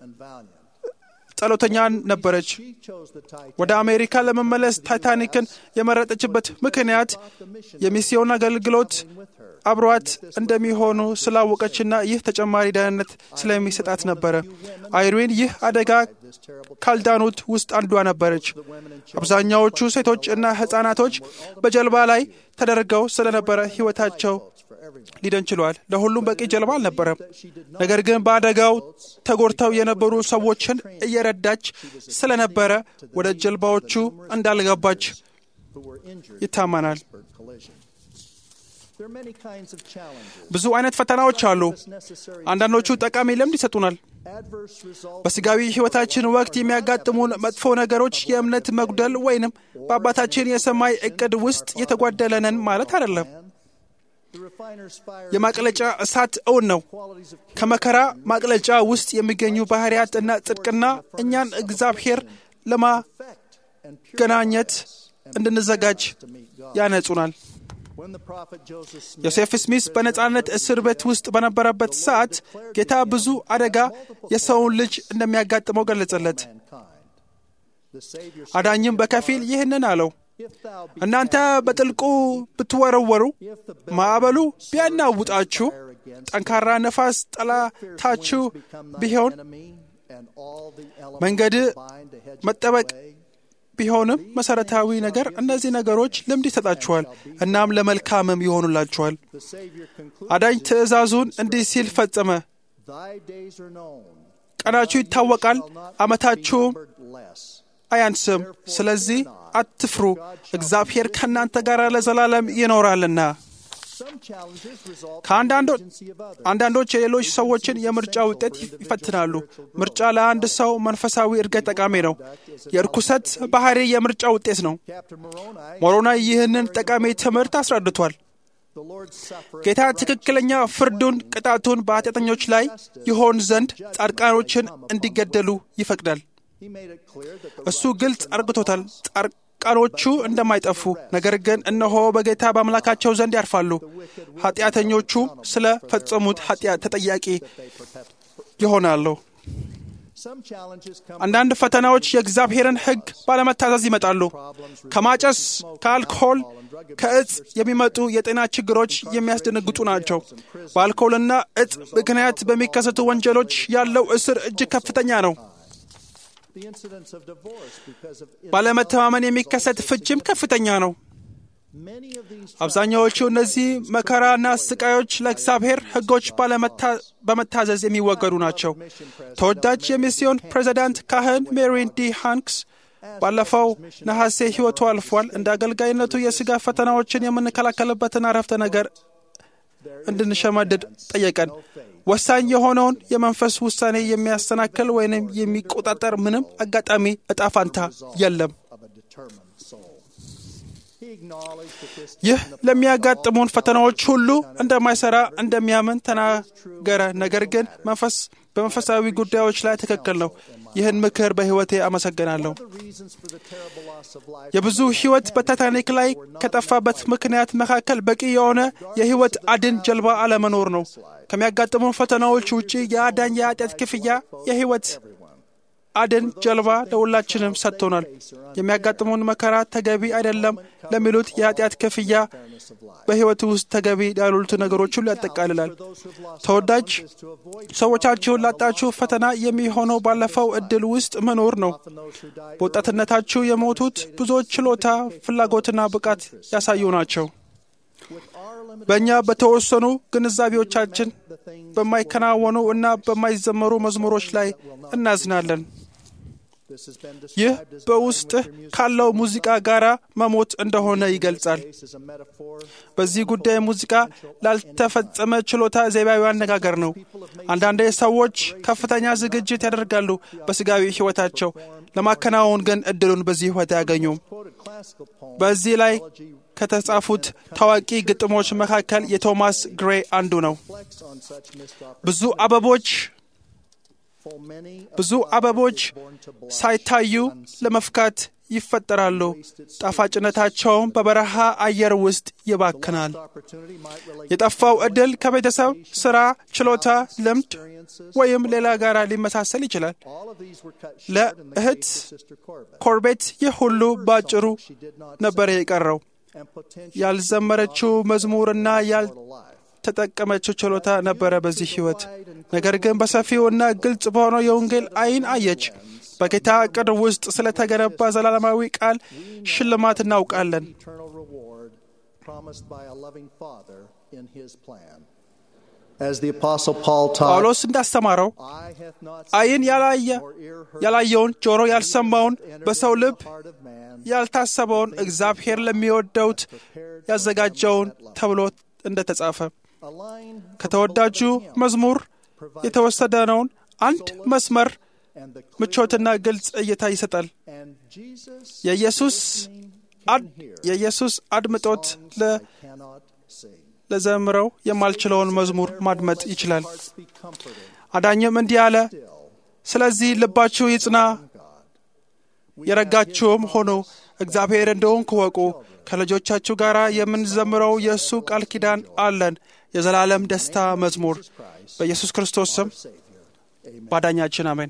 ጸሎተኛ ነበረች። ወደ አሜሪካ ለመመለስ ታይታኒክን የመረጠችበት ምክንያት የሚስዮን አገልግሎት አብሯት እንደሚሆኑ ስላወቀችና ይህ ተጨማሪ ደህንነት ስለሚሰጣት ነበረ። አይሪን ይህ አደጋ ካልዳኑት ውስጥ አንዷ ነበረች። አብዛኛዎቹ ሴቶች እና ሕፃናቶች በጀልባ ላይ ተደርገው ስለነበረ ሕይወታቸው ሊድን ችሏል። ለሁሉም በቂ ጀልባ አልነበረም። ነገር ግን በአደጋው ተጎድተው የነበሩ ሰዎችን እየረዳች ስለነበረ ወደ ጀልባዎቹ እንዳልገባች ይታመናል። ብዙ አይነት ፈተናዎች አሉ። አንዳንዶቹ ጠቃሚ ልምድ ይሰጡናል። በስጋዊ ሕይወታችን ወቅት የሚያጋጥሙን መጥፎ ነገሮች የእምነት መጉደል ወይንም በአባታችን የሰማይ ዕቅድ ውስጥ የተጓደለንን ማለት አይደለም። የማቅለጫ እሳት እውን ነው። ከመከራ ማቅለጫ ውስጥ የሚገኙ ባህሪያት እና ጽድቅና እኛን እግዚአብሔር ለማገናኘት እንድንዘጋጅ ያነጹናል። ዮሴፍ ስሚስ በነጻነት እስር ቤት ውስጥ በነበረበት ሰዓት ጌታ ብዙ አደጋ የሰውን ልጅ እንደሚያጋጥመው ገለጸለት። አዳኝም በከፊል ይህንን አለው፣ እናንተ በጥልቁ ብትወረወሩ፣ ማዕበሉ ቢያናውጣችሁ፣ ጠንካራ ነፋስ ጠላታችሁ ቢሆን፣ መንገድ መጠበቅ ቢሆንም መሰረታዊ ነገር እነዚህ ነገሮች ልምድ ይሰጣችኋል እናም ለመልካምም ይሆኑላችኋል። አዳኝ ትእዛዙን እንዲህ ሲል ፈጸመ፣ ቀናችሁ ይታወቃል፣ ዓመታችሁም አያንስም። ስለዚህ አትፍሩ፣ እግዚአብሔር ከእናንተ ጋር ለዘላለም ይኖራልና። አንዳንዶች የሌሎች ሰዎችን የምርጫ ውጤት ይፈትናሉ። ምርጫ ለአንድ ሰው መንፈሳዊ እድገት ጠቃሚ ነው። የርኩሰት ባህሪ የምርጫ ውጤት ነው። ሞሮና ይህንን ጠቃሚ ትምህርት አስረድቷል። ጌታ ትክክለኛ ፍርዱን፣ ቅጣቱን በኃጢአተኞች ላይ ይሆን ዘንድ ጻድቃኖችን እንዲገደሉ ይፈቅዳል። እሱ ግልጽ አርግቶታል፣ ጻድቃኖቹ እንደማይጠፉ፣ ነገር ግን እነሆ በጌታ በአምላካቸው ዘንድ ያርፋሉ። ኃጢአተኞቹ ስለ ፈጸሙት ኃጢአት ተጠያቂ ይሆናሉ። አንዳንድ ፈተናዎች የእግዚአብሔርን ሕግ ባለመታዘዝ ይመጣሉ። ከማጨስ፣ ከአልኮል፣ ከእጽ የሚመጡ የጤና ችግሮች የሚያስደነግጡ ናቸው። በአልኮልና እጽ ምክንያት በሚከሰቱ ወንጀሎች ያለው እስር እጅግ ከፍተኛ ነው። ባለመተማመን የሚከሰት ፍችም ከፍተኛ ነው። አብዛኛዎቹ እነዚህ መከራና ስቃዮች ለእግዚአብሔር ሕጎች በመታዘዝ የሚወገዱ ናቸው። ተወዳጅ የሚስዮን ፕሬዚዳንት ካህን ሜሪን ዲ ሃንክስ ባለፈው ነሐሴ ሕይወቱ አልፏል። እንደ አገልጋይነቱ የሥጋ ፈተናዎችን የምንከላከልበትን አረፍተ ነገር እንድንሸመድድ ጠየቀን። ወሳኝ የሆነውን የመንፈስ ውሳኔ የሚያሰናክል ወይንም የሚቆጣጠር ምንም አጋጣሚ ዕጣ ፋንታ የለም። ይህ ለሚያጋጥሙን ፈተናዎች ሁሉ እንደማይሰራ እንደሚያምን ተናገረ። ነገር ግን በመንፈሳዊ ጉዳዮች ላይ ትክክል ነው። ይህን ምክር በሕይወቴ አመሰግናለሁ። የብዙ ሕይወት በታይታኒክ ላይ ከጠፋበት ምክንያት መካከል በቂ የሆነ የሕይወት አድን ጀልባ አለመኖር ነው። ከሚያጋጥሙን ፈተናዎች ውጪ የአዳኝ የኃጢአት ክፍያ የሕይወት አድን ጀልባ ለሁላችንም ሰጥቶናል። የሚያጋጥሙን መከራ ተገቢ አይደለም ለሚሉት የኃጢአት ክፍያ በሕይወት ውስጥ ተገቢ ያሉት ነገሮች ሁሉ ያጠቃልላል። ተወዳጅ ሰዎቻችሁን ላጣችሁ ፈተና የሚሆነው ባለፈው ዕድል ውስጥ መኖር ነው። በወጣትነታችሁ የሞቱት ብዙዎች ችሎታ፣ ፍላጎትና ብቃት ያሳዩ ናቸው። በእኛ በተወሰኑ ግንዛቤዎቻችን በማይከናወኑ እና በማይዘመሩ መዝሙሮች ላይ እናዝናለን። ይህ በውስጥህ ካለው ሙዚቃ ጋር መሞት እንደሆነ ይገልጻል። በዚህ ጉዳይ ሙዚቃ ላልተፈጸመ ችሎታ ዘይቤያዊ አነጋገር ነው። አንዳንድ ሰዎች ከፍተኛ ዝግጅት ያደርጋሉ በስጋዊ ሕይወታቸው፣ ለማከናወን ግን እድሉን በዚህ ሕይወት አያገኙም። በዚህ ላይ ከተጻፉት ታዋቂ ግጥሞች መካከል የቶማስ ግሬ አንዱ ነው። ብዙ አበቦች ሳይታዩ ለመፍካት ይፈጠራሉ። ጣፋጭነታቸውም በበረሃ አየር ውስጥ ይባክናል። የጠፋው ዕድል ከቤተሰብ፣ ሥራ፣ ችሎታ፣ ልምድ ወይም ሌላ ጋር ሊመሳሰል ይችላል። ለእህት ኮርቤት ይህ ሁሉ ባጭሩ ነበር የቀረው። ያልዘመረችው መዝሙርና ያልተጠቀመችው ችሎታ ነበረ በዚህ ሕይወት። ነገር ግን በሰፊውና ግልጽ በሆነው የወንጌል ዓይን አየች። በጌታ ዕቅድ ውስጥ ስለተገነባ ዘላለማዊ ቃል ሽልማት እናውቃለን። ጳውሎስ እንዳስተማረው ዓይን ያላየውን፣ ጆሮ ያልሰማውን፣ በሰው ልብ ያልታሰበውን እግዚአብሔር ለሚወደውት ያዘጋጀውን ተብሎ እንደተጻፈ ከተወዳጁ መዝሙር የተወሰደነውን አንድ መስመር ምቾትና ግልጽ እይታ ይሰጣል። የኢየሱስ አድምጦት ለዘምረው የማልችለውን መዝሙር ማድመጥ ይችላል። አዳኝም እንዲህ አለ፣ ስለዚህ ልባችሁ ይጽና፣ የረጋችሁም ሆኑ፣ እግዚአብሔር እንደሆንኩ እወቁ። ከልጆቻችሁ ጋር የምንዘምረው የእሱ ቃል ኪዳን አለን። የዘላለም ደስታ መዝሙር። በኢየሱስ ክርስቶስ ስም ባዳኛችን አሜን።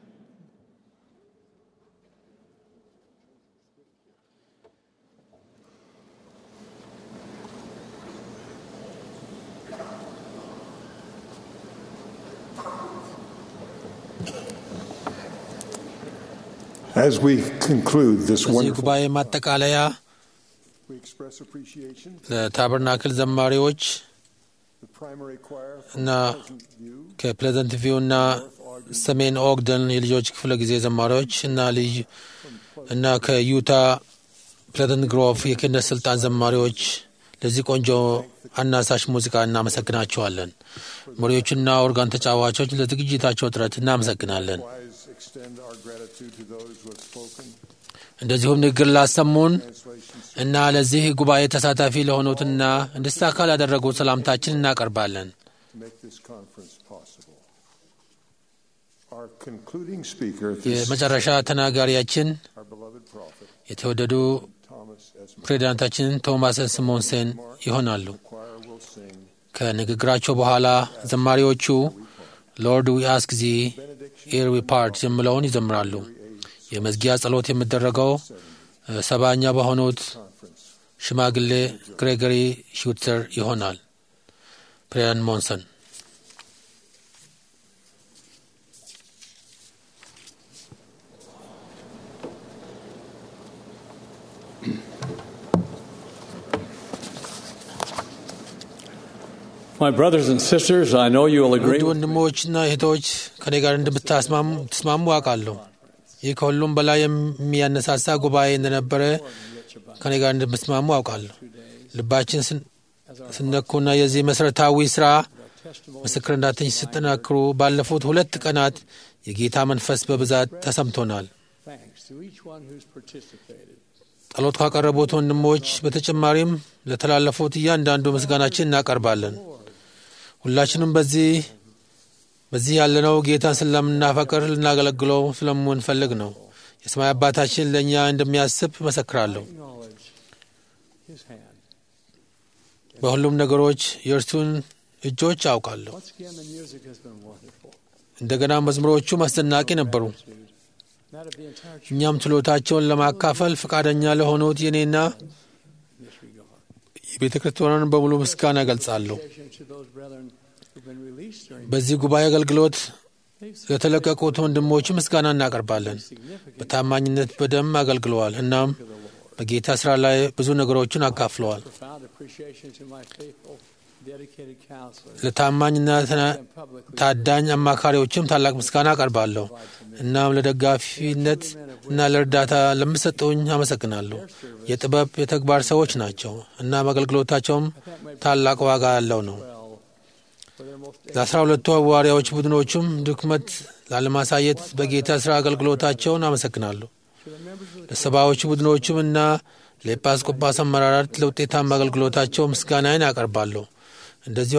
As we conclude this wonderful
ጉባኤ ማጠቃለያ ለታበርናክል ዘማሪዎች እና ከፕሌዘንት ቪው እና ሰሜን ኦግደን የልጆች ክፍለ ጊዜ ዘማሪዎች እና ከዩታ ፕሌዘንት ግሮቭ የክህነት ስልጣን ዘማሪዎች ለዚህ ቆንጆ አናሳሽ ሙዚቃ እናመሰግናቸዋለን። መሪዎችና ኦርጋን ተጫዋቾች ለዝግጅታቸው ጥረት እናመሰግናለን። እንደዚሁም ንግግር ላሰሙን እና ለዚህ ጉባኤ ተሳታፊ ለሆኑትና እንዲሳካ ላደረጉት ሰላምታችን እናቀርባለን። የመጨረሻ ተናጋሪያችን የተወደዱ ፕሬዚዳንታችን ቶማስ ስሞንሰን ይሆናሉ። ከንግግራቸው በኋላ ዘማሪዎቹ ሎርድ ዊ አስክ ዚ ኤር ዊ ፓርት የሚለውን ይዘምራሉ። የመዝጊያ ጸሎት የሚደረገው 70ኛ በሆኑት ሽማግሌ ግሬጎሪ ሹትዘር ይሆናል። ፕሬዚዳንት ሞንሰን
My brothers and sisters, I know you will agree.
ወንድሞችና እህቶች ከኔ ጋር እንደምትስማሙ አውቃለሁ። ይህ ከሁሉም በላይ የሚያነሳሳ ጉባኤ እንደነበረ ከኔ ጋር እንደምትስማሙ አውቃለሁ። ልባችን ስነኩና የዚህ መሰረታዊ ስራ ምስክርነታችን ሲጠናክሩ ባለፉት 2 ቀናት የጌታ መንፈስ በብዛት ተሰምቶናል። ጸሎት ካቀረቡት ወንድሞች በተጨማሪም ለተላለፉት እያንዳንዱ ምስጋናችን እናቀርባለን። ሁላችንም በዚህ ያለነው ጌታን ስለምናፈቅር ልናገለግለው ስለምንፈልግ ነው። የሰማይ አባታችን ለእኛ እንደሚያስብ መሰክራለሁ። በሁሉም ነገሮች የእርሱን እጆች አውቃለሁ። እንደገና መዝሙሮቹ አስደናቂ ነበሩ። እኛም ችሎታቸውን ለማካፈል ፈቃደኛ ለሆኑት የኔና የቤተ ክርስቲያንን በሙሉ ምስጋና ገልጻለሁ። በዚህ ጉባኤ አገልግሎት ለተለቀቁት ወንድሞች ምስጋና እናቀርባለን። በታማኝነት በደም አገልግለዋል። እናም በጌታ ስራ ላይ ብዙ ነገሮችን አካፍለዋል። ለታማኝና ታዳኝ አማካሪዎችም ታላቅ ምስጋና አቀርባለሁ። እናም ለደጋፊነት እና ለእርዳታ ለምሰጡኝ አመሰግናለሁ። የጥበብ የተግባር ሰዎች ናቸው እና አገልግሎታቸውም ታላቅ ዋጋ ያለው ነው። ለ12ቱ ሐዋርያዎች ቡድኖቹም ድክመት ላለማሳየት በጌታ ሥራ አገልግሎታቸውን አመሰግናለሁ። ለሰባዎቹ ቡድኖቹም እና ለኤጲስቆጶስ አመራራት ለውጤታማ አገልግሎታቸው ምስጋናዬን አቀርባለሁ። እንደዚሁ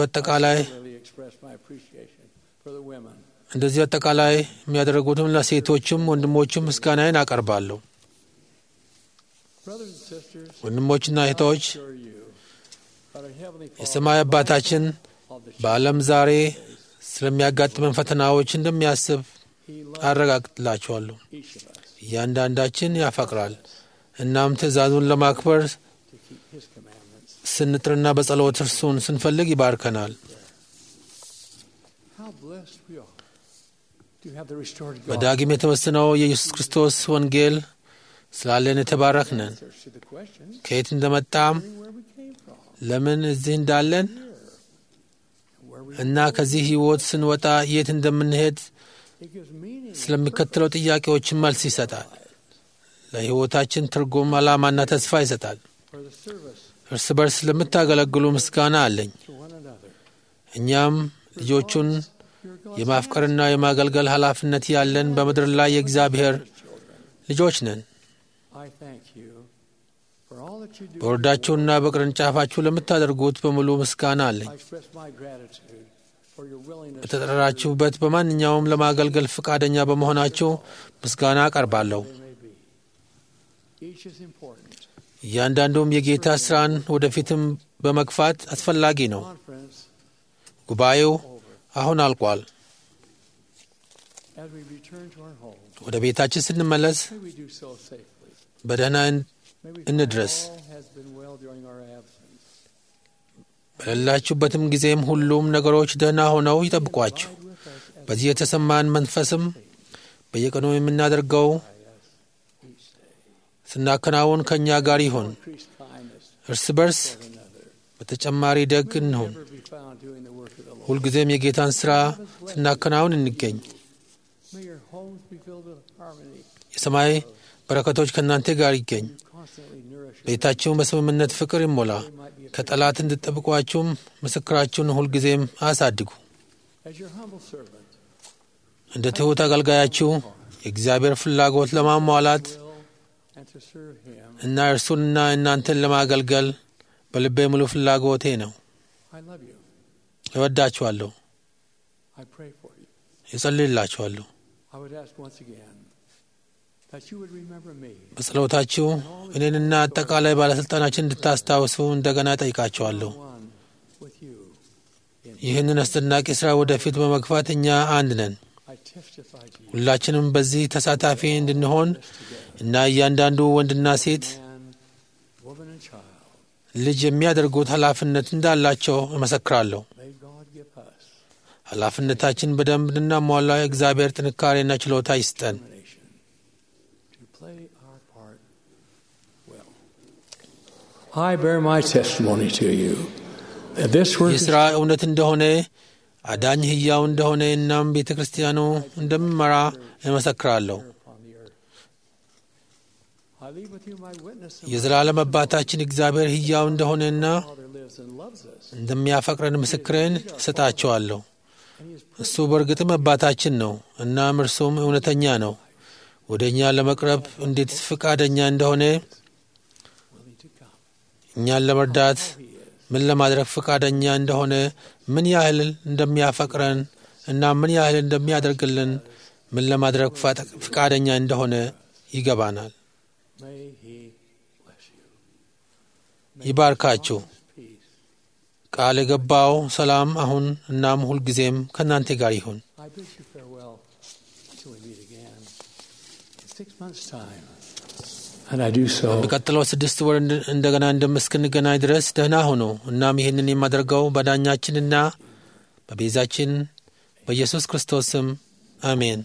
አጠቃላይ የሚያደርጉትም ለሴቶችም ወንድሞችም ምስጋናዬን አቀርባለሁ። ወንድሞችና እህቶች የሰማይ አባታችን በዓለም ዛሬ ስለሚያጋጥመን ፈተናዎች እንደሚያስብ አረጋግጥላችኋለሁ። እያንዳንዳችን ያፈቅራል። እናም ትእዛዙን ለማክበር ስንጥርና በጸሎት እርሱን ስንፈልግ ይባርከናል። በዳግም የተወሰነው የኢየሱስ ክርስቶስ ወንጌል ስላለን የተባረክነን። ከየት እንደመጣም ለምን እዚህ እንዳለን እና ከዚህ ሕይወት ስንወጣ የት እንደምንሄድ ስለሚከተለው ጥያቄዎችን መልስ ይሰጣል። ለሕይወታችን ትርጉም፣ ዓላማና ተስፋ ይሰጣል። እርስ በርስ ስለምታገለግሉ ምስጋና አለኝ። እኛም ልጆቹን የማፍቀርና የማገልገል ኃላፊነት ያለን በምድር ላይ የእግዚአብሔር ልጆች ነን። በወረዳችሁና በቅርንጫፋችሁ ለምታደርጉት በሙሉ ምስጋና አለኝ። በተጠራችሁበት በማንኛውም ለማገልገል ፈቃደኛ በመሆናችሁ ምስጋና አቀርባለሁ። እያንዳንዱም የጌታ ሥራን ወደፊትም በመግፋት አስፈላጊ ነው። ጉባኤው አሁን አልቋል። ወደ ቤታችን ስንመለስ በደህና እንድረስ። በሌላችሁበትም ጊዜም ሁሉም ነገሮች ደህና ሆነው ይጠብቋችሁ። በዚህ የተሰማን መንፈስም በየቀኑ የምናደርገው ስናከናውን ከእኛ ጋር ይሁን። እርስ በርስ በተጨማሪ ደግ እንሁን። ሁልጊዜም የጌታን ሥራ ስናከናውን እንገኝ። የሰማይ በረከቶች ከእናንተ ጋር ይገኝ። ቤታችሁን በስምምነት ፍቅር ይሞላ። ከጠላት እንድጠብቋችሁም ምስክራችሁን ሁልጊዜም አሳድጉ። እንደ ትሑት አገልጋያችሁ የእግዚአብሔር ፍላጎት ለማሟላት እና እርሱንና እናንተን ለማገልገል በልቤ ሙሉ ፍላጎቴ ነው። እወዳችኋለሁ፣ እጸልይላችኋለሁ። በጸሎታችሁ እኔንና አጠቃላይ ባለሥልጣናችን እንድታስታውሱ እንደገና ጠይቃችኋለሁ። ይህንን አስደናቂ ሥራ ወደፊት በመግፋት እኛ አንድ ነን። ሁላችንም በዚህ ተሳታፊ እንድንሆን እና እያንዳንዱ ወንድና ሴት ልጅ የሚያደርጉት ኃላፊነት እንዳላቸው እመሰክራለሁ። ኃላፊነታችን በደንብ እንድናሟላ እግዚአብሔር ጥንካሬና ችሎታ ይስጠን።
I bear my testimony to you that this work
ይህ ሥራ እውነት እንደሆነ፣ አዳኝ ሕያው እንደሆነ እናም ቤተ ክርስቲያኑ እንደሚመራ እመሰክራለሁ። የዘላለም አባታችን እግዚአብሔር ሕያው እንደሆነና እንደሚያፈቅረን ምስክሬን እሰጣቸዋለሁ። እሱ በእርግጥም አባታችን ነው። እናም እርሱም እውነተኛ ነው። ወደ እኛ ለመቅረብ እንዴት ፈቃደኛ እንደሆነ፣ እኛን ለመርዳት ምን ለማድረግ ፈቃደኛ እንደሆነ፣ ምን ያህል እንደሚያፈቅረን እና ምን ያህል እንደሚያደርግልን፣ ምን ለማድረግ ፈቃደኛ እንደሆነ ይገባናል። ይባርካችሁ። ቃል የገባው ሰላም አሁን እናም ሁልጊዜም ከእናንተ ጋር ይሁን። በሚቀጥለው 6 ወር እንደገና እስክንገናኝ ድረስ ደህና ሆኖ። እናም ይህንን የማደርገው በዳኛችንና በቤዛችን በኢየሱስ ክርስቶስ ስም አሜን።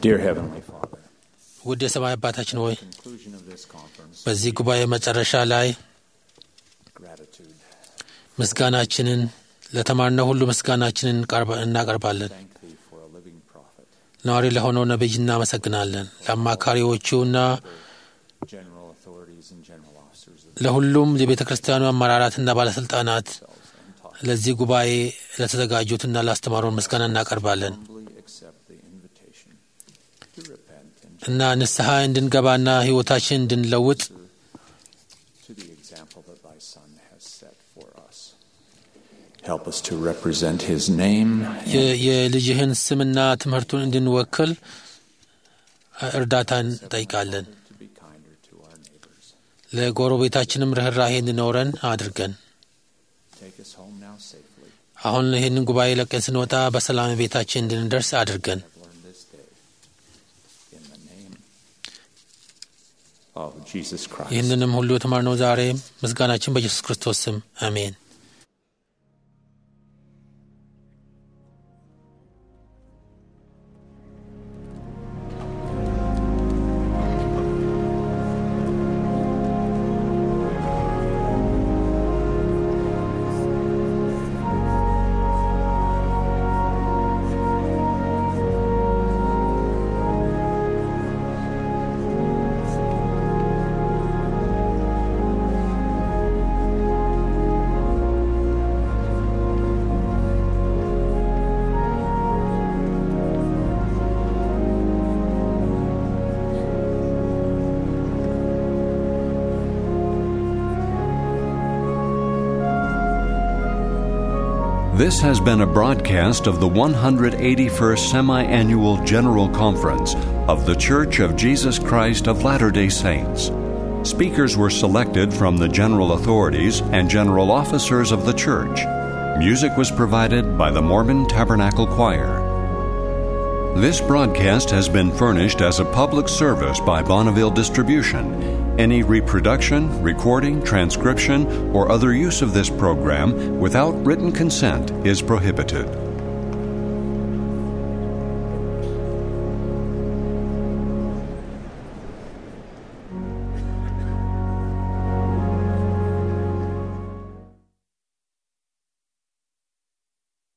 Dear Heavenly Father,
ውድ የሰማይ አባታችን ሆይ
conclusion of this conference,
በዚህ ጉባኤ መጨረሻ ላይ
gratitude.
ምስጋናችንን ለተማርነው ሁሉ ምስጋናችንን እናቀርባለን።
Thank thee for a living prophet,
ነዋሪ ለሆነው ነቢይ እናመሰግናለን። ለአማካሪዎቹና
general authorities and general officers of
ለሁሉም የቤተ ክርስቲያኑ አመራራትና ባለሥልጣናት ለዚህ ጉባኤ ለተዘጋጁትና ላስተማሩን ምስጋና እናቀርባለን
humbly accept the invitation to repent and
እና ንስሐ እንድንገባና ሕይወታችን እንድንለውጥ
to the example that thy Son has set for us. Help us to represent his name
የልጅህን ስምና ትምህርቱን እንድንወክል እርዳታን እንጠይቃለን።
to be kinder to our neighbors.
ለጎረቤታችንም ርኅራኄ እንዲኖረን አድርገን
Take us home now safely.
አሁን ይህንን ጉባኤ ለቀን ስንወጣ በሰላም ቤታችን እንድንደርስ አድርገን
I've learned this day in the name of Jesus Christ.
ይህንንም ሁሉ የተማርነው ዛሬ ምስጋናችን በኢየሱስ ክርስቶስ ስም አሜን።
This has been a broadcast of the 181st Semi-Annual General Conference of The Church of Jesus Christ of Latter-day Saints. Speakers were selected from the general authorities and general officers of the church. Music was provided by the Mormon Tabernacle Choir. This broadcast has been furnished as a public service by Bonneville Distribution. Any reproduction, recording, transcription, or other use of this program without written consent is prohibited.